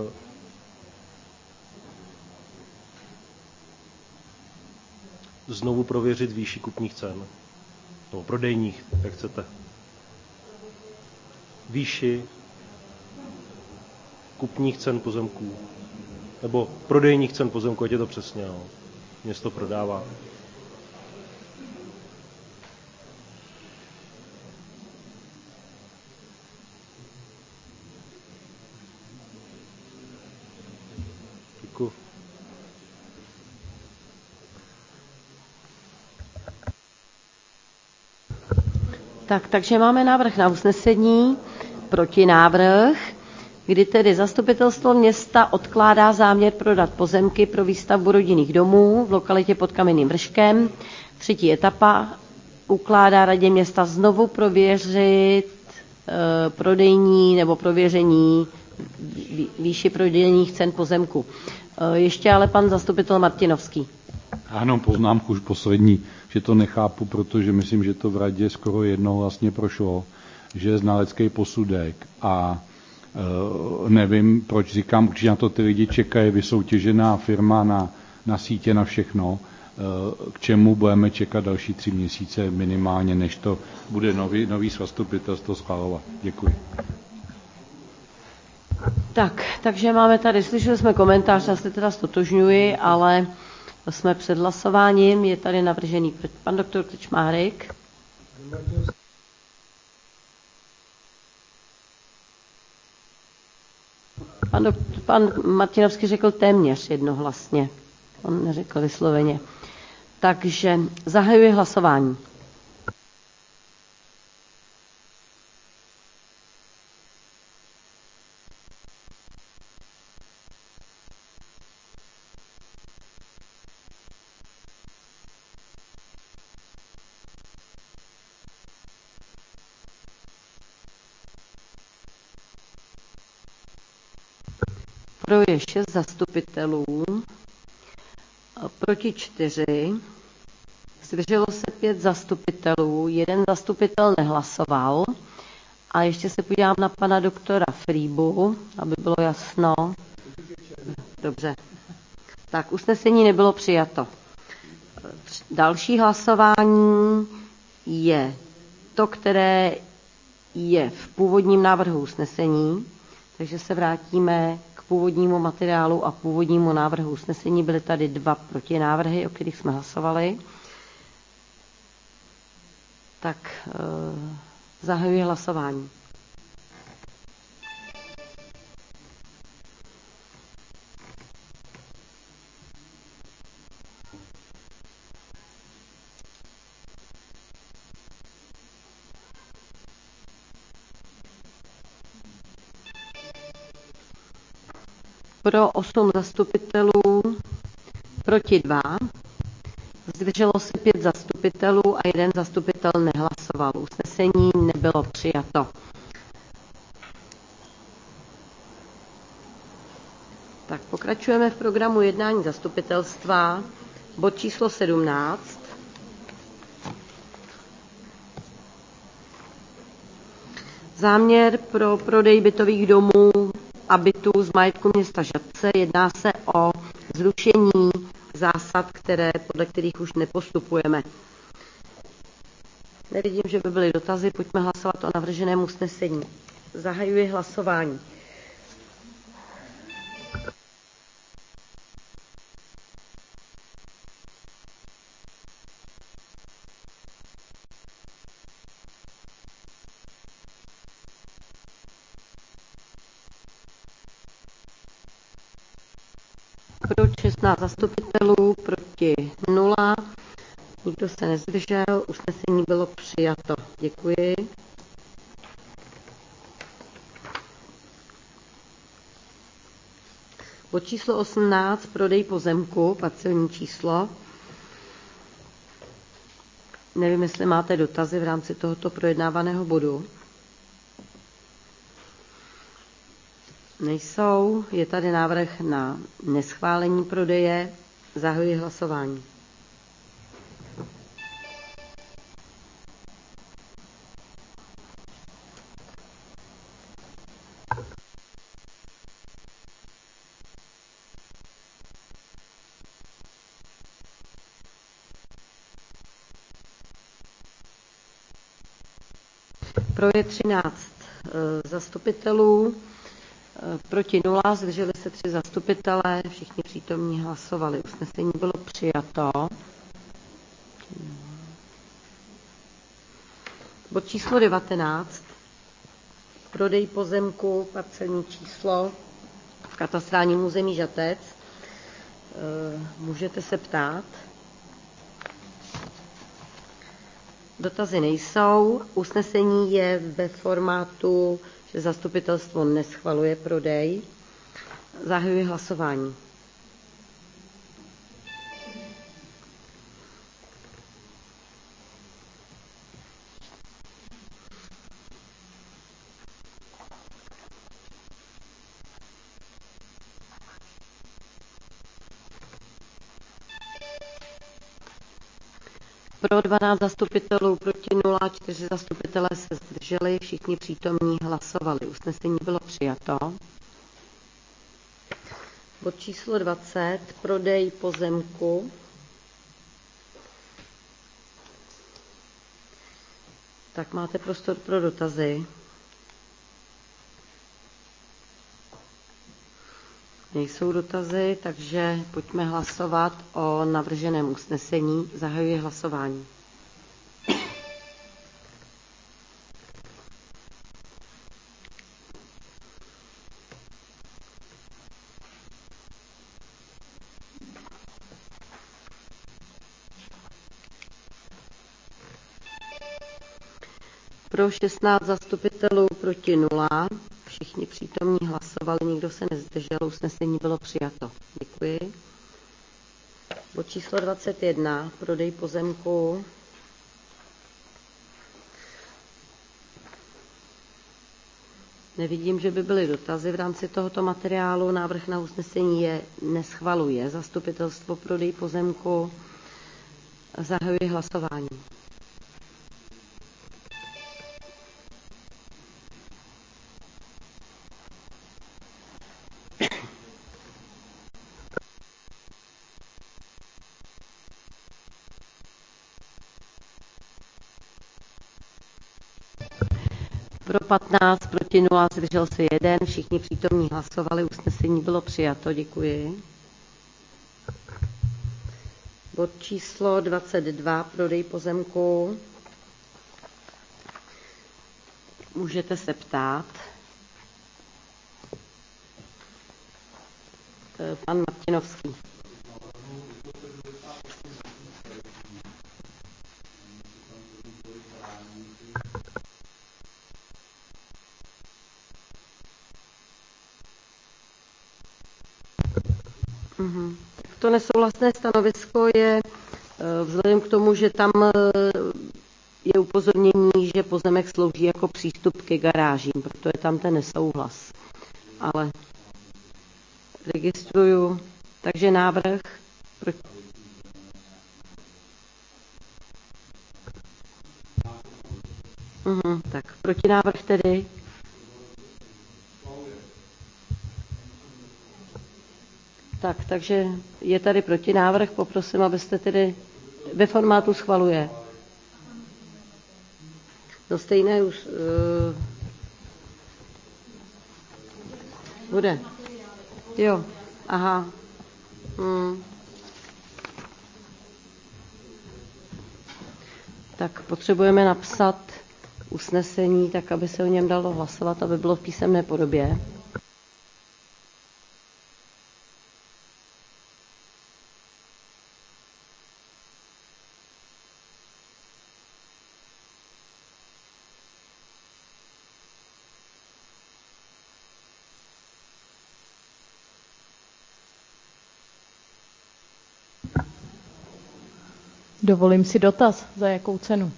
znovu prověřit výši kupních cen, nebo prodejních, jak chcete. Výši kupních cen pozemků, nebo prodejních cen pozemků, ať je to přesně, no. Město prodává. Děkuji. Takže máme návrh na usnesení, protinávrh, kdy tedy zastupitelstvo města odkládá záměr prodat pozemky pro výstavbu rodinných domů v lokalitě pod Kamenným Vrškem. Třetí etapa ukládá radě města znovu prověřit prodejní nebo prověření výši prodejních cen pozemku. Ještě ale pan zastupitel Martinovský. Ano, poznámku už poslední, že to nechápu, protože myslím, že to v radě skoro jednohlasně prošlo, že je znalecký posudek a nevím, proč říkám, určitě na to ty lidi čekají, vysoutěžená firma na sítě, na všechno, k čemu budeme čekat další 3 měsíce minimálně, než to bude nový zastupitelstvo schvalovat. Děkuji. Takže máme tady, slyšeli jsme komentář, já se teda stotožňuji, ale jsme před hlasováním, je tady navržený pan doktor Krčmárek. Pan Martinovský řekl téměř jednohlasně, on neřekl vysloveně. Takže zahajuji hlasování. Pro je 6 zastupitelů, proti 4, zdrželo se 5 zastupitelů, 1 zastupitel nehlasoval. A ještě se podívám na pana doktora Frýbu, aby bylo jasno. Dobře. Tak usnesení nebylo přijato. Další hlasování je to, které je v původním návrhu usnesení, takže se vrátíme k původnímu materiálu a původnímu návrhu usnesení. Byly tady 2 protinávrhy, o kterých jsme hlasovali. Tak zahajuji hlasování. Pro 8 zastupitelů, proti 2, Zdrželo se 5 zastupitelů a 1 zastupitel nehlasoval. Usnesení nebylo přijato. Tak pokračujeme v programu jednání zastupitelstva. Bod číslo 17. Záměr pro prodej bytových domů a bytů z majetku města Žatce. Jedná se o zrušení zásad, podle kterých už nepostupujeme. Nevidím, že by byly dotazy. Pojďme hlasovat o navrženém usnesení. Zahajuji hlasování. Pro 16 zastupitelů, proti 0. Nikdo se nezdržel. Usnesení bylo přijato. Děkuji. Bod číslo 18. Prodej pozemku, parcelní číslo. Nevím, jestli máte dotazy v rámci tohoto projednávaného bodu. Nejsou. Je tady návrh na neschválení prodeje. Zahajuji hlasování. Pro je 13 zastupitelů, proti 0, zdrželi se 3 zastupitelé, všichni přítomní hlasovali. Usnesení bylo přijato. Bod číslo 19. Prodej pozemku, parcelní číslo v katastrálním území Žatec. Můžete se ptát. Dotazy nejsou. Usnesení je ve formátu, že zastupitelstvo neschvaluje prodej. Zahajuji hlasování. Pro 12 zastupitelů, proti 0, 4 zastupitelé se zdrželi, všichni přítomní hlasovali. Usnesení bylo přijato. Bod číslo 20, prodej pozemku. Tak máte prostor pro dotazy. Nejsou dotazy, takže pojďme hlasovat o navrženém usnesení. Zahajuji hlasování. Pro 16 zastupitelů, proti 0. Všichni přítomní hlasovali, nikdo se nezdržel, usnesení bylo přijato. Děkuji. Bod číslo 21, prodej pozemku. Nevidím, že by byly dotazy v rámci tohoto materiálu. Návrh na usnesení je neschvaluje. Zastupitelstvo prodej pozemku. Zahajuji hlasování. Pro 15, proti 0, zdržel se 1, všichni přítomní hlasovali, usnesení bylo přijato, děkuji. Bod číslo 22, prodej pozemku. Můžete se ptát. Pan Martinovský. To nesouhlasné stanovisko je Vzhledem k tomu, že tam je upozornění, že pozemek slouží jako přístup ke garážím, proto je tam ten nesouhlas. Ale registruju, takže návrh tak protinávrh tedy. Takže je tady protinávrh, poprosím, abyste tedy ve formátu schvaluje. No stejné už bude. Jo, aha. Tak potřebujeme napsat usnesení, tak aby se o něm dalo hlasovat, aby bylo v písemné podobě. Dovolím si dotaz, za jakou cenu?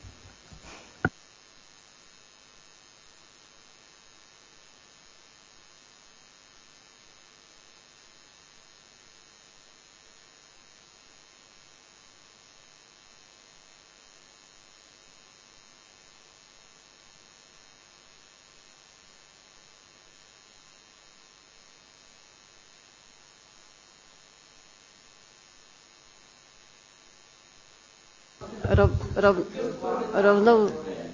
Rovnou.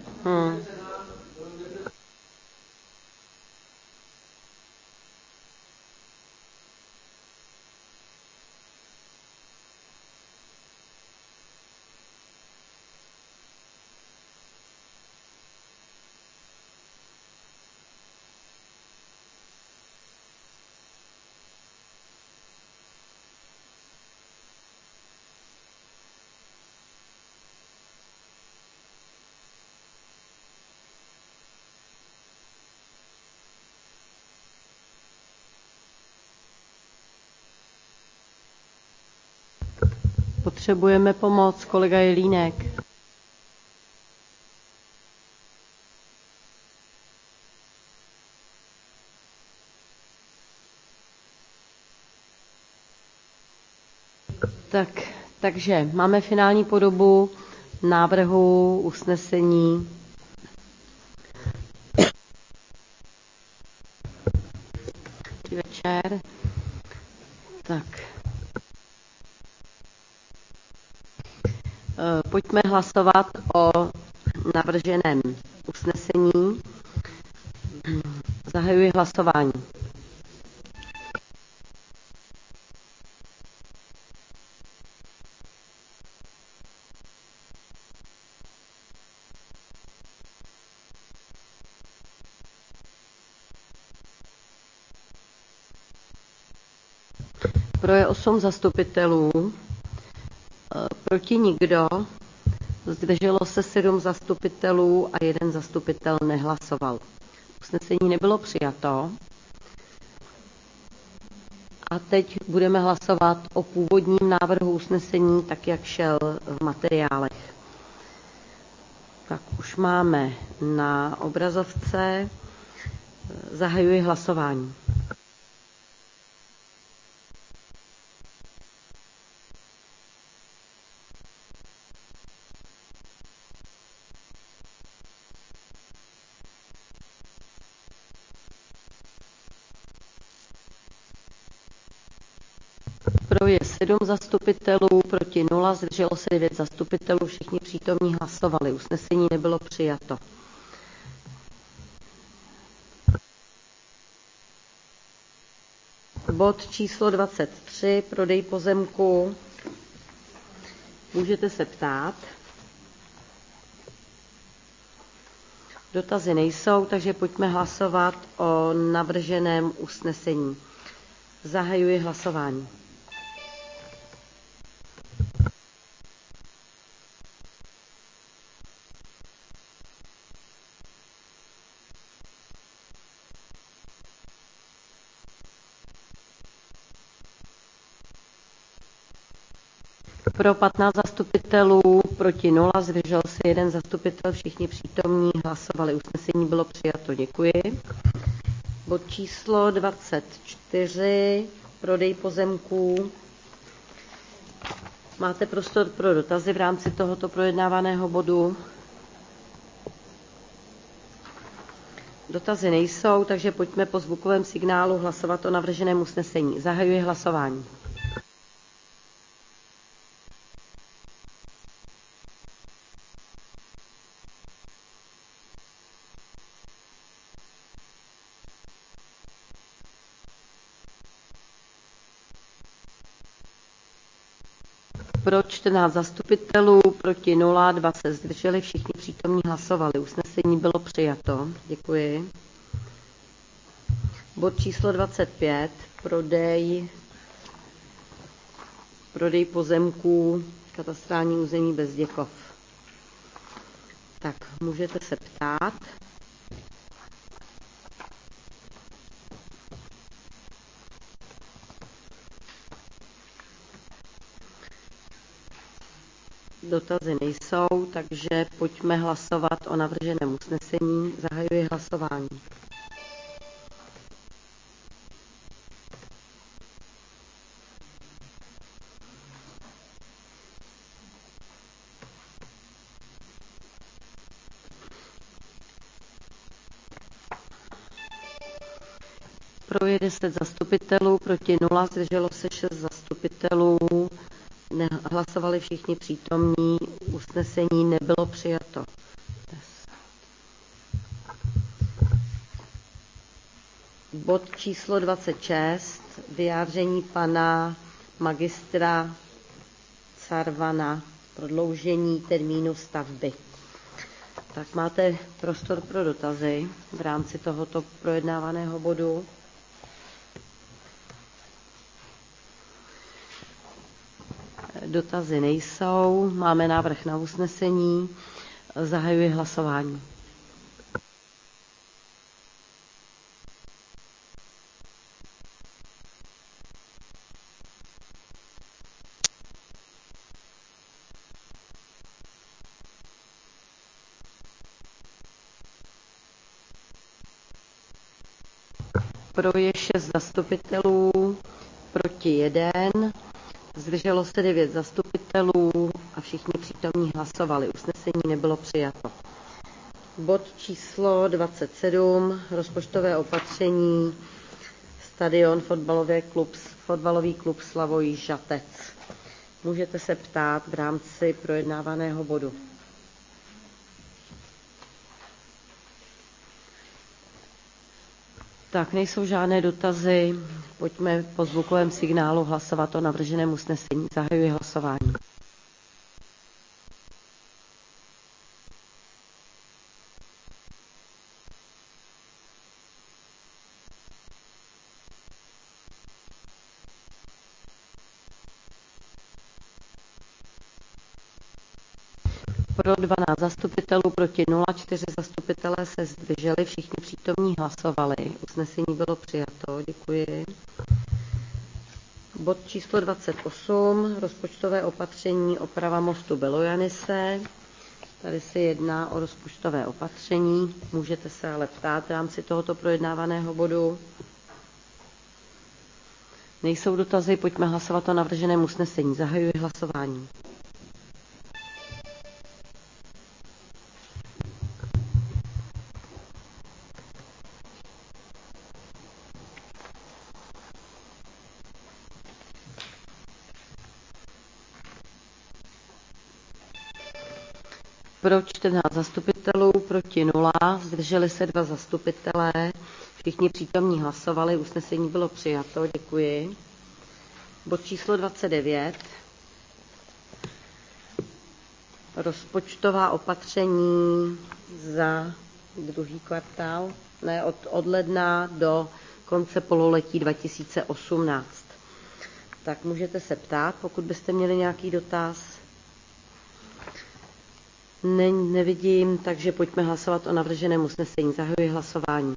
Potřebujeme pomoc, kolega Jelínek. Takže máme finální podobu návrhu usnesení. Večer. Pojďme hlasovat o navrženém usnesení. Zahajuji hlasování. Pro je 8 zastupitelů, proti nikdo, zdrželo se 7 zastupitelů a 1 zastupitel nehlasoval. Usnesení nebylo přijato. A teď budeme hlasovat o původním návrhu usnesení, tak jak šel v materiálech. Tak už máme na obrazovce. Zahajuji hlasování. Pro je 7 zastupitelů, proti 0, zdrželo se 9 zastupitelů, všichni přítomní hlasovali. Usnesení nebylo přijato. Bod číslo 23, prodej pozemku. Můžete se ptát. Dotazy nejsou, takže pojďme hlasovat o navrženém usnesení. Zahajuji hlasování. Pro 15 zastupitelů, proti 0, zdržel se 1 zastupitel, všichni přítomní hlasovali. Usnesení bylo přijato. Děkuji. Bod číslo 24, prodej pozemků. Máte prostor pro dotazy v rámci tohoto projednávaného bodu? Dotazy nejsou, takže pojďme po zvukovém signálu hlasovat o navrženém usnesení. Zahajuji hlasování. Pro 14 zastupitelů, proti 0, 2 se zdrželi, všichni přítomní hlasovali. Usnesení bylo přijato. Děkuji. Bod číslo 25, prodej pozemků, katastrální území Bezděkov. Tak, můžete se ptát. Dotazy nejsou, takže pojďme hlasovat o navrženém usnesení. Zahajuji hlasování. Pro je 10 zastupitelů, proti 0, zdrželo se 6 zastupitelů. Hlasovali všichni přítomní, usnesení nebylo přijato. Bod číslo 26, vyjádření pana magistra Carvana, prodloužení termínu stavby. Tak máte prostor pro dotazy v rámci tohoto projednávaného bodu. Dotazy nejsou, máme návrh na usnesení, zahajuji hlasování. Pro je 6 zastupitelů, proti 1. Zdrželo se 9 zastupitelů a všichni přítomní hlasovali. Usnesení nebylo přijato. Bod číslo 27, rozpočtové opatření, stadion, fotbalový klub Slavoj Žatec. Můžete se ptát v rámci projednávaného bodu. Tak, nejsou žádné dotazy. Pojďme po zvukovém signálu hlasovat o navrženém usnesení. Zahajuji hlasování. Pro 12 zastupitelů, proti 0, 4 zastupitelé se zdrželi, všichni přítomní hlasovali. Usnesení bylo přijato, děkuji. Bod číslo 28, rozpočtové opatření, oprava mostu Belojanise. Tady se jedná o rozpočtové opatření, můžete se ale ptát v rámci tohoto projednávaného bodu. Nejsou dotazy, pojďme hlasovat o navrženém usnesení. Zahajuji hlasování. Pro 14 zastupitelů, proti 0, zdrželi se 2 zastupitelé, všichni přítomní hlasovali, usnesení bylo přijato, děkuji. Bod číslo 29, rozpočtová opatření za druhý kvartál, ne, od ledna do konce pololetí 2018. Tak můžete se ptát, pokud byste měli nějaký dotaz. Nevidím, takže pojďme hlasovat o navrženém usnesení. Zahajuji hlasování.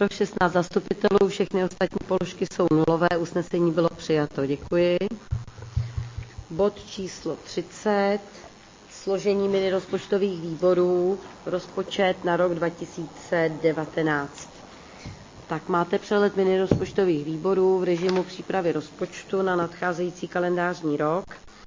Pro 16 zastupitelů, všechny ostatní položky jsou nulové, usnesení bylo přijato. Děkuji. Bod číslo 30, složení mini rozpočtových výborů, rozpočet na rok 2019. Tak máte přehled mini rozpočtových výborů v režimu přípravy rozpočtu na nadcházející kalendářní rok.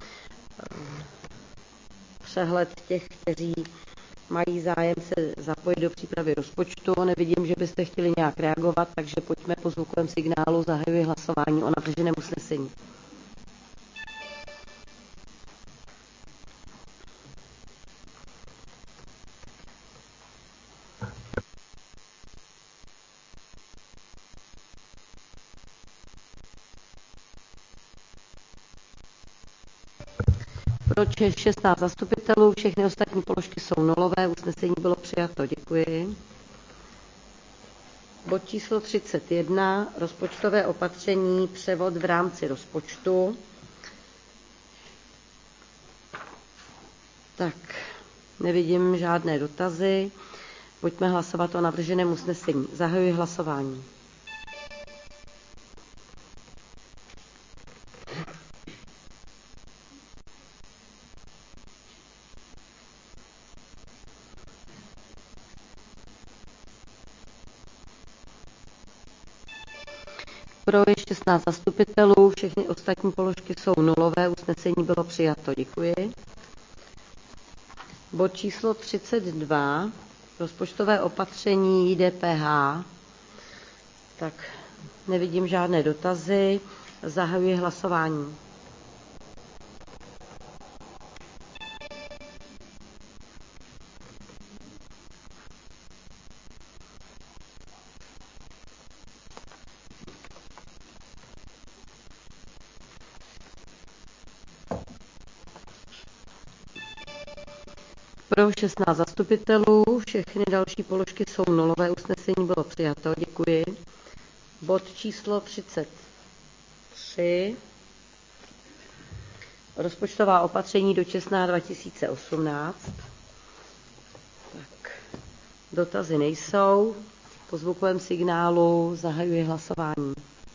Přehled těch, kteří mají zájem se zapojit do přípravy rozpočtu. Nevidím, že byste chtěli nějak reagovat, takže pojďme po zvukovém signálu. Zahajuji hlasování o navrženém usnesení. Pro 16 zastupitelů, všechny ostatní položky jsou nulové, usnesení bylo přijato. Děkuji. Bod číslo 31, rozpočtové opatření, převod v rámci rozpočtu. Tak, nevidím žádné dotazy. Pojďme hlasovat o navrženém usnesení. Zahajuji hlasování. Pro je 16 zastupitelů, všechny ostatní položky jsou nulové, usnesení bylo přijato. Děkuji. Bod číslo 32, rozpočtové opatření DPH. Tak, nevidím žádné dotazy, zahajuji hlasování. Pro 16 zastupitelů, všechny další položky jsou nulové, usnesení bylo přijato, děkuji. Bod číslo 33, rozpočtová opatření do června 2018. Tak, dotazy nejsou, po zvukovém signálu zahajuji hlasování.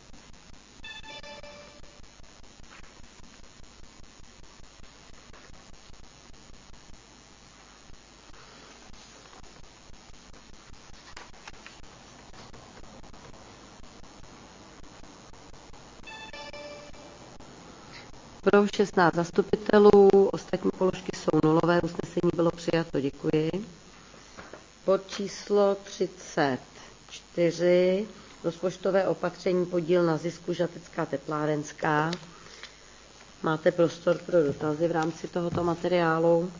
Pro 16 zastupitelů, ostatní položky jsou nulové, usnesení bylo přijato, děkuji. Bod číslo 34, rozpočtové opatření, podíl na zisku Žatecká teplárenská. Máte prostor pro dotazy v rámci tohoto materiálu?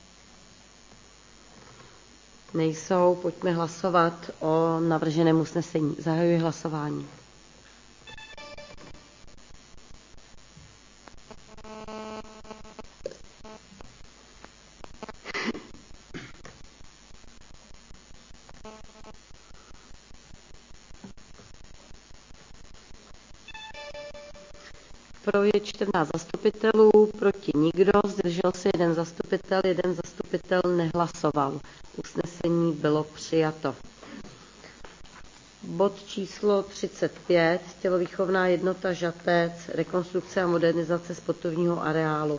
Nejsou, pojďme hlasovat o navrženém usnesení. Zahajuji hlasování. Pro je 14 zastupitelů, proti nikdo, zdržel se jeden zastupitel nehlasoval. Usnesení bylo přijato. Bod číslo 35, tělovýchovná jednota Žatec, rekonstrukce a modernizace sportovního areálu.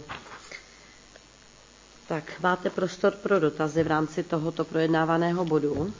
Tak, máte prostor pro dotazy v rámci tohoto projednávaného bodu.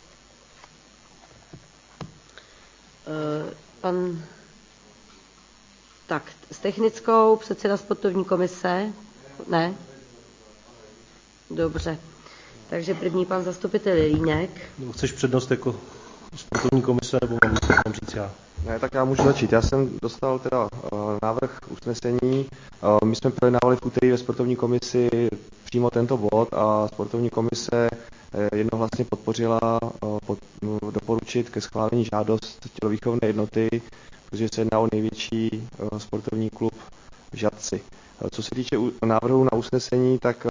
Tak, s technickou předseda sportovní komise? Ne? Dobře. Takže první pan zastupitel Jelínek. Chceš přednost jako sportovní komise, nebo mám říct já? Ne, tak já můžu začít. Já jsem dostal teda návrh usnesení. My jsme projednávali v úterý ve sportovní komisi přímo tento bod a sportovní komise jednohlasně podpořila doporučit ke schválení žádost tělovýchovné jednoty, protože se jedná o největší sportovní klub v Žatci. Co se týče návrhu na usnesení, tak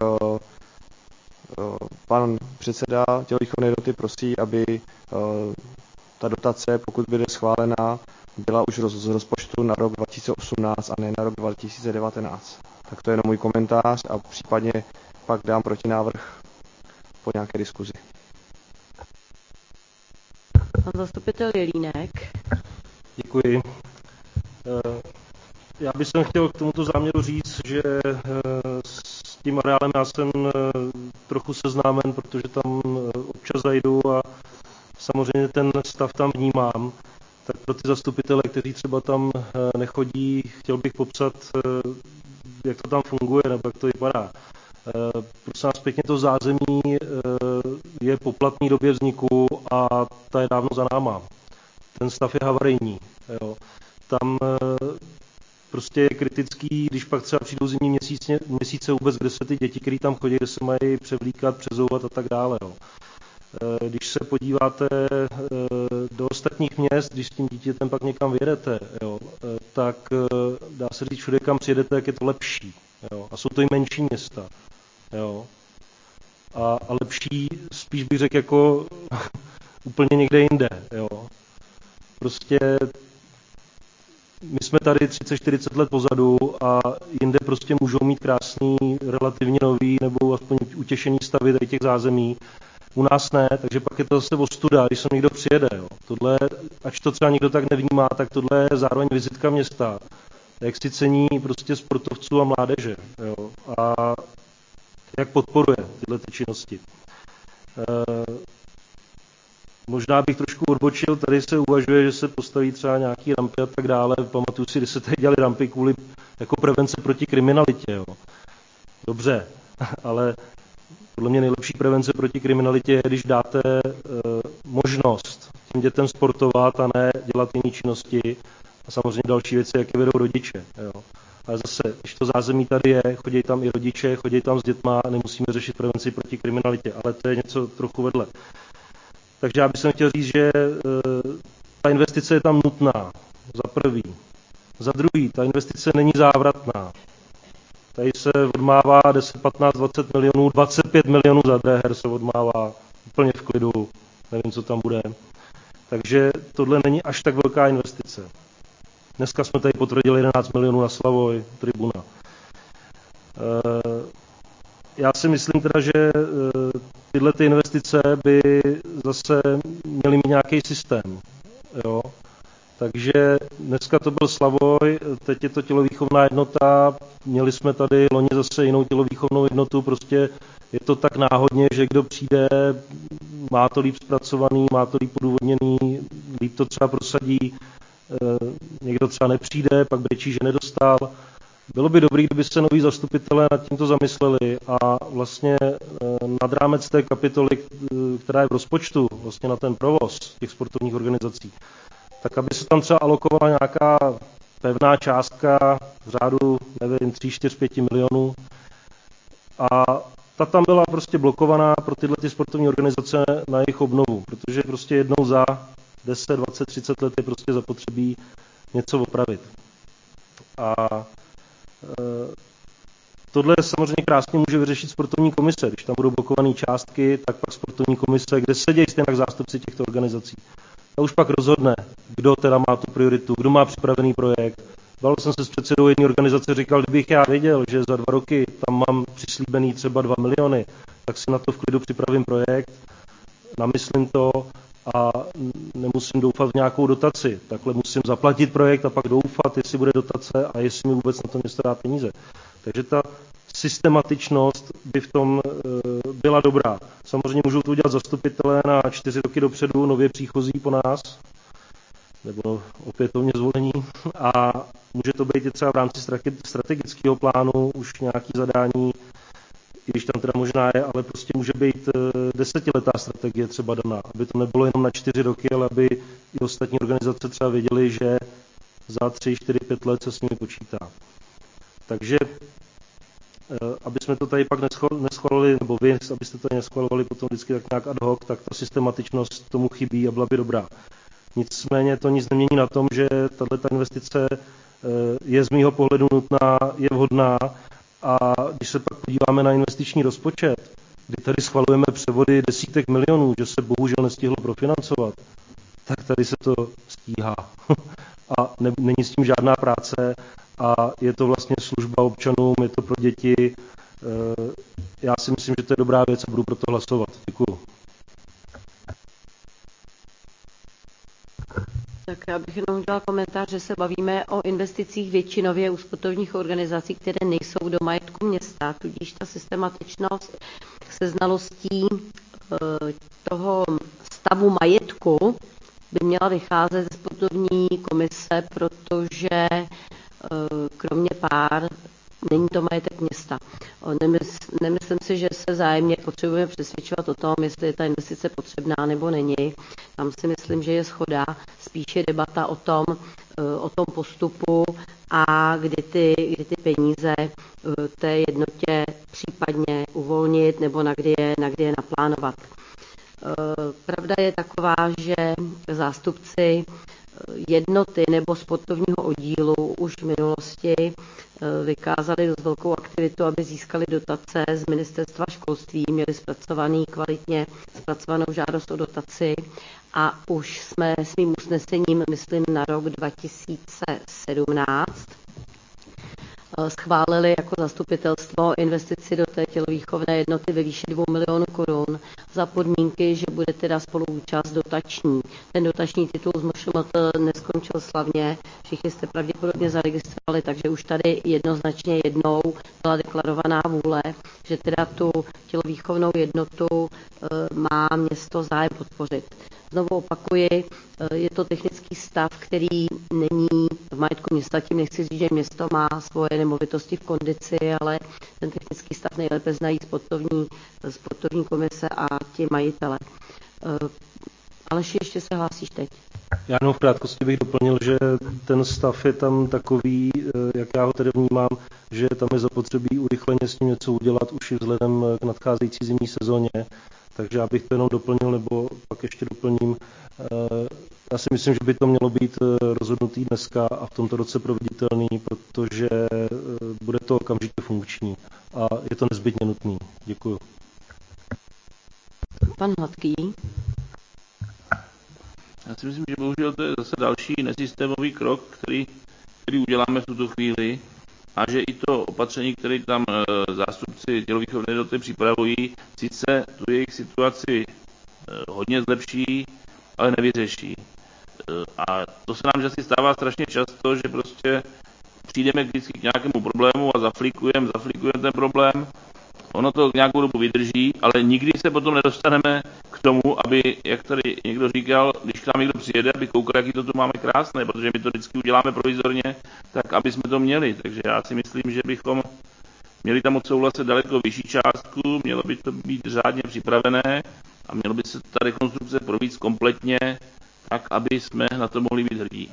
pan předseda tělovýchovné jednoty prosí, aby ta dotace, pokud bude schválena, byla už z rozpočtu na rok 2018 a ne na rok 2019. Tak to je jenom můj komentář a případně pak dám protinávrh po nějaké diskuzi. Pan zastupitel Jelínek. Děkuji. Já bych chtěl k tomuto záměru říct, že s tím areálem já jsem trochu seznámen, protože tam občas zajdu a samozřejmě ten stav tam vnímám. Tak pro ty zastupitele, kteří třeba tam nechodí, chtěl bych popsat, jak to tam funguje nebo jak to vypadá. Prosím vás pěkně, to zázemí je po platné době vzniku a ta je dávno za náma. Ten stav je havarijní. Jo. Tam prostě je kritický, když pak třeba přijdou zimní měsíce vůbec, kde se ty děti, které tam chodí, kde se mají převlíkat, přezouvat a tak dále. Jo. Když se podíváte do ostatních měst, když s tím dítětem pak někam vyjedete, jo, tak dá se říct, všude kam přijedete, jak je to lepší. Jo. A jsou to i menší města. Jo. A lepší, spíš bych řekl, jako úplně někde jinde. Jo. Prostě my jsme tady 30-40 let pozadu a jinde prostě můžou mít krásný, relativně nový nebo aspoň utěšený stavy tady těch zázemí. U nás ne, takže pak je to zase ostuda, když sem někdo přijede. Jo. Tohle, ač to třeba někdo tak nevnímá, tak tohle je zároveň vizitka města. Jak si cení prostě sportovců a mládeže. Jo. A jak podporuje tyhle ty činnosti. Možná bych trošku odbočil, tady se uvažuje, že se postaví třeba nějaký rampy a tak dále. Pamatuju si, když se tady dělali rampy kvůli jako prevence proti kriminalitě. Jo. Dobře, ale podle mě nejlepší prevence proti kriminalitě je, když dáte možnost těm dětem sportovat a ne dělat jiné činnosti a samozřejmě další věci, jak je vedou rodiče. Jo. Ale zase, když to zázemí tady je, chodí tam i rodiče, chodí tam s dětma, nemusíme řešit prevenci proti kriminalitě, ale to je něco trochu vedle. Takže já bych chtěl říct, že ta investice je tam nutná, za prvý. Za druhý, ta investice není závratná. Tady se odmává 10, 15, 20 milionů, 25 milionů za DHR se odmává úplně v klidu, nevím, co tam bude. Takže tohle není až tak velká investice. Dneska jsme tady potvrdili 11 milionů na Slavoj, tribuna. Já si myslím teda, že tyhle ty investice by zase měly mít nějaký systém. Jo? Takže dneska to byl Slavoj, teď je to tělovýchovná jednota, měli jsme tady loni zase jinou tělovýchovnou jednotu, prostě je to tak náhodně, že kdo přijde, má to líp zpracovaný, má to líp odůvodněný, líp to třeba prosadí, někdo třeba nepřijde, pak brečí, že nedostal. Bylo by dobré, kdyby se noví zastupitelé nad tímto zamysleli a vlastně nad rámec té kapitoly, která je v rozpočtu, vlastně na ten provoz těch sportovních organizací, tak aby se tam třeba alokovala nějaká pevná částka v řádu, nevím, 3, 4, 5 milionů a ta tam byla prostě blokovaná pro tyhle ty sportovní organizace na jejich obnovu, protože prostě jednou za 10, 20, 30 let je prostě zapotřebí něco opravit. A tohle samozřejmě krásně může vyřešit sportovní komise. Když tam budou blokované částky, tak pak sportovní komise, kde sedějí stejně zástupci těchto organizací. A už pak rozhodne, kdo teda má tu prioritu, kdo má připravený projekt. Bavil jsem se s předsedou jedné organizace, říkal, kdybych já věděl, že za 2 roky tam mám přislíbený třeba 2 miliony, tak si na to v klidu připravím projekt, namyslím to a nemusím doufat v nějakou dotaci. Takhle musím zaplatit projekt a pak doufat, jestli bude dotace a jestli mi vůbec na to město dá peníze. Takže ta systematičnost by v tom byla dobrá. Samozřejmě můžou to udělat zastupitelé na 4 roky dopředu, nově příchozí po nás, nebo opětovně zvolení. A může to být i třeba v rámci strategického plánu už nějaký zadání, i když tam teda možná je, ale prostě může být 10letá strategie třeba daná, aby to nebylo jenom na 4 roky, ale aby i ostatní organizace třeba věděly, že za 3, 4, 5 let se s nimi počítá. Takže aby jsme to tady pak neschvalovali, nebo vy, abyste to neschvalovali potom vždycky tak nějak ad hoc, tak ta systematičnost tomu chybí a byla by dobrá. Nicméně to nic nemění na tom, že tato investice je z mýho pohledu nutná, je vhodná a když se pak podíváme na investiční rozpočet, kdy tady schvalujeme převody desítek milionů, že se bohužel nestihlo profinancovat, tak tady se to stíhá a není s tím žádná práce a je to vlastně služba občanům, je to pro děti. Já si myslím, že to je dobrá věc a budu pro to hlasovat. Děkuju. Tak já bych jenom udělal komentář, že se bavíme o investicích většinově u sportovních organizací, které nejsou do majetku města, tudíž ta systematičnost se znalostí toho stavu majetku by měla vycházet ze sportovní komise, protože kromě pár není to majetek města. Nemyslím si, že se vzájemně potřebujeme přesvědčovat o tom, jestli je ta investice potřebná nebo není. Tam si myslím, že je shoda, spíše debata o tom postupu a kdy ty peníze té jednotě případně uvolnit nebo na kdy je naplánovat. Pravda je taková, že zástupci jednoty nebo sportovního oddílu už v minulosti vykázali dost velkou aktivitu, aby získali dotace z ministerstva školství, měli kvalitně zpracovanou žádost o dotaci a už jsme svým usnesením, myslím, na rok 2017 schválili jako zastupitelstvo investici do té tělovýchovné jednoty ve výši 2 milionů korun za podmínky, že bude teda spoluúčast dotační. Ten dotační titul z MŠMT neskončil slavně, všichni jste pravděpodobně zaregistrovali, takže už tady jednoznačně jednou byla deklarovaná vůle, že teda tu tělovýchovnou jednotu má město zájem podpořit. Znovu opakuji, je to technický stav, který není v majetku města, tím nechci říct, že město má svoje nemovitosti v kondici, ale ten technický stav nejlépe znají sportovní komise a ti majitele. Aleši, ještě se hlásíš teď? Já jenom v krátkosti bych doplnil, že ten stav je tam takový, jak já ho tedy vnímám, že tam je zapotřebí urychleně s tím něco udělat už i vzhledem k nadcházející zimní sezóně. Takže já bych to jenom doplnil, nebo pak ještě doplním. Já si myslím, že by to mělo být rozhodnutý dneska a v tomto roce proveditelný, protože bude to okamžitě funkční a je to nezbytně nutný. Děkuju. Pan Hladký. Já si myslím, že bohužel to je zase další nesystémový krok, který uděláme v tuto chvíli a že i to opatření, které tam zástupci tělovýchovné jednoty připravují, sice tu jejich situaci hodně zlepší, ale nevyřeší. A to se nám asi stává strašně často, že prostě přijdeme vždycky k nějakému problému a zaflikujeme ten problém. Ono to nějakou dobu vydrží, ale nikdy se potom nedostaneme k tomu, aby, jak tady někdo říkal, když k nám někdo přijede, aby koukal, jaký to tu máme krásné, protože my to vždycky uděláme provizorně, tak aby jsme to měli. Takže já si myslím, že bychom měli tam odsouhlasit daleko vyšší částku, mělo by to být řádně připravené a mělo by se ta rekonstrukce provést kompletně, tak, aby jsme na to mohli být hrdí.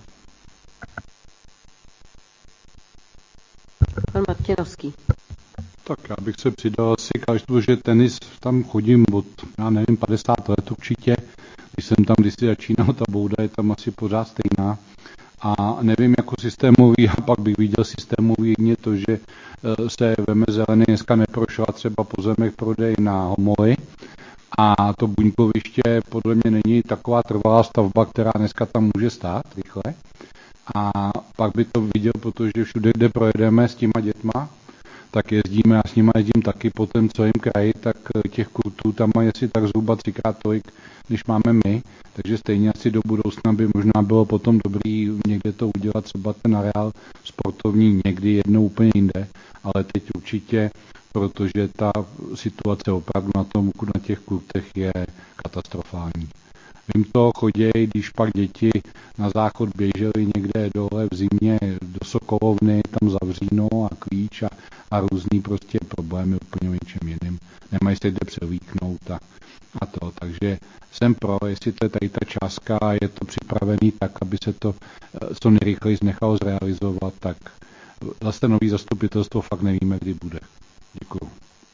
Pan Martinovský. Tak já bych se přidal asi každou, že tenis tam chodím od, já nevím, 50 let určitě. Když jsem tam kdysi začínal, ta bouda je tam asi pořád stejná. A nevím jako systémový, a pak bych viděl systémový jedně to, že se veme zelený dneska neprošla třeba pozemek prodej na Homoli. A to buňkoviště podle mě není taková trvalá stavba, která dneska tam může stát rychle. A pak by to viděl, protože všude, kde projedeme s těma dětma, tak jezdíme, a s nimi jezdím taky po tom celém kraji, tak těch kurtů tam mají asi tak zhruba 3x tolik, než máme my, takže stejně asi do budoucna by možná bylo potom dobrý někde to udělat, třeba ten areál sportovní někdy jednou úplně jinde, ale teď určitě, protože ta situace opravdu na těch kurtech je katastrofální. Vím to, choděj, když pak děti na záchod běžely někde dole v zimě do Sokolovny, tam zavříno a klíč a různý prostě problémy úplně o něčem jiným. Nemají se kde převlíknout a to. Takže jsem pro, jestli to je tady ta částka a je to připravený tak, aby se to co nejrychleji nechalo zrealizovat, tak zase nový zastupitelstvo fakt nevíme, kdy bude. Děkuju.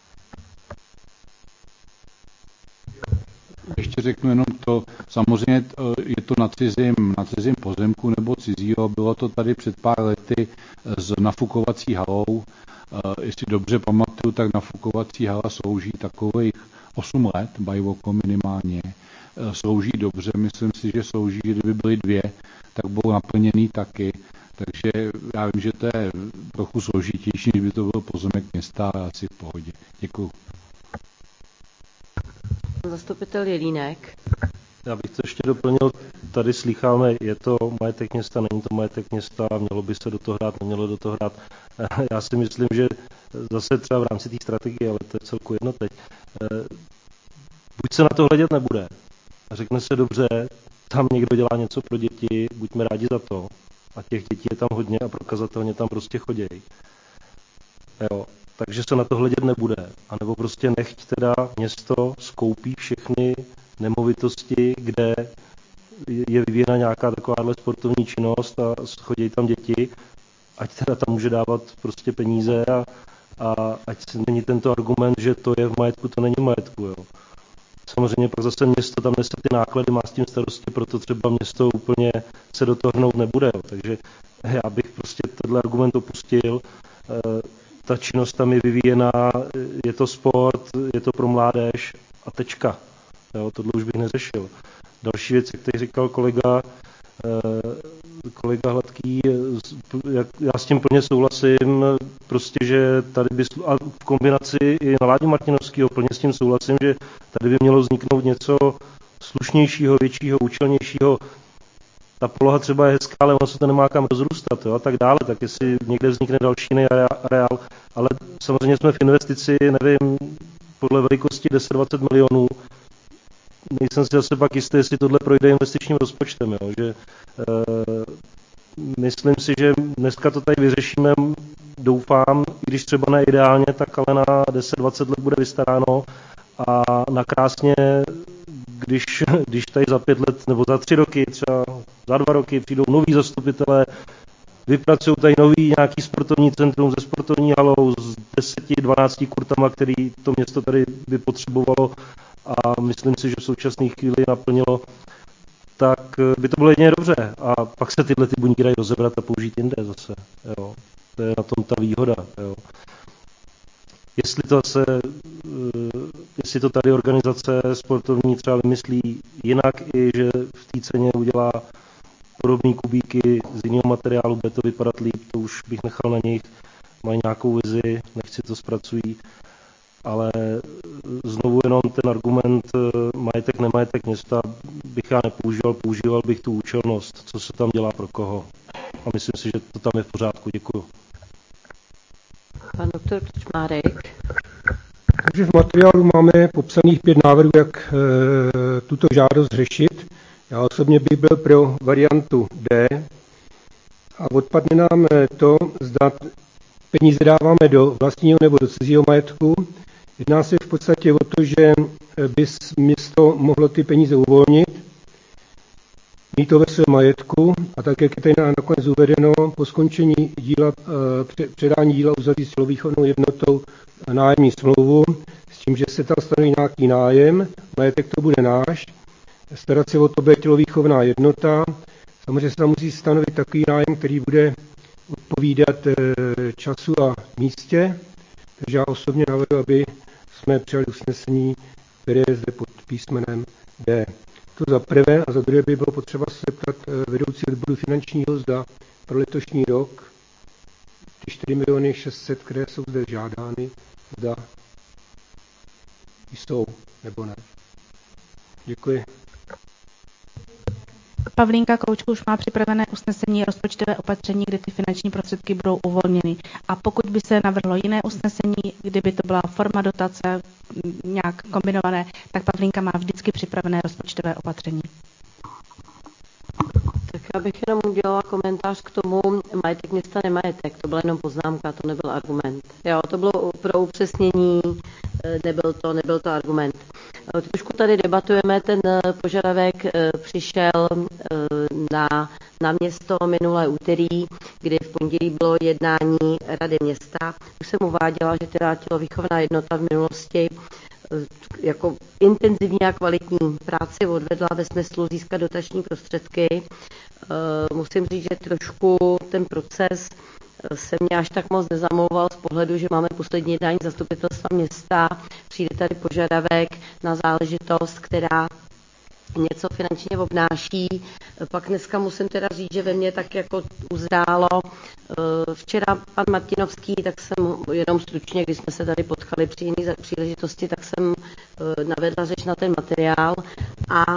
Ještě řeknu jenom to, samozřejmě je to na cizím pozemku nebo cizího, bylo to tady před pár lety s nafukovací halou, jestli dobře pamatuju, tak nafukovací hala slouží takových 8 let, bajvoko minimálně, slouží dobře, myslím si, že slouží, kdyby byly 2, tak budou naplněný taky, takže já vím, že to je trochu složitější, kdyby to byl pozemek města, ale asi v pohodě. Děkuju. Zastupitel Jelínek. Já bych to ještě doplnil, tady slycháme, je to majetek města, není to majetek města, mělo by se do toho hrát, nemělo do toho hrát. Já si myslím, že zase třeba v rámci té strategie, ale to je celku jedno teď, buď se na to hledět nebude a řekne se dobře, tam někdo dělá něco pro děti, buďme rádi za to a těch dětí je tam hodně a prokazatelně tam prostě chodějí. Jo. Takže se na to hledět nebude. A nebo prostě nechť teda město skoupí všechny nemovitosti, kde je vyvíjena nějaká takováhle sportovní činnost a chodí tam děti, ať teda tam může dávat prostě peníze a ať není tento argument, že to je v majetku, to není v majetku. Jo. Samozřejmě pak zase město tam nese ty náklady, má s tím starosti, proto třeba město úplně se do toho hnout nebude. Jo. Takže já bych prostě tenhle argument opustil. Ta činnost tam je vyvíjená, je to sport, je to pro mládež a tečka. Jo, tohle už bych neřešil. Další věc, jak tady říkal kolega Hladký, já s tím plně souhlasím, prostě, že tady by, a v kombinaci i na Láďu Martinovského plně s tím souhlasím, že tady by mělo vzniknout něco slušnějšího, většího, účelnějšího. Ta poloha třeba je hezká, ale ono se to nemá kam rozrůstat, jo, a tak dále, tak jestli někde vznikne další jiný areál, ale samozřejmě jsme v investici, nevím, podle velikosti 10-20 milionů, nejsem si zase pak jistý, jestli tohle projde investičním rozpočtem, jo, že myslím si, že dneska to tady vyřešíme, doufám, i když třeba ne ideálně, tak ale na 10-20 let bude vystaráno a nakrásně, když tady za 5 let nebo za 3 roky, třeba za 2 roky přijdou noví zastupitelé, vypracují tady nový nějaký sportovní centrum se sportovní halou, s 10-12 kurtama, který to město tady by potřebovalo a myslím si, že v současné chvíli naplnilo, tak by to bylo jedině dobře. A pak se tyhle ty buňky dají rozebrat a použít jinde zase. Jo. To je na tom ta výhoda. Jo. Jestli to tady organizace sportovní třeba vymyslí jinak i, že v té ceně udělá podobné kubíky z jiného materiálu, bude to vypadat líp, to už bych nechal na nich, mají nějakou vizi, nechci to zpracují, ale znovu jenom ten argument majetek, nemajetek města bych já nepoužíval, používal bych tu účelnost, co se tam dělá pro koho. A myslím si, že to tam je v pořádku. Děkuju. Pan doktor Krčmárek. Takže v materiálu máme popsaných 5 návrhů, jak tuto žádost řešit. Já osobně bych byl pro variantu D a odpadne nám to, zda peníze dáváme do vlastního nebo do cizího majetku. Jedná se v podstatě o to, že by město mohlo ty peníze uvolnit, mít to ve svém majetku a tak, jak je tady nakonec uvedeno, po skončení díla, předání díla uzavřít s tělovýchovnou jednotou nájemní smlouvu, s tím, že se tam stanoví nějaký nájem, majetek to bude náš, starat se o to bude tělovýchovná jednota, samozřejmě se tam musí stanovit takový nájem, který bude odpovídat času a místě, takže já osobně navrhuji, aby jsme přijali usnesení, které je zde pod písmenem D. To za prvé a za druhé by bylo potřeba se zeptat vedoucí odboru finančního, zda pro letošní rok ty 4 600 000, které jsou zde žádány, zda jsou nebo ne. Děkuji. Pavlínka Koučko už má připravené usnesení rozpočtové opatření, kde ty finanční prostředky budou uvolněny. A pokud by se navrhlo jiné usnesení, kdyby to byla forma dotace nějak kombinované, tak Pavlínka má vždycky připravené rozpočtové opatření. Tak já bych jenom udělala komentář k tomu majetek města nemajetek. To byla jenom poznámka, to nebyl argument. Jo, to bylo pro upřesnění, nebyl to argument. Trošku tady debatujeme, ten požadavek přišel na město minulé úterý, kdy v pondělí bylo jednání Rady města. Už jsem uváděla, že teda tělovýchovná jednota v minulosti jako intenzivní a kvalitní práci odvedla ve smyslu získat dotační prostředky. Musím říct, že trošku ten proces se mě až tak moc nezamlouval z pohledu, že máme poslední jednání zastupitelstva města, přijde tady požadavek na záležitost, která něco finančně obnáší. Pak dneska musím teda říct, že ve mně tak jako uzrálo. Včera pan Martinovský, tak jsem jenom stručně, když jsme se tady potkali při jiné příležitosti, tak jsem navedla řeč na ten materiál a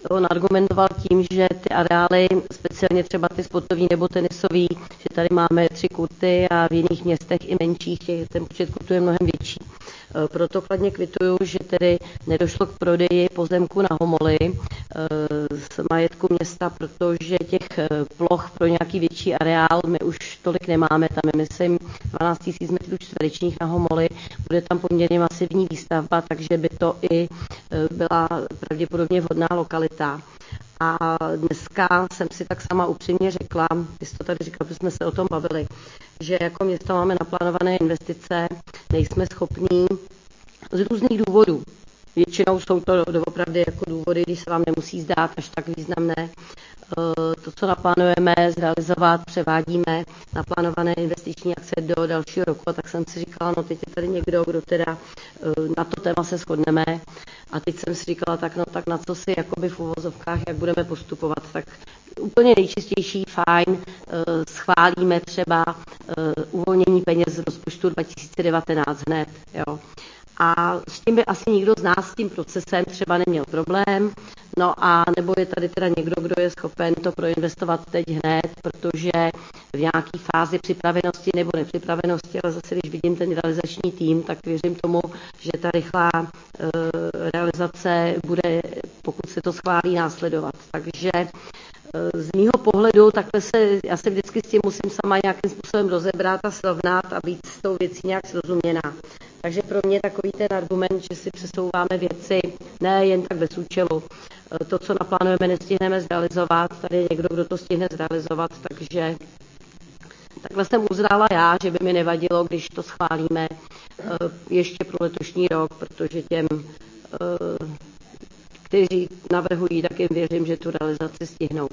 on argumentoval tím, že ty areály, speciálně třeba ty sportovní nebo tenisový, že tady máme 3 kurty a v jiných městech i menších ten počet kurtů je mnohem větší. Proto kladně kvituju, že tedy nedošlo k prodeji pozemku na Homoli z majetku města, protože těch ploch pro nějaký větší areál my už tolik nemáme. Tam je, myslím, 12 000 metrů čtverečních na Homoli. Bude tam poměrně masivní výstavba, takže by to i byla pravděpodobně vhodná lokalita. A dneska jsem si tak sama upřímně řekla, když to tady říkal, že jsme se o tom bavili, že jako město máme naplánované investice, nejsme schopní z různých důvodů. Většinou jsou to doopravdy jako důvody, když se vám nemusí zdát až tak významné. To, co naplánujeme zrealizovat, převádíme naplánované investiční akce do dalšího roku, tak jsem si říkala, no teď je tady někdo, kdo teda na to téma se shodneme. A teď jsem si říkala, tak na co si jakoby v uvozovkách, jak budeme postupovat, tak úplně nejčistější, fajn, schválíme třeba uvolnění peněz z rozpočtu 2019 hned, jo. A s tím by asi nikdo z nás s tím procesem třeba neměl problém, no a nebo je tady teda někdo, kdo je schopen to proinvestovat teď hned, protože v nějaké fázi připravenosti nebo nepřipravenosti, ale zase když vidím ten realizační tým, tak věřím tomu, že ta rychlá realizace bude, pokud se to schválí, následovat. Takže z mýho pohledu takhle já se vždycky s tím musím sama nějakým způsobem rozebrat a srovnat a být s tou věcí nějak srozuměná. Takže pro mě takový ten argument, že si přesouváme věci ne jen tak bez účelu. To, co naplánujeme, nestihneme zrealizovat, tady je někdo, kdo to stihne zrealizovat, takže takhle jsem uzrála já, že by mi nevadilo, když to schválíme ještě pro letošní rok, protože těm, kteří navrhují, tak jim věřím, že tu realizaci stihnou.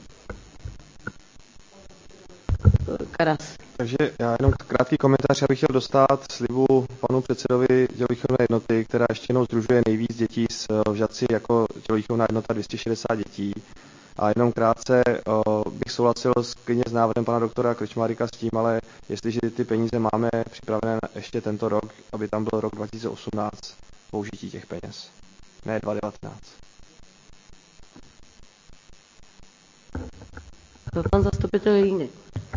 Karas. Takže já jenom krátký komentář, abych chtěl dostat slibu panu předsedovi tělovýchovné jednoty, která ještě jednou sdružuje nejvíc dětí v Žatci jako tělovýchovná jednota 260 dětí. A jenom krátce bych souhlasil klidně s návrhem pana doktora Krčmárika s tím, ale jestliže ty peníze máme připravené ještě tento rok, aby tam byl rok 2018 použití těch peněz, ne 2019. Pan zastupitel Líny.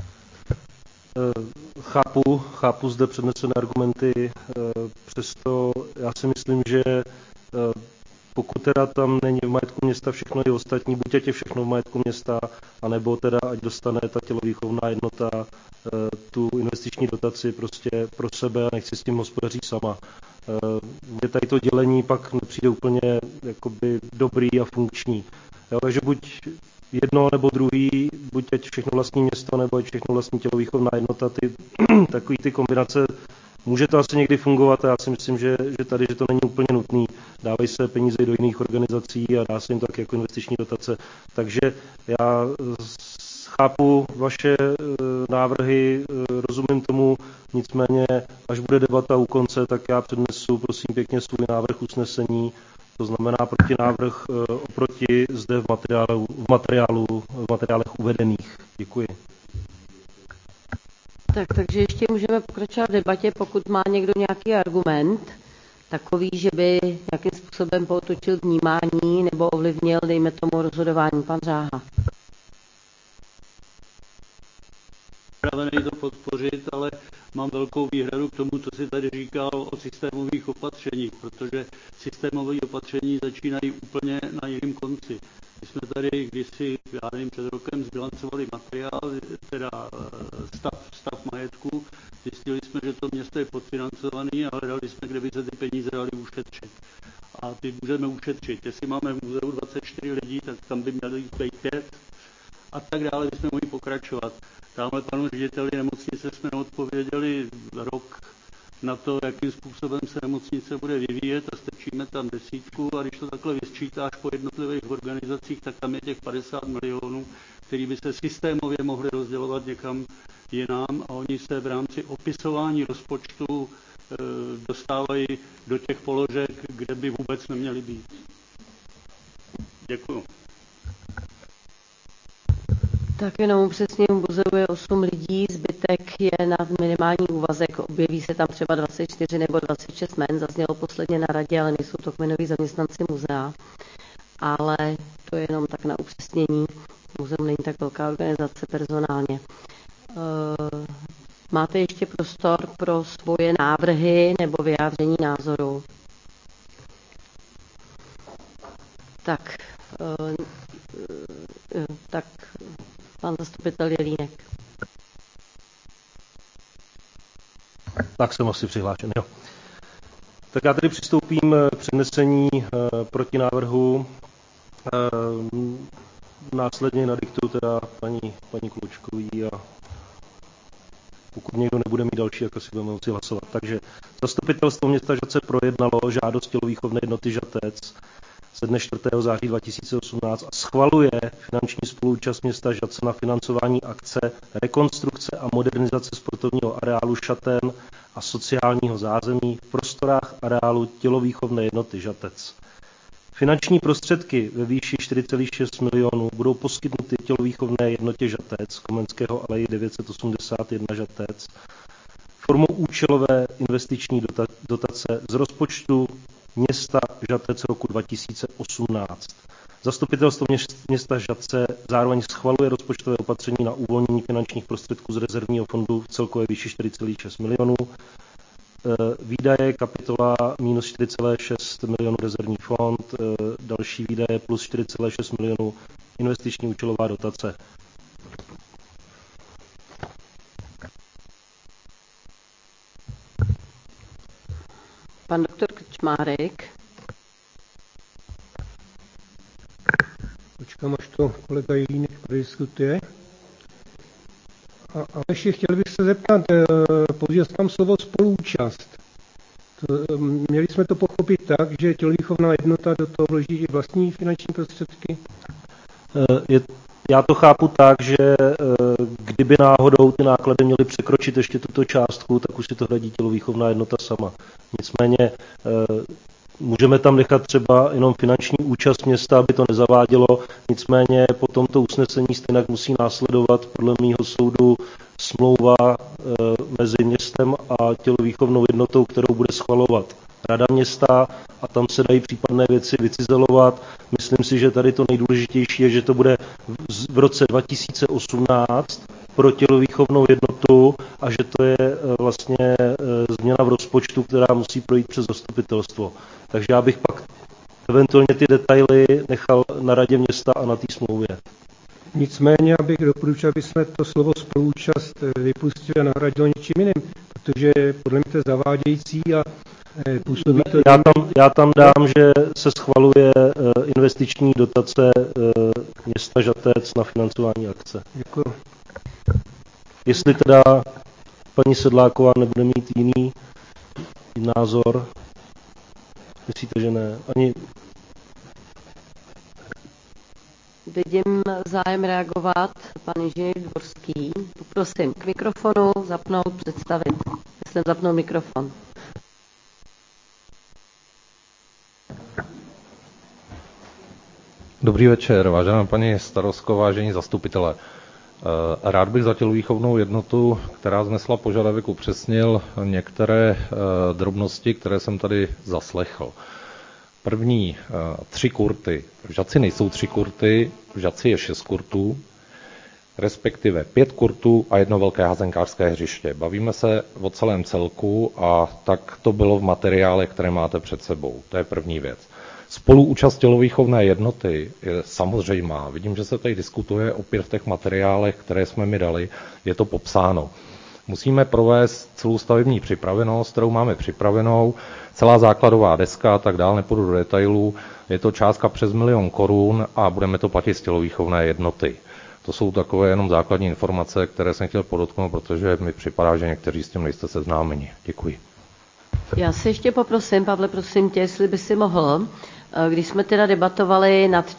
Chápu zde přednesené argumenty, přesto já si myslím, že pokud teda tam není v majetku města všechno i ostatní, buď ať je všechno v majetku města, anebo teda ať dostane ta tělovýchovná jednota tu investiční dotaci prostě pro sebe a nechci s tím hospodařit sama. Kde tady to dělení pak nepřijde úplně jakoby dobrý a funkční. Jo, takže buď jedno nebo druhý, buď ať všechno vlastní město, nebo ať všechno vlastní tělovýchovná jednota, takový ty kombinace, může to asi někdy fungovat a já si myslím, že to není úplně nutný. Dávají se peníze do jiných organizací a dá se jim tak jako investiční dotace. Takže já chápu vaše návrhy, rozumím tomu, nicméně až bude debata u konce, tak já přednesu prosím pěkně svůj návrh usnesení. To znamená protinávrh oproti zde v materiálech uvedených. Děkuji. Takže ještě můžeme pokračovat v debatě, pokud má někdo nějaký argument, takový, že by nějakým způsobem potočil vnímání nebo ovlivnil, dejme tomu, rozhodování. Pan Řáha. Připravený to podpořit, ale mám velkou výhradu k tomu, co si tady říkal o systémových opatřeních, protože systémové opatření začínají úplně na jiném konci. My jsme tady kdysi, já nevím, před rokem zbilancovali materiál, teda stav majetku, zjistili jsme, že to město je podfinancované a hledali jsme, kde by se ty peníze dali ušetřit. A ty můžeme ušetřit. Jestli máme v muzeu 24 lidí, tak tam by měli být 5 a tak dále, bychom mohli pokračovat. Tamhle panu řediteli nemocnice jsme neodpověděli rok na to, jakým způsobem se nemocnice bude vyvíjet a strčíme tam 10 a když to takhle vysčítáš po jednotlivých organizacích, tak tam je těch 50 milionů, který by se systémově mohly rozdělovat někam jinam a oni se v rámci opisování rozpočtu dostávají do těch položek, kde by vůbec neměly být. Děkuju. Tak jenom přesně v muzeu je 8 lidí, zbytek je na minimální úvazek, objeví se tam třeba 24 nebo 26 men, zaznělo posledně na radě, ale nejsou to kmenoví zaměstnanci muzea. ale to je jenom tak na upřesnění. Muzeum není tak velká organizace personálně. Máte ještě prostor pro svoje návrhy nebo vyjádření názoru? Tak pan zastupitel Jelínek. Tak jsem asi přihlášen, jo. Tak já tedy přistoupím k přednesení protinávrhu. Následně nadiktuju teda paní Klučkový a pokud někdo nebude mít další, jak asi budeme moci hlasovat. Takže zastupitelstvo města Žatce projednalo žádost tělovýchovné jednoty Žatec ze dne 4. září 2018 a schvaluje finanční spoluúčast města Žatce na financování akce rekonstrukce a modernizace sportovního areálu Šaten a sociálního zázemí v prostorách areálu tělovýchovné jednoty Žatec. Finanční prostředky ve výši 4,6 milionů budou poskytnuty tělovýchovné jednotě Žatec, Komenského aleji 981 Žatec, formou účelové investiční dotace z rozpočtu města Žatec roku 2018. Zastupitelstvo města Žatce zároveň schvaluje rozpočtové opatření na uvolnění finančních prostředků z rezervního fondu v celkové výši 4,6 milionů. Výdaje kapitola minus 4,6 milionů rezervní fond, další výdaje plus 4,6 milionů investiční účelová dotace. Pan doktor Krčmárek. Počkám, až to kolega Jelínek prodiskutuje. A ještě chtěl bych se zeptat, použil jsem tam slovo spoluúčast. Měli jsme to pochopit tak, že tělovýchovná jednota do toho vloží i vlastní finanční prostředky? Já to chápu tak, že kdyby náhodou ty náklady měly překročit ještě tuto částku, tak už si to hradí tělovýchovná jednota sama. Nicméně můžeme tam nechat třeba jenom finanční účast města, aby to nezavádělo, nicméně po tomto usnesení stejně musí následovat podle mýho soudu smlouva mezi městem a tělovýchovnou jednotou, kterou bude schvalovat Rada města a tam se dají případné věci vycizelovat. Myslím si, že tady to nejdůležitější je, že to bude v roce 2018 pro tělovýchovnou jednotu a že to je vlastně změna v rozpočtu, která musí projít přes zastupitelstvo. Takže já bych pak eventuálně ty detaily nechal na Radě města a na té smlouvě. Nicméně, abych doporučil, aby jsme to slovo spoluúčast vypustili a nahradili něčím jiným, protože podle mě to je zavádějící a působí to... Já tam dám, že se schvaluje investiční dotace města Žatec na financování akce. Děkuji. Jestli teda paní Sedláková nebude mít jiný názor, myslíte, že ne? Ani... Vidím zájem reagovat, pan inženýr Dvorský. Poprosím k mikrofonu, zapnout, představit. Myslím, zapnout mikrofon. Dobrý večer, vážená paní starostko, vážení zastupitelé. Rád bych za tělovýchovnou jednotu, která vznesla požadavek, upřesnil některé drobnosti, které jsem tady zaslechl. První 3 kurty. V Žatci nejsou 3 kurty, v Žatci je 6 kurtů, respektive 5 kurtů a 1 velké házenkářské hřiště. Bavíme se o celém celku a tak to bylo v materiálech, které máte před sebou. To je první věc. Spoluúčast tělovýchovné jednoty je samozřejmá. Vidím, že se tady diskutuje opět v těch materiálech, které jsme mi dali, je to popsáno. Musíme provést celou stavební připravenost, kterou máme připravenou, celá základová deska a tak dále, nepůjdu do detailů. Je to částka přes 1 000 000 korun a budeme to platit z tělovýchovné jednoty. To jsou takové jenom základní informace, které jsem chtěl podotknout, protože mi připadá, že někteří s tím nejste seznámeni. Děkuji. Já se ještě poprosím, Pavle, prosím tě, jestli by si mohl, když jsme teda debatovali nad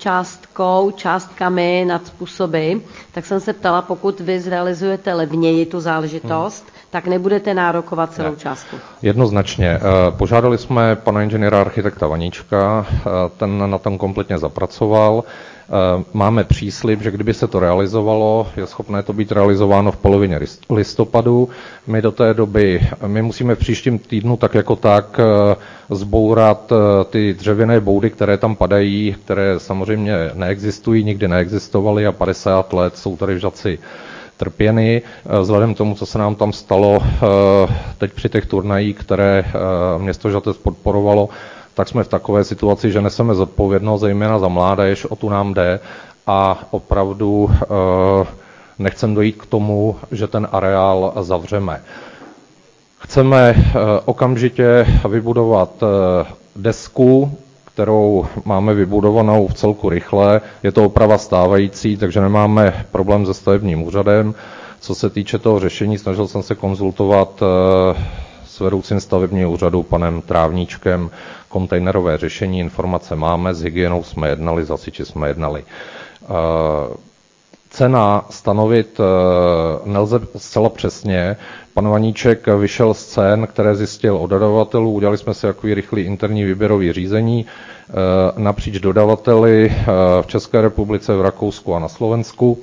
částkami, nad způsoby, tak jsem se ptala, pokud vy zrealizujete levněji tu záležitost, tak nebudete nárokovat celou částku. Jednoznačně. Požádali jsme pana inženýra architekta Vaníčka, ten na tom kompletně zapracoval. Máme příslib, že kdyby se to realizovalo, je schopné to být realizováno v polovině listopadu. My do té doby, my musíme v příštím týdnu tak jako tak zbourat ty dřevěné boudy, které tam padají, které samozřejmě neexistují, nikdy neexistovaly a 50 let jsou tady v Žatci trpěny. Vzhledem k tomu, co se nám tam stalo teď při těch turnajích, které město Žatec podporovalo, tak jsme v takové situaci, že neseme zodpovědnost zejména za mládež, o tu nám jde a opravdu nechcem dojít k tomu, že ten areál zavřeme. Chceme okamžitě vybudovat desku, kterou máme vybudovanou v celku rychle. Je to oprava stávající, takže nemáme problém se stavebním úřadem. Co se týče toho řešení, snažil jsem se konzultovat s vedoucím stavebního úřadu panem Trávníčkem kontejnerové řešení, informace máme, s hygienou jsme jednali, s hasiči jsme jednali. Cena stanovit nelze zcela přesně. Pan Vaníček vyšel z cen, které zjistil od dodavatelů. Udělali jsme si takový rychlý interní výběrový řízení napříč dodavateli v České republice, v Rakousku a na Slovensku.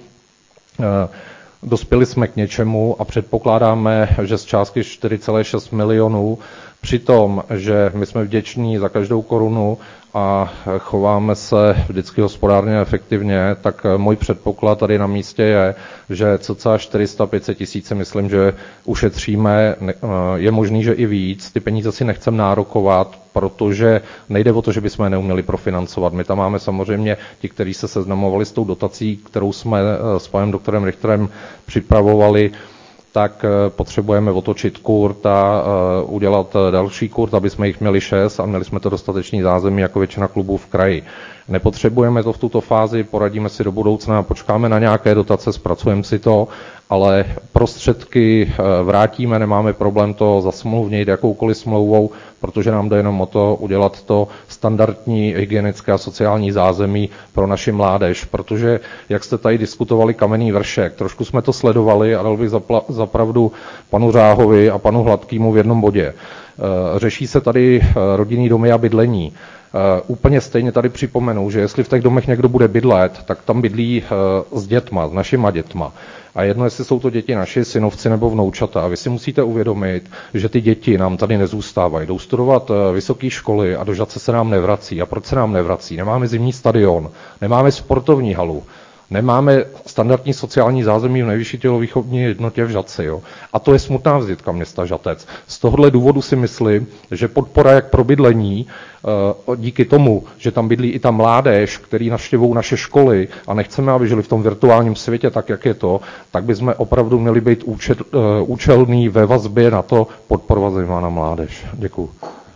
Dospěli jsme k něčemu a předpokládáme, že z částky 4,6 milionů, při tom, že my jsme vděční za každou korunu a chováme se vždycky hospodárně a efektivně, tak můj předpoklad tady na místě je, že cca 400-500 tisíc myslím, že ušetříme. Je možný, že i víc. Ty peníze si nechcem nárokovat, protože nejde o to, že bychom je neuměli profinancovat. My tam máme samozřejmě ti, kteří se seznamovali s tou dotací, kterou jsme s panem doktorem Richterem připravovali, tak potřebujeme otočit kurt a udělat další kurt, aby jsme jich měli 6 a měli jsme to dostatečný zázemí jako většina klubů v kraji. Nepotřebujeme to v tuto fázi, poradíme si do budoucna, počkáme na nějaké dotace, zpracujeme si to, ale prostředky vrátíme, nemáme problém to zasmluvnit jakoukoliv smlouvou, protože nám jde jenom o to udělat to standardní hygienické a sociální zázemí pro naši mládež, protože, jak jste tady diskutovali Kamenný vršek, trošku jsme to sledovali a dal bych za pravdu panu Řáhovi a panu Hladkýmu v jednom bodě. Řeší se tady rodinný domy a bydlení. Úplně stejně tady připomenu, že jestli v těch domech někdo bude bydlet, tak tam bydlí s dětma, s našima dětma. A jedno, jestli jsou to děti naši, synovci nebo vnoučata. A vy si musíte uvědomit, že ty děti nám tady nezůstávají. Jdou studovat vysoké školy a do Žatce se nám nevrací. A proč se nám nevrací? Nemáme zimní stadion, nemáme sportovní halu, nemáme standardní sociální zázemí v nejvyšší tělovýchovní jednotě v Žatci. Jo? A to je smutná vizitka města Žatec. Z tohohle důvodu si myslím, že podpora jak pro bydlení, díky tomu, že tam bydlí i ta mládež, který navštěvují naše školy a nechceme, aby žili v tom virtuálním světě tak, jak je to, tak bychom opravdu měli být účelný ve vazbě na to podporovat zejména mládež. Děkuju.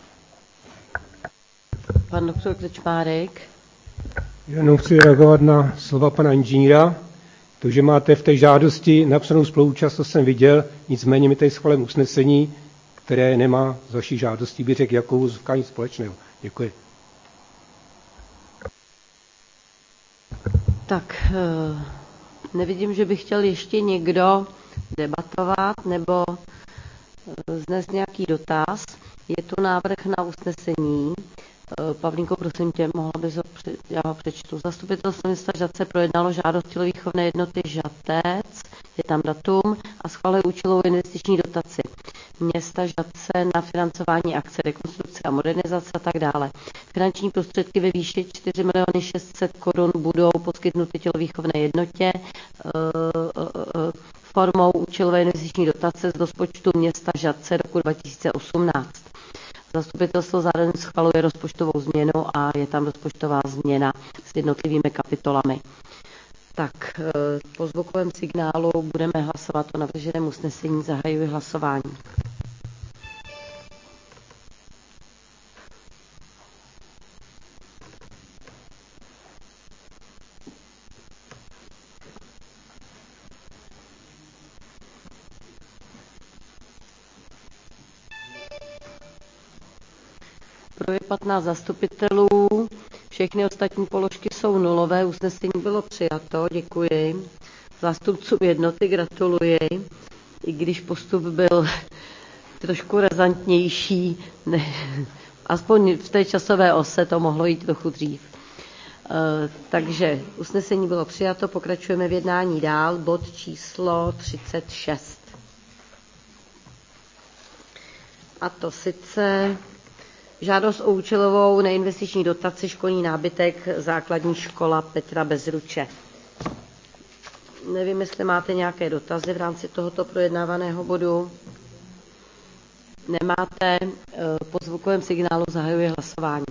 Pan doktor Krčmárek. Jenom chci reagovat na slova pana inženýra. To, že máte v té žádosti napsanou spoluúčast, to jsem viděl, nicméně mi tady schválím usnesení, které nemá z vaší žádostí, bych řekl, jakou zkání společného. Děkuji. Tak, nevidím, že by chtěl ještě někdo debatovat nebo vznést nějaký dotaz. Je tu návrh na usnesení. Pavlínko, prosím tě, mohla bys já ho přečtu. Zastupitelstvo města Žatce projednalo žádost tělovýchovné jednoty Žatec, je tam datum, a schvaluje účelovou investiční dotaci města Žatce na financování akce, rekonstrukce a modernizace a tak dále. Finanční prostředky ve výši 4 600 000 Kč budou poskytnuty tělovýchovné jednotě formou účelové investiční dotace z rozpočtu města Žatce roku 2018. Zastupitelstvo zároveň schvaluje rozpočtovou změnu a je tam rozpočtová změna s jednotlivými kapitolami. Tak, po zvukovém signálu budeme hlasovat o navrženém usnesení. Zahajuji hlasování. Pro je 15 zastupitelů, všechny ostatní položky jsou nulové, usnesení bylo přijato, děkuji. Zástupcům jednoty gratuluji. i když postup byl trošku razantnější, aspoň v té časové ose to mohlo jít trochu dřív. Takže usnesení bylo přijato, pokračujeme v jednání dál, bod číslo 36. A to sice žádost o účelovou neinvestiční dotaci školní nábytek základní škola Petra Bezruče. Nevím, jestli máte nějaké dotazy v rámci tohoto projednávaného bodu. Nemáte, po zvukovém signálu zahajuji hlasování.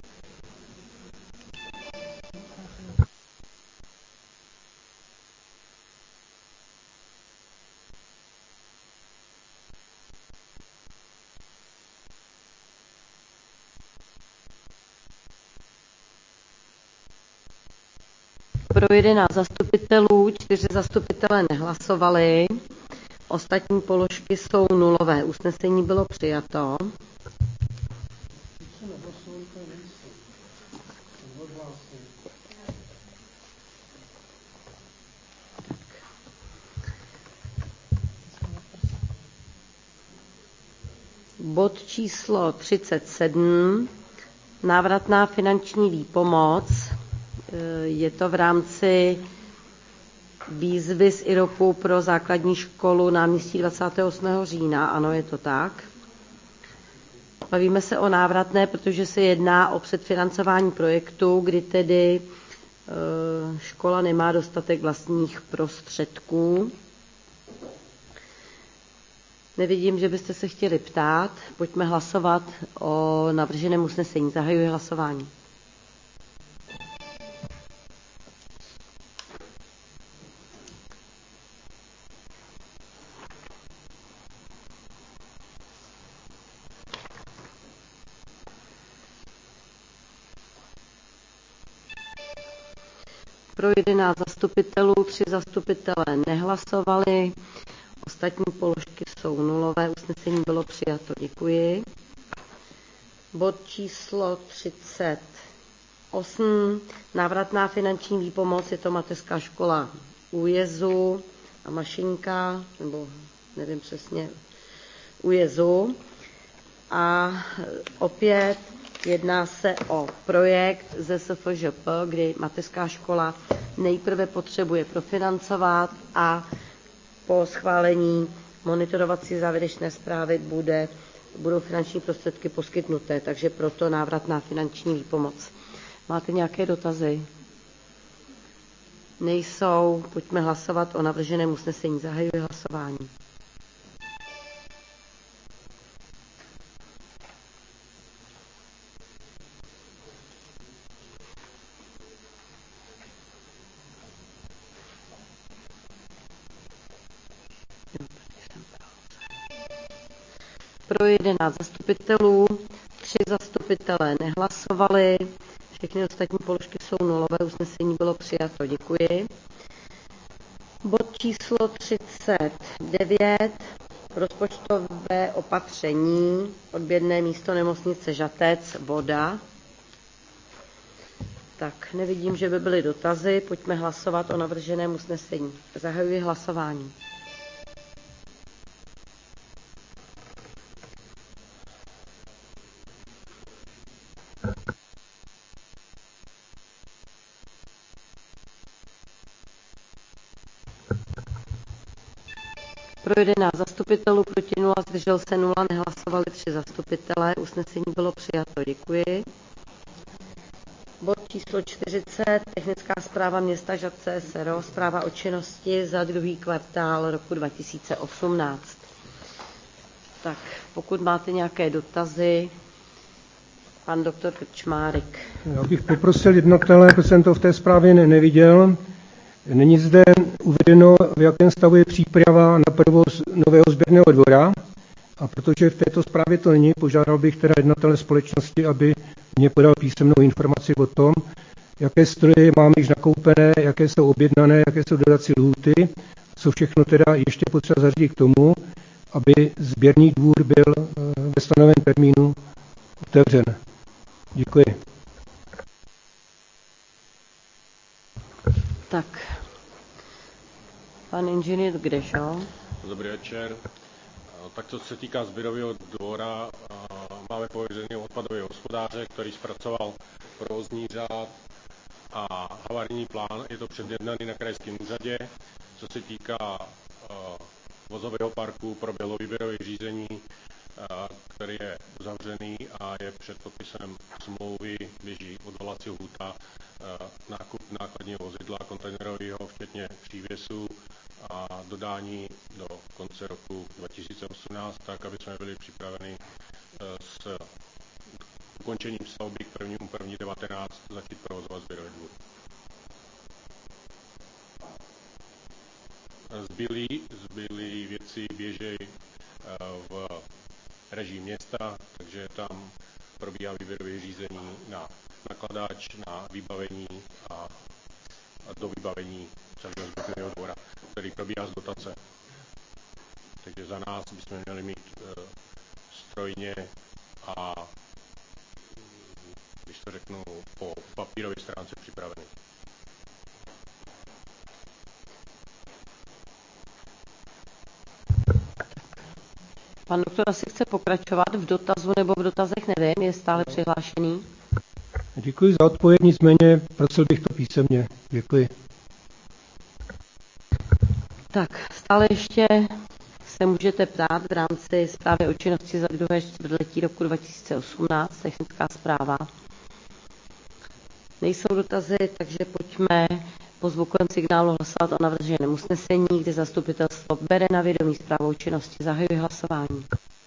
Pro 11 zastupitelů, 4 zastupitelé nehlasovali, ostatní položky jsou nulové. Usnesení bylo přijato. Bod číslo 37, návratná finanční výpomoc. Je to v rámci výzvy z IROPu pro základní školu náměstí 28. října. Ano, je to tak. Bavíme se o návratné, protože se jedná o předfinancování projektu, kdy tedy škola nemá dostatek vlastních prostředků. Nevidím, že byste se chtěli ptát. Pojďme hlasovat o navrženém usnesení. Zahajuji hlasování. Pro 11 zastupitelů, 3 zastupitelé nehlasovali, ostatní položky jsou nulové, usnesení bylo přijato. Děkuji. Bod číslo 38, návratná finanční výpomoc, je to mateřská škola Újezu a Mašinka, nebo nevím přesně, Újezu. A opět jedná se o projekt ze SFŽP, kdy mateřská škola nejprve potřebuje profinancovat a po schválení monitorovací závěrečné zprávy budou finanční prostředky poskytnuté, takže proto návratná finanční výpomoc. Máte nějaké dotazy? Nejsou, pojďme hlasovat o navrženém usnesení. Zahajuji hlasování. Pro 11 zastupitelů, 3 zastupitelé nehlasovali, všechny ostatní položky jsou nulové, usnesení bylo přijato. Děkuji. Bod číslo 39, rozpočtové opatření, odběrné místo nemocnice Žatec, voda. Tak, nevidím, že by byly dotazy, pojďme hlasovat o navrženém usnesení. Zahajuji hlasování. Pro 11 zastupitelů, proti 0, zdržel se 0, nehlasovali 3 zastupitelé. Usnesení bylo přijato. Děkuji. Bod číslo 40, technická zpráva města Žatce SRO, zpráva o činnosti za druhý kvartál roku 2018. Tak, pokud máte nějaké dotazy, pan doktor Krčmárik. Já bych poprosil jednatele, protože jsem to v té zprávě neviděl. Není zde uvedeno, v jakém stavu je příprava na provoz nového sběrného dvora, a protože v této zprávě to není, požádal bych teda jednatele společnosti, aby mě podal písemnou informaci o tom, jaké stroje máme již nakoupené, jaké jsou objednané, jaké jsou dodací lhůty, co všechno teda ještě potřeba zařídit k tomu, aby sběrný dvůr byl ve stanoven termínu otevřen. Děkuji. Tak, pan inženýr Grešo. Dobrý večer. Tak co se týká sběrového dvora, máme pověřeného odpadového hospodáře, který zpracoval provozní řád a havarijní plán. Je to předjednaný na krajském úřadě. Co se týká vozového parku, proběhlo výběrové řízení, který je uzavřený a je před podpisem smlouvy, běží odvolací lhůta, nákup nákladního vozidla kontejnerového, včetně přívěsů a dodání do konce roku 2018, tak, aby jsme byli připraveni s ukončením stavby k 1.1.19 začít provozovat sběrový dvůr. Zbylý věci běží v režii města, takže tam probíhá výběrové řízení na nakladač, na vybavení a do vybavení celého sběrového dvora, který probíhá z dotace. Takže za nás bychom měli mít strojně a, když to řeknu, po papírové stránce připravený. Pan doktor asi chce pokračovat v dotazu nebo v dotazech, nevím, je stále přihlášený. Děkuji za odpověď, nicméně prosil bych to písemně. Děkuji. Tak, stále ještě se můžete ptát v rámci zprávy o činnosti za druhé čtvrtletí roku 2018, technická zpráva. Nejsou dotazy, takže pojďme po zvukovém signálu hlasovat o navrženém usnesení, kde zastupitelstvo bere na vědomí zprávu o činnosti. Zahajuji hlasování.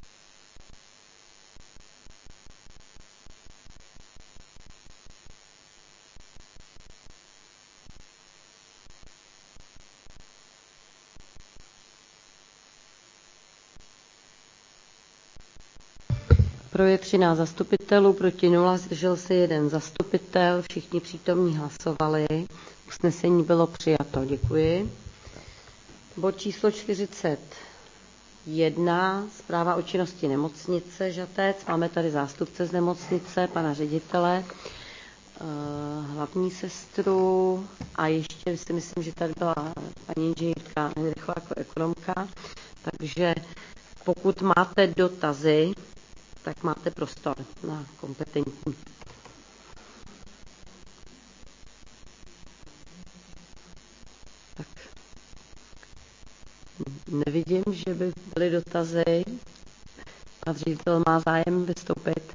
Pro je 13 zastupitelů, proti 0, zdržel se 1 zastupitel, všichni přítomní hlasovali. Usnesení bylo přijato, děkuji. Bod číslo 41, zpráva o činnosti nemocnice Žatec. Máme tady zástupce z nemocnice, pana ředitele, hlavní sestru a ještě si myslím, že tady byla paní inženýrka Heinrichová jako ekonomka. Takže pokud máte dotazy, tak máte prostor na kompetentní. Tak. Nevidím, že by byly dotazy. Pan ředitel má zájem vystoupit.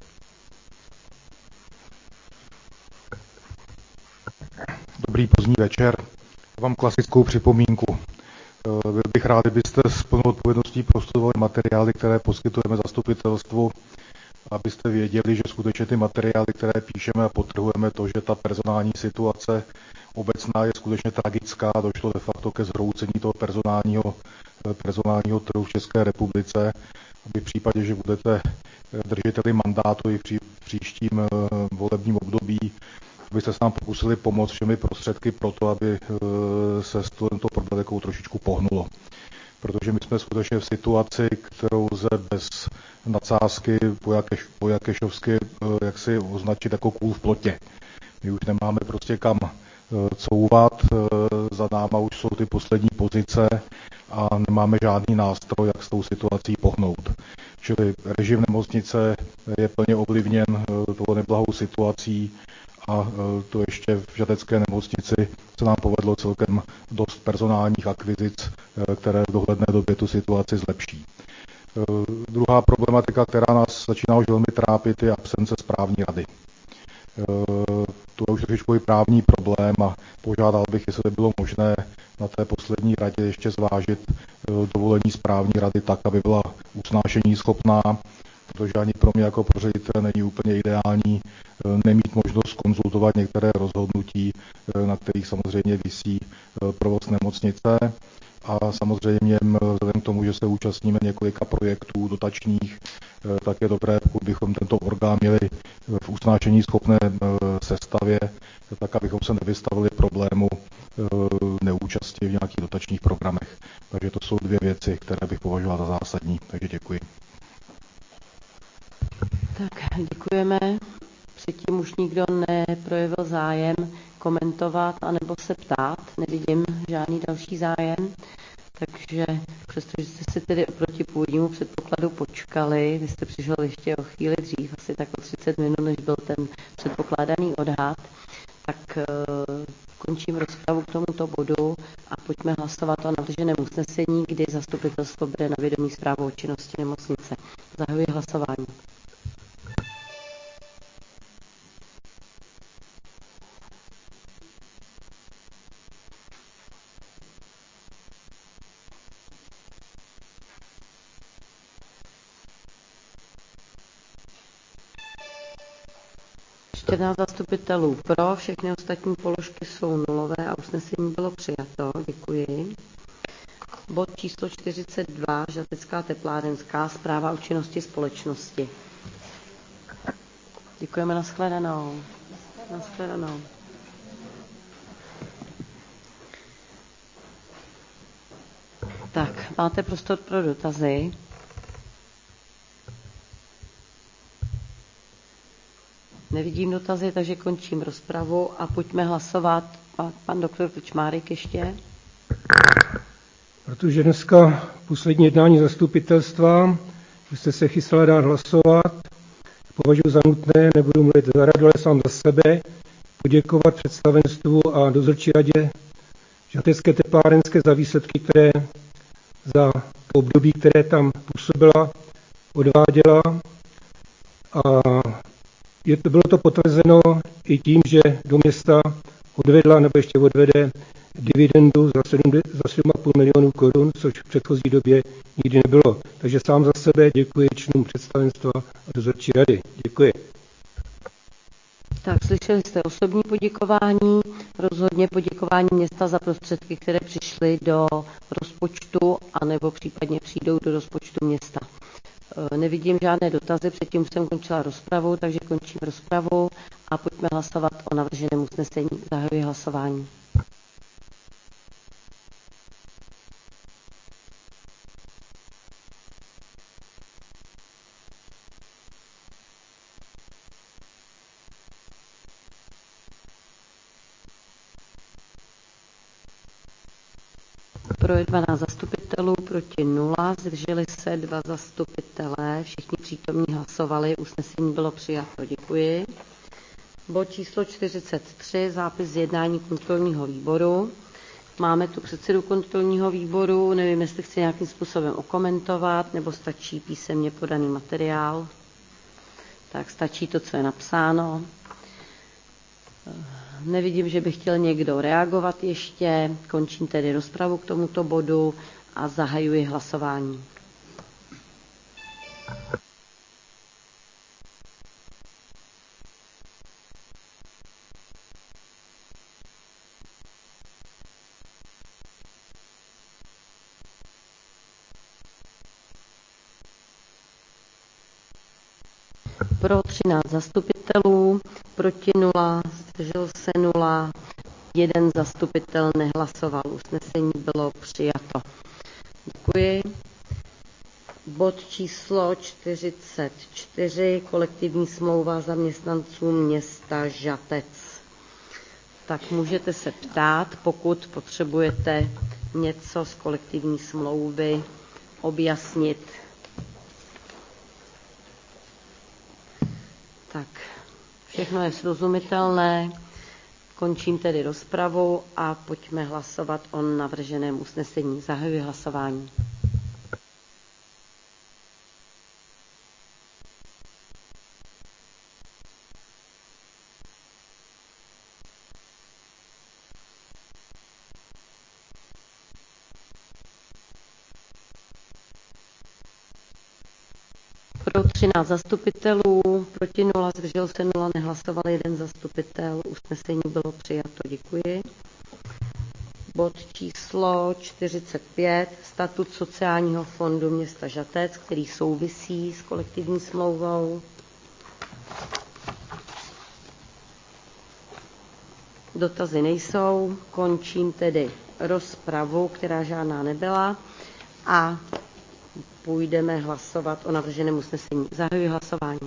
Dobrý pozdní večer. Mám klasickou připomínku. Byl bych rád, kdybyste s plnou odpovědností prostudovali materiály, které poskytujeme zastupitelstvu, abyste věděli, že skutečně ty materiály, které píšeme a podtrhujeme to, že ta personální situace obecná je skutečně tragická, došlo de facto ke zhroucení toho personálního trhu v České republice, aby v případě, že budete držiteli mandátu i v příštím volebním období, abyste se nám pokusili pomoct všemi prostředky pro to, aby se s touto problematikou trošičku pohnulo. Protože my jsme skutečně v situaci, kterou lze bez nadsázky vojakešovsky jak si označit jako kůl v plotě. My už nemáme prostě kam couvat, za náma už jsou ty poslední pozice a nemáme žádný nástroj, jak s tou situací pohnout. Čili režim nemocnice je plně ovlivněn tou neblahou situací a to ještě v žatecké nemocnici se nám povedlo celkem dost personálních akvizic, které v dohledné době tu situaci zlepší. Druhá problematika, která nás začíná už velmi trápit, je absence správní rady. To je už trošičku i právní problém a požádal bych, jestli by bylo možné na té poslední radě ještě zvážit dovolení správní rady tak, aby byla usnášení schopná, protože ani pro mě jako pro ředitele není úplně ideální nemít možnost konzultovat některé rozhodnutí, na kterých samozřejmě visí provoz nemocnice. A samozřejmě vzhledem k tomu, že se účastníme několika projektů dotačních, tak je dobré, pokud bychom tento orgán měli v usnášení schopné sestavě, tak abychom se nevystavili problému neúčasti v nějakých dotačních programech. Takže to jsou dvě věci, které bych považoval za zásadní. Takže děkuji. Tak, děkujeme. Předtím už nikdo neprojevil zájem komentovat anebo se ptát. Nevidím žádný další zájem. Takže Takže přestože jste si tedy oproti původnímu předpokladu počkali, vy jste přišel ještě o chvíli dřív, asi tak o 30 minut, než byl ten předpokládaný odhad, tak končím rozpravu k tomuto bodu a pojďme hlasovat o navrženém usnesení, kdy zastupitelstvo bere na vědomí zprávu o činnosti nemocnice. Zahajuji hlasování. Zastupitelů pro, všechny ostatní položky jsou nulové a usnesení bylo přijato. Děkuji. Bod číslo 42, Žatecká teplárenská, zpráva o činnosti společnosti. Děkujeme, nashledanou. Nashledanou. Tak, máte prostor pro dotazy. Nevidím dotazy, takže končím rozpravu a pojďme hlasovat. Pan doktor Krčmárik ještě. Protože dneska poslední jednání zastupitelstva, že jste se chystala dát hlasovat, považuji za nutné, nebudu mluvit za radu, ale sám za sebe, poděkovat představenstvu a dozorčí radě Žatecké teplárenské za výsledky, které za to období, které tam působila, odváděla. A bylo to potvrzeno i tím, že do města odvedla nebo ještě odvede dividendu za 7,5 milionů korun, což v předchozí době nikdy nebylo. Takže sám za sebe děkuji členům představenstva a dozorčí rady. Děkuji. Tak, slyšeli jste osobní poděkování, rozhodně poděkování města za prostředky, které přišly do rozpočtu, anebo případně přijdou do rozpočtu města. Nevidím žádné dotazy, předtím jsem končila rozpravu, takže končím rozpravu a pojďme hlasovat o navrženém usnesení. Zahajuji hlasování. Pro je 12 zastupitelů, proti 0, zdrželi se 2 zastupitelé, všichni přítomní hlasovali, usnesení bylo přijato. Děkuji. Bod číslo 43, zápis z jednání kontrolního výboru. Máme tu předsedu kontrolního výboru, nevím, jestli chci nějakým způsobem okomentovat, nebo stačí písemně podaný materiál. Tak stačí to, co je napsáno. Nevidím, že by chtěl někdo reagovat ještě. Končím tedy rozpravu k tomuto bodu a zahajuji hlasování. Pro 13 zastupitelů, proti 0, zdržel se 0, 1 zastupitel nehlasoval. Usnesení bylo přijato. Děkuji. Bod číslo 44, kolektivní smlouva zaměstnanců města Žatec. Tak můžete se ptát, pokud potřebujete něco z kolektivní smlouvy objasnit. Tak, všechno je srozumitelné. Končím tedy rozpravu a pojďme hlasovat o navrženém usnesení. Zahajuji hlasování. Pro 13 zastupitelů, proti 0, zdržel se 0, nehlasoval 1 zastupitel. Usnesení bylo přijato. Děkuji. Bod číslo 45, statut sociálního fondu města Žatec, který souvisí s kolektivní smlouvou. Dotazy nejsou, končím tedy rozpravu, která žádná nebyla, a půjdeme hlasovat o navrženém usnesení. Zahajuji hlasování.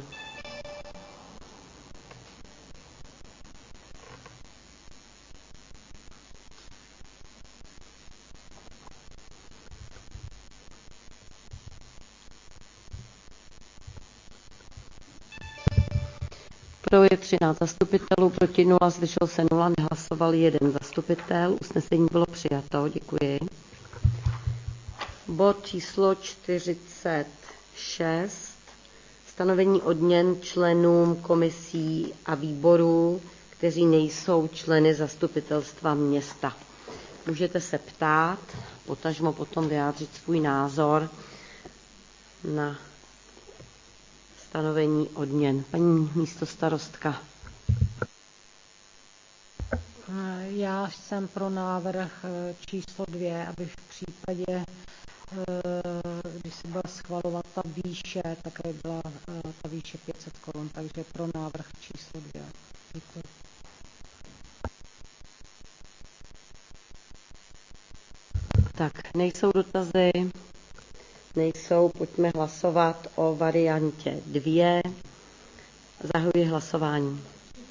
Pro je 13 zastupitelů, proti 0, zdržel se 0, nehlasoval 1 zastupitel. Usnesení bylo přijato, děkuji. Bod číslo 46. Stanovení odměn členům komisí a výborů, kteří nejsou členy zastupitelstva města. Můžete se ptát, potažmo potom vyjádřit svůj názor na stanovení odměn. Paní místostarostka. Já jsem pro návrh číslo 2, aby v případě, když se bude schvalovat ta výše, tak by byla ta výše 500 korun, takže pro návrh číslo 2. Děkuji. Tak, nejsou dotazy? Nejsou, pojďme hlasovat o variantě 2. Zahajuji hlasování.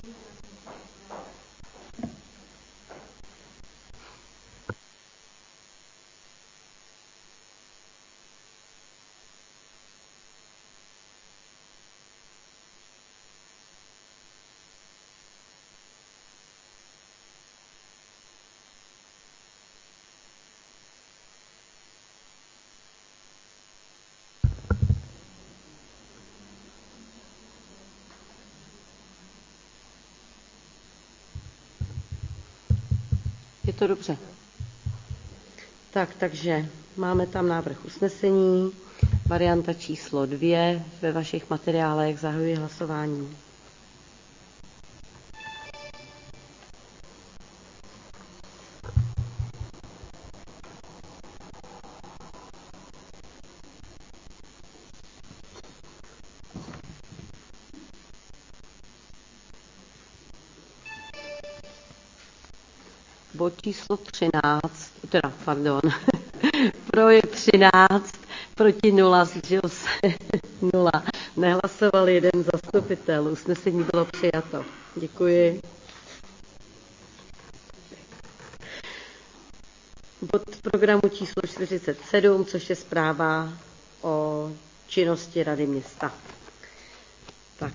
Je to dobře. Takže máme tam návrh usnesení, varianta číslo 2 ve vašich materiálech, zahajuji hlasování. Bod číslo 13, pro je 13, proti 0, zdržel se 0. Nehlasoval 1 zastupitel, usnesení bylo přijato. Děkuji. Bod programu číslo 47, což je zpráva o činnosti Rady města. Tak,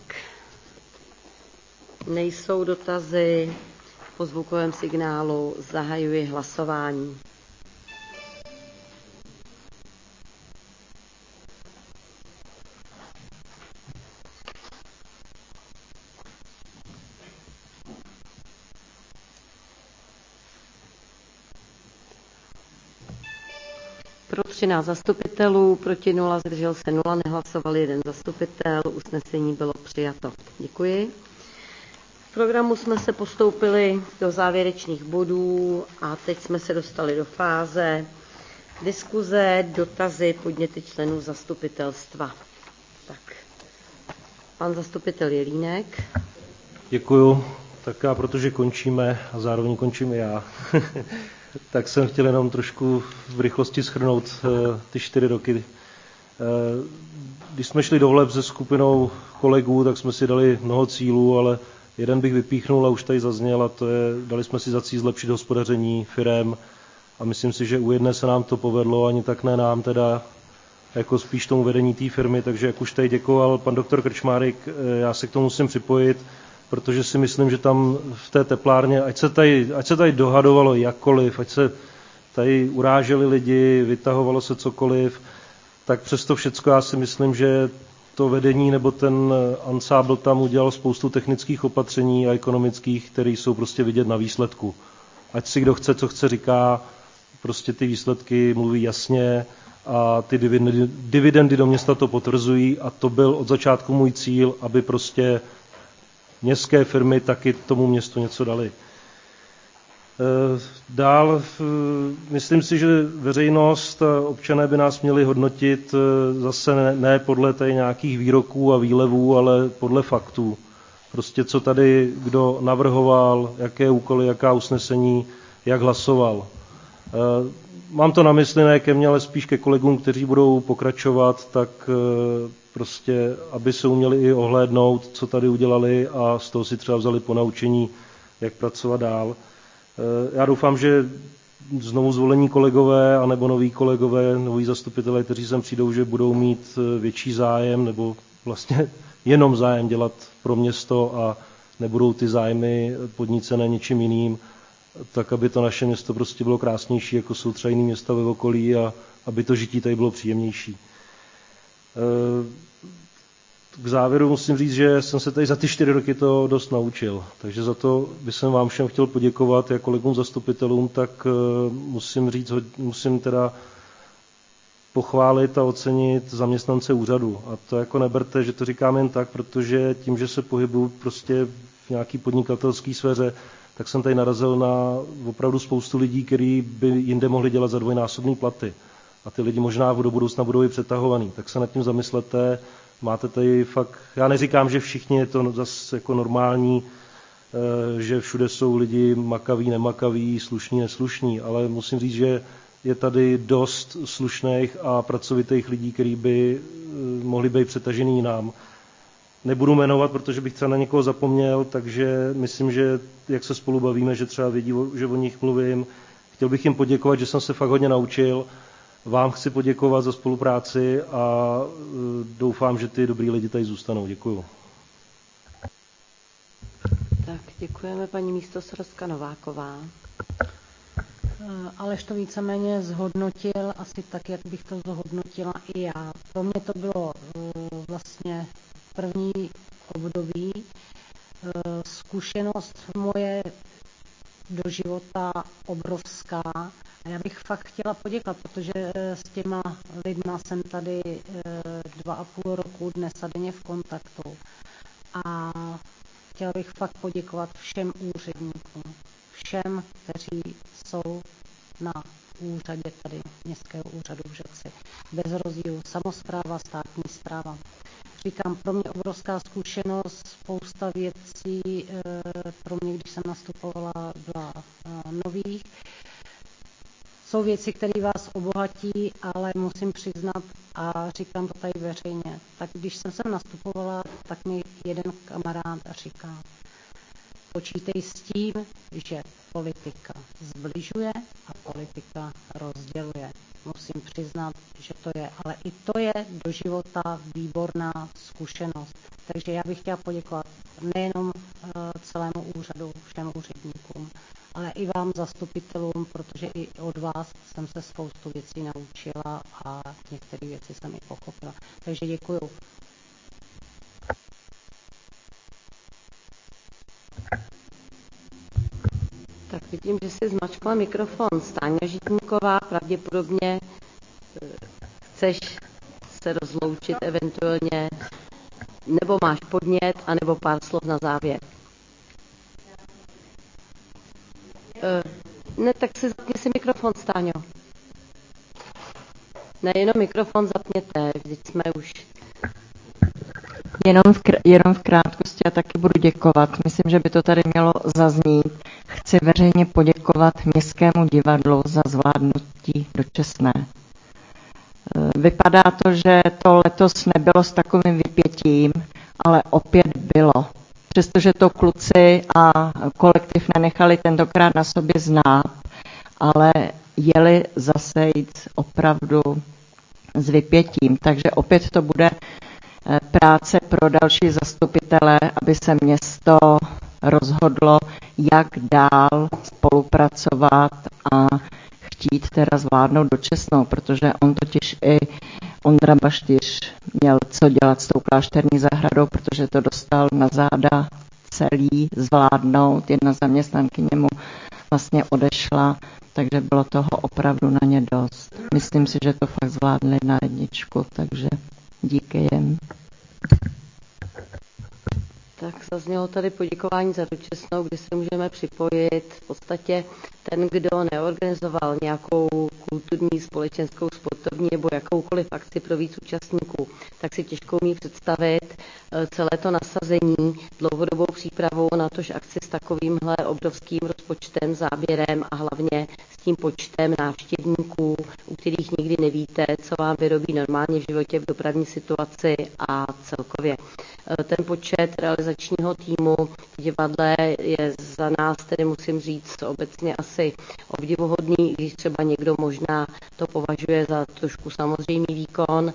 nejsou dotazy. Po zvukovém signálu zahajuji hlasování. Pro 13 zastupitelů, proti 0, zdržel se 0, nehlasoval 1 zastupitel, usnesení bylo přijato. Děkuji. V programu jsme se postoupili do závěrečných bodů a teď jsme se dostali do fáze diskuze, dotazy, podněty členů zastupitelstva. Tak, pan zastupitel Jelínek. Děkuju. Tak já, protože končíme a zároveň končím i já, tak jsem chtěl jenom trošku v rychlosti shrnout ty 4 roky. Když jsme šli do voleb se skupinou kolegů, tak jsme si dali mnoho cílů, ale jeden bych vypíchnul a už tady zazněl, a to je, dali jsme si za cíl zlepšit hospodaření firem a myslím si, že u jedné se nám to povedlo, ani tak ne nám teda, jako spíš tomu vedení té firmy, takže jak už tady děkoval pan doktor Krčmárik, já se k tomu musím připojit, protože si myslím, že tam v té teplárně, ať se tady dohadovalo jakkoliv, ať se tady uráželi lidi, vytahovalo se cokoliv, tak přesto všecko já si myslím, že to vedení nebo ten ansábl tam udělal spoustu technických opatření a ekonomických, které jsou prostě vidět na výsledku. Ať si kdo chce, co chce, říká, prostě ty výsledky mluví jasně a ty dividendy do města to potvrzují a to byl od začátku můj cíl, aby prostě městské firmy taky tomu městu něco dali. Dál myslím si, že veřejnost a občané by nás měli hodnotit zase ne podle tady nějakých výroků a výlevů, ale podle faktů. Prostě co tady kdo navrhoval, jaké úkoly, jaká usnesení, jak hlasoval. Mám to na mysli ne ke mně, ale spíš ke kolegům, kteří budou pokračovat, tak prostě, aby se uměli i ohlédnout, co tady udělali a z toho si třeba vzali ponaučení, jak pracovat dál. Já doufám, že znovu zvolení kolegové, anebo noví kolegové, noví zastupitelé, kteří sem přijdou, že budou mít větší zájem, nebo vlastně jenom zájem dělat pro město a nebudou ty zájmy podnícené něčím jiným, tak aby to naše město prostě bylo krásnější, jako jsou třeba jiný města ve okolí a aby to žití tady bylo příjemnější. K závěru musím říct, že jsem se tady za ty 4 roky to dost naučil, takže za to bych vám všem chtěl poděkovat, jak kolegům zastupitelům, tak musím teda pochválit a ocenit zaměstnance úřadu. A to jako neberte, že to říkám jen tak, protože tím, že se pohybuju prostě v nějaký podnikatelské sféře, tak jsem tady narazil na opravdu spoustu lidí, kteří by jinde mohli dělat za 2násobné platy. A ty lidi možná do budoucna budou i přetahovaný. Tak se nad tím zamyslete. Máte tady fakt, já neříkám, že všichni je to zase jako normální, že všude jsou lidi makaví, nemakaví, slušní, neslušní, ale musím říct, že je tady dost slušných a pracovitých lidí, kteří by mohli být přetažený nám. Nebudu jmenovat, protože bych třeba na někoho zapomněl, takže myslím, že jak se spolu bavíme, že třeba vědí, že o nich mluvím. Chtěl bych jim poděkovat, že jsem se fakt hodně naučil. Vám chci poděkovat za spolupráci a doufám, že ty dobrý lidi tady zůstanou. Děkuju. Tak děkujeme paní místostarostka Nováková. Aleš to víceméně zhodnotil, asi tak, jak bych to zhodnotila i já. Pro mě to bylo vlastně první období. Zkušenost moje do života obrovská. A já bych fakt chtěla poděkovat, protože s těma lidma jsem tady 2,5 roku dnes a denně v kontaktu. A chtěla bych fakt poděkovat všem úředníkům, všem, kteří jsou na úřadě tady, Městského úřadu v Žatci. Bez rozdílu samospráva, státní správa. Říkám, pro mě obrovská zkušenost, spousta věcí pro mě, když jsem nastupovala, byla nových. Jsou věci, které vás obohatí, ale musím přiznat, a říkám to tady veřejně, tak když jsem sem nastupovala, tak mi jeden kamarád říká, počítej s tím, že politika zbližuje a politika rozděluje. Musím přiznat, že to je, ale i to je do života výborná zkušenost. Takže já bych chtěla poděkovat nejenom celému úřadu, všem úředníkům, ale i vám zastupitelům, protože i od vás jsem se spoustu věcí naučila a některé věci jsem i pochopila. Takže děkuju. Tak vidím, že si zmačkla mikrofon. Stáňa Žitníková, pravděpodobně chceš se rozloučit eventuálně, nebo máš podnět, anebo pár slov na závěr. Ne, tak si zapni si mikrofon, Stáňo. Nejenom mikrofon zapněte, vždyť jsme už... Jenom v krátkosti a taky budu děkovat. Myslím, že by to tady mělo zaznít. Chci veřejně poděkovat Městskému divadlu za zvládnutí dočasné. Vypadá to, že to letos nebylo s takovým vypětím, ale opět bylo. Přestože to kluci a kolektiv nenechali tentokrát na sobě znát, ale jeli zase jít opravdu s vypětím. Takže opět to bude práce pro další zastupitele, aby se město rozhodlo, jak dál spolupracovat a chtít teda zvládnout dočasnou, protože on totiž i Ondra Baštíř měl co dělat s tou klášterní zahradou, protože to dostal na záda celý zvládnout. Jedna zaměstnankyně mu vlastně odešla, takže bylo toho opravdu na ně dost. Myslím si, že to fakt zvládli na jedničku, takže díky jim. Tak zaznělo tady poděkování za dočasnou, kdy se můžeme připojit. V podstatě ten, kdo neorganizoval nějakou kulturní, společenskou, sportovní nebo jakoukoliv akci pro víc účastníků, tak si těžko umí představit celé to nasazení, dlouhodobou přípravu na tož akci s takovýmhle obrovským rozpočtem, záběrem a hlavně s tím počtem návštěvníků, u kterých nikdy nevíte, co vám vyrobí normálně v životě v dopravní situaci a celkově. Ten počet realizačního týmu v divadle je za nás, tedy musím říct, obecně asi obdivuhodný, když třeba někdo možná to považuje za trošku samozřejmý výkon,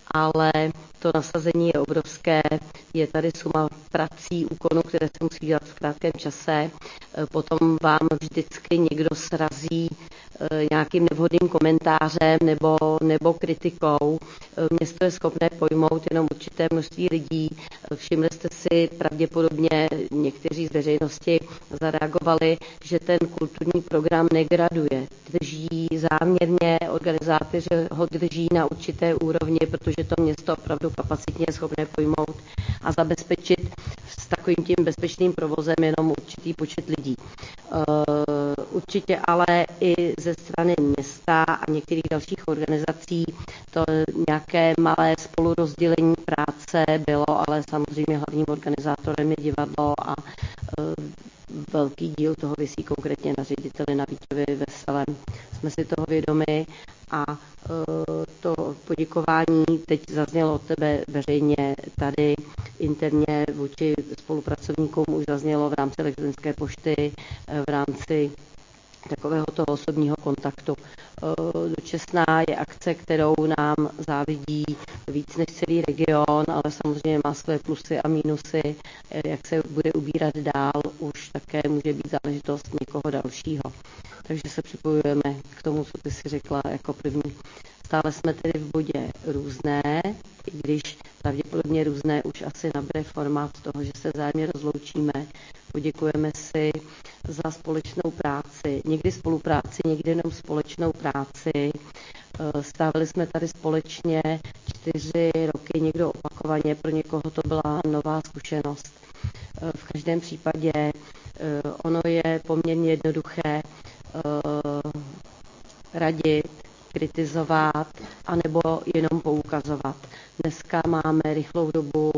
ale to nasazení je obrovské, je tady suma prací, úkonů, které se musí dělat v krátkém čase, potom vám vždycky někdo srazí nějakým nevhodným komentářem nebo kritikou. Město je schopné pojmout jenom určité množství lidí. Všimli jste si pravděpodobně, někteří z veřejnosti zareagovali, že ten kulturní program negraduje. Drží záměrně, organizátoři ho drží na určité úrovni, protože to město opravdu kapacitně je schopné pojmout a zabezpečit s takovým tím bezpečným provozem jenom určitý počet lidí. Určitě ale i ze strany města a některých dalších organizací to nějaké malé spolurozdělení práce bylo, ale samozřejmě hlavním organizátorem je divadlo a velký díl toho visí konkrétně na řediteli, na Vítěvi Veselém. Jsme si toho vědomi a to poděkování teď zaznělo od tebe veřejně tady interně vůči spolupracovníkům už zaznělo v rámci elektronické pošty, v rámci takového toho osobního kontaktu. Dočasná je akce, kterou nám závidí víc než celý region, ale samozřejmě má své plusy a mínusy. Jak se bude ubírat dál, už také může být záležitost někoho dalšího. Takže se připojujeme k tomu, co ty si řekla jako první. Stále jsme tedy v bodě různé, i když pravděpodobně různé už asi nabere formát toho, že se vzájemně rozloučíme. Poděkujeme si za společnou práci, někdy spolupráci, někdy jenom společnou práci. Stávali jsme tady společně 4 roky, někdo opakovaně, pro někoho to byla nová zkušenost. V každém případě ono je poměrně jednoduché radit, kritizovat, anebo jenom poukazovat. Dneska máme rychlou dobu,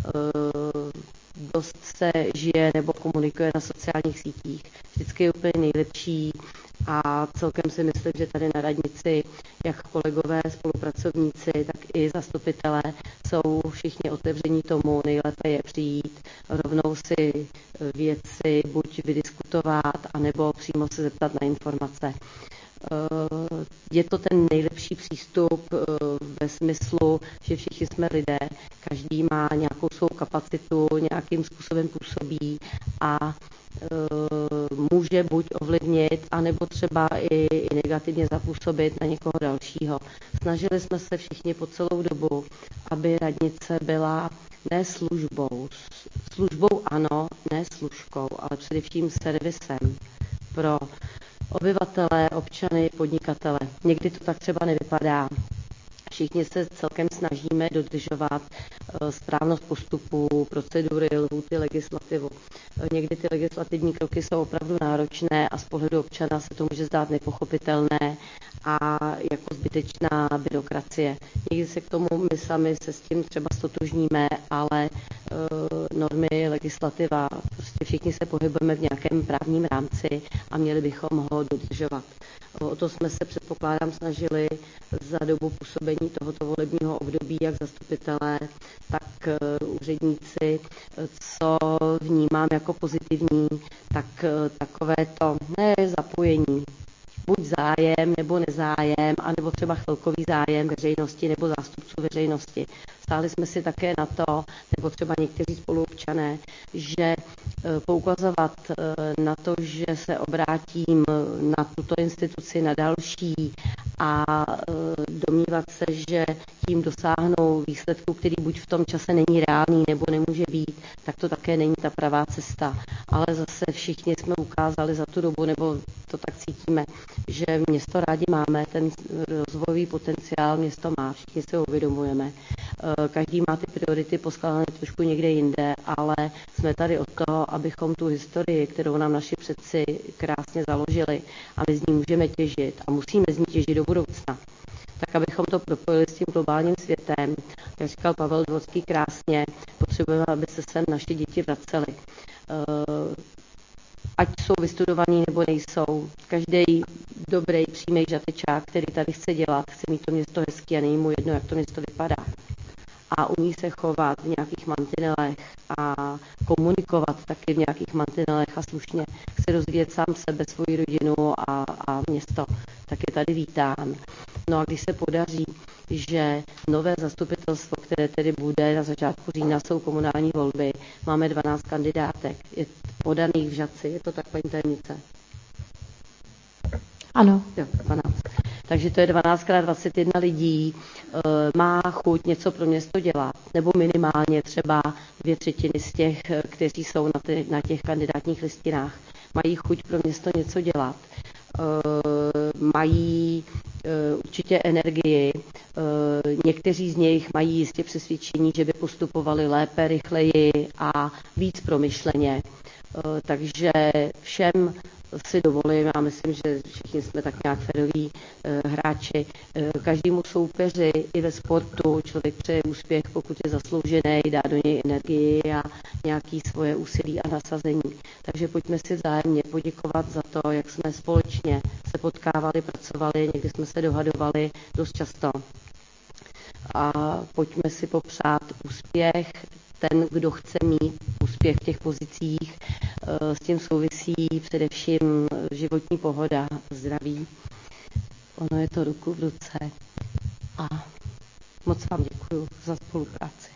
dost se žije nebo komunikuje na sociálních sítích. Vždycky je úplně nejlepší a celkem si myslím, že tady na radnici, jak kolegové, spolupracovníci, tak i zastupitelé jsou všichni otevření tomu, nejlépe je přijít, rovnou si věci buď vydiskutovat, anebo přímo se zeptat na informace. Je to ten nejlepší přístup ve smyslu, že všichni jsme lidé, každý má nějakou svou kapacitu, nějakým způsobem působí a může buď ovlivnit, anebo třeba i negativně zapůsobit na někoho dalšího. Snažili jsme se všichni po celou dobu, aby radnice byla ne službou. Službou ano, ne služkou, ale především servisem pro obyvatele, občany, podnikatele. Někdy to tak třeba nevypadá. Všichni se celkem snažíme dodržovat správnost postupů, procedury, lhůty, legislativu. Někdy ty legislativní kroky jsou opravdu náročné a z pohledu občana se to může zdát nepochopitelné a jako zbytečná byrokracie. Někdy se k tomu my sami se s tím třeba stotožníme, ale normy, legislativa, prostě všichni se pohybujeme v nějakém právním rámci a měli bychom ho dodržovat. O to jsme se, předpokládám, snažili za dobu působení tohoto volebního období, jak zastupitelé, tak úředníci. Co vnímám jako pozitivní, tak takové to zapojení. Buď zájem nebo nezájem, anebo třeba chvilkový zájem veřejnosti nebo zástupců veřejnosti. Stáli jsme si také na to, nebo třeba někteří spoluobčané, že poukazovat na to, že se obrátím na tuto instituci, na další a domnívat se, že tím dosáhnou výsledku, který buď v tom čase není reálný nebo nemůže být, tak to také není ta pravá cesta. Ale zase všichni jsme ukázali za tu dobu, nebo to tak cítíme, že město rádi máme, ten rozvojový potenciál město má, všichni si ho uvědomujeme. Každý má ty priority poskládané trošku někde jinde, ale jsme tady od toho, abychom tu historii, kterou nám naši předci krásně založili a my z ní můžeme těžit a musíme z ní těžit do budoucna, tak abychom to propojili s tím globálním světem. Jak říkal Pavel Dvorský krásně, potřebujeme, aby se sem naše děti vracely. Ať jsou vystudovaní nebo nejsou. Každý dobrý, přímý žatečák, který tady chce dělat, chce mít to město hezký a není mu jedno, jak to město vypadá. A umí se chovat v nějakých mantinelech a komunikovat taky v nějakých mantinelech a slušně chce rozvíjet sám sebe, svoji rodinu a město, tak je tady vítán. No a když se podaří, že nové zastupitelstvo, které tedy bude na začátku října, jsou komunální volby, máme 12 kandidátek, je podaných v Žatci, je to tak, paní tajemnice? Ano. Jo, 12. Takže to je 12 x 21 lidí, má chuť něco pro město dělat, nebo minimálně třeba 2/3 z těch, kteří jsou na těch kandidátních listinách, mají chuť pro město něco dělat. Mají určitě energii, někteří z nich mají jistě přesvědčení, že by postupovali lépe, rychleji a víc promyšleně. Takže všem si dovolím, já myslím, že všichni jsme tak nějak féroví hráči, každému soupeři i ve sportu člověk přeje úspěch, pokud je zasloužený, dá do něj energii a nějaké svoje úsilí a nasazení. Takže pojďme si vzájemně poděkovat za to, jak jsme společně se potkávali, pracovali, někdy jsme se dohadovali dost často. A pojďme si popřát úspěch, ten, kdo chce mít úspěch v těch pozicích, s tím souvisí především životní pohoda, zdraví. Ono je to ruku v ruce. A moc vám děkuji za spolupráci.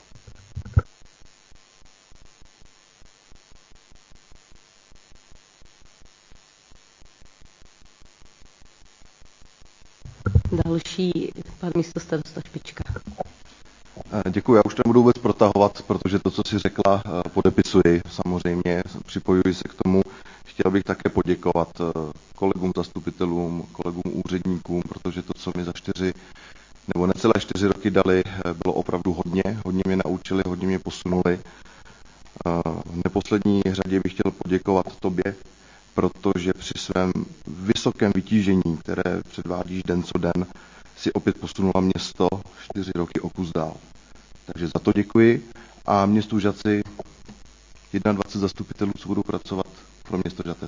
Další pan místostarosta Špička. Děkuji, já už to nebudu vůbec protahovat, protože to, co si řekla, podepisuji samozřejmě, připojuji se k tomu. Chtěl bych také poděkovat kolegům zastupitelům, kolegům úředníkům, protože to, co mi za 4 nebo necelé 4 roky dali, bylo opravdu hodně mě naučili, hodně mě posunuli. V neposlední řadě bych chtěl poděkovat tobě, protože při svém vysokém vytížení, které předvádíš den co den, si opět posunula město 4 roky o kus dál. Takže za to děkuji a městu Žatci 21 zastupitelů, co budou pracovat pro město Žatec.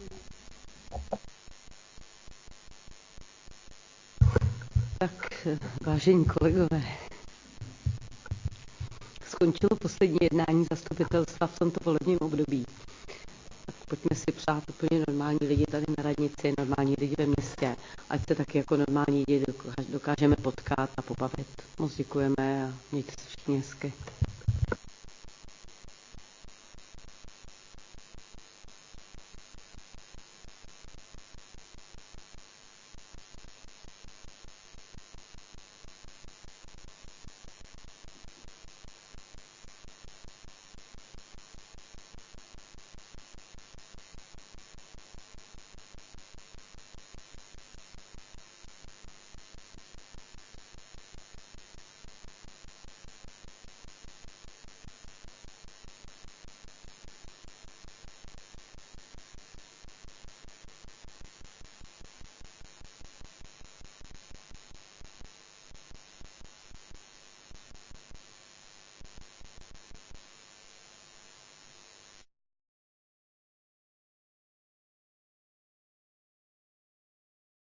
Tak, vážení kolegové, skončilo poslední jednání zastupitelstva v tomto volebním období. Tak pojďme si přát úplně normální lidi tady na radnici, normální lidi ve městě, ať se taky jako normální lidi dokážeme potkat a pobavit. Moc děkujeme a mějte se všichni hezky.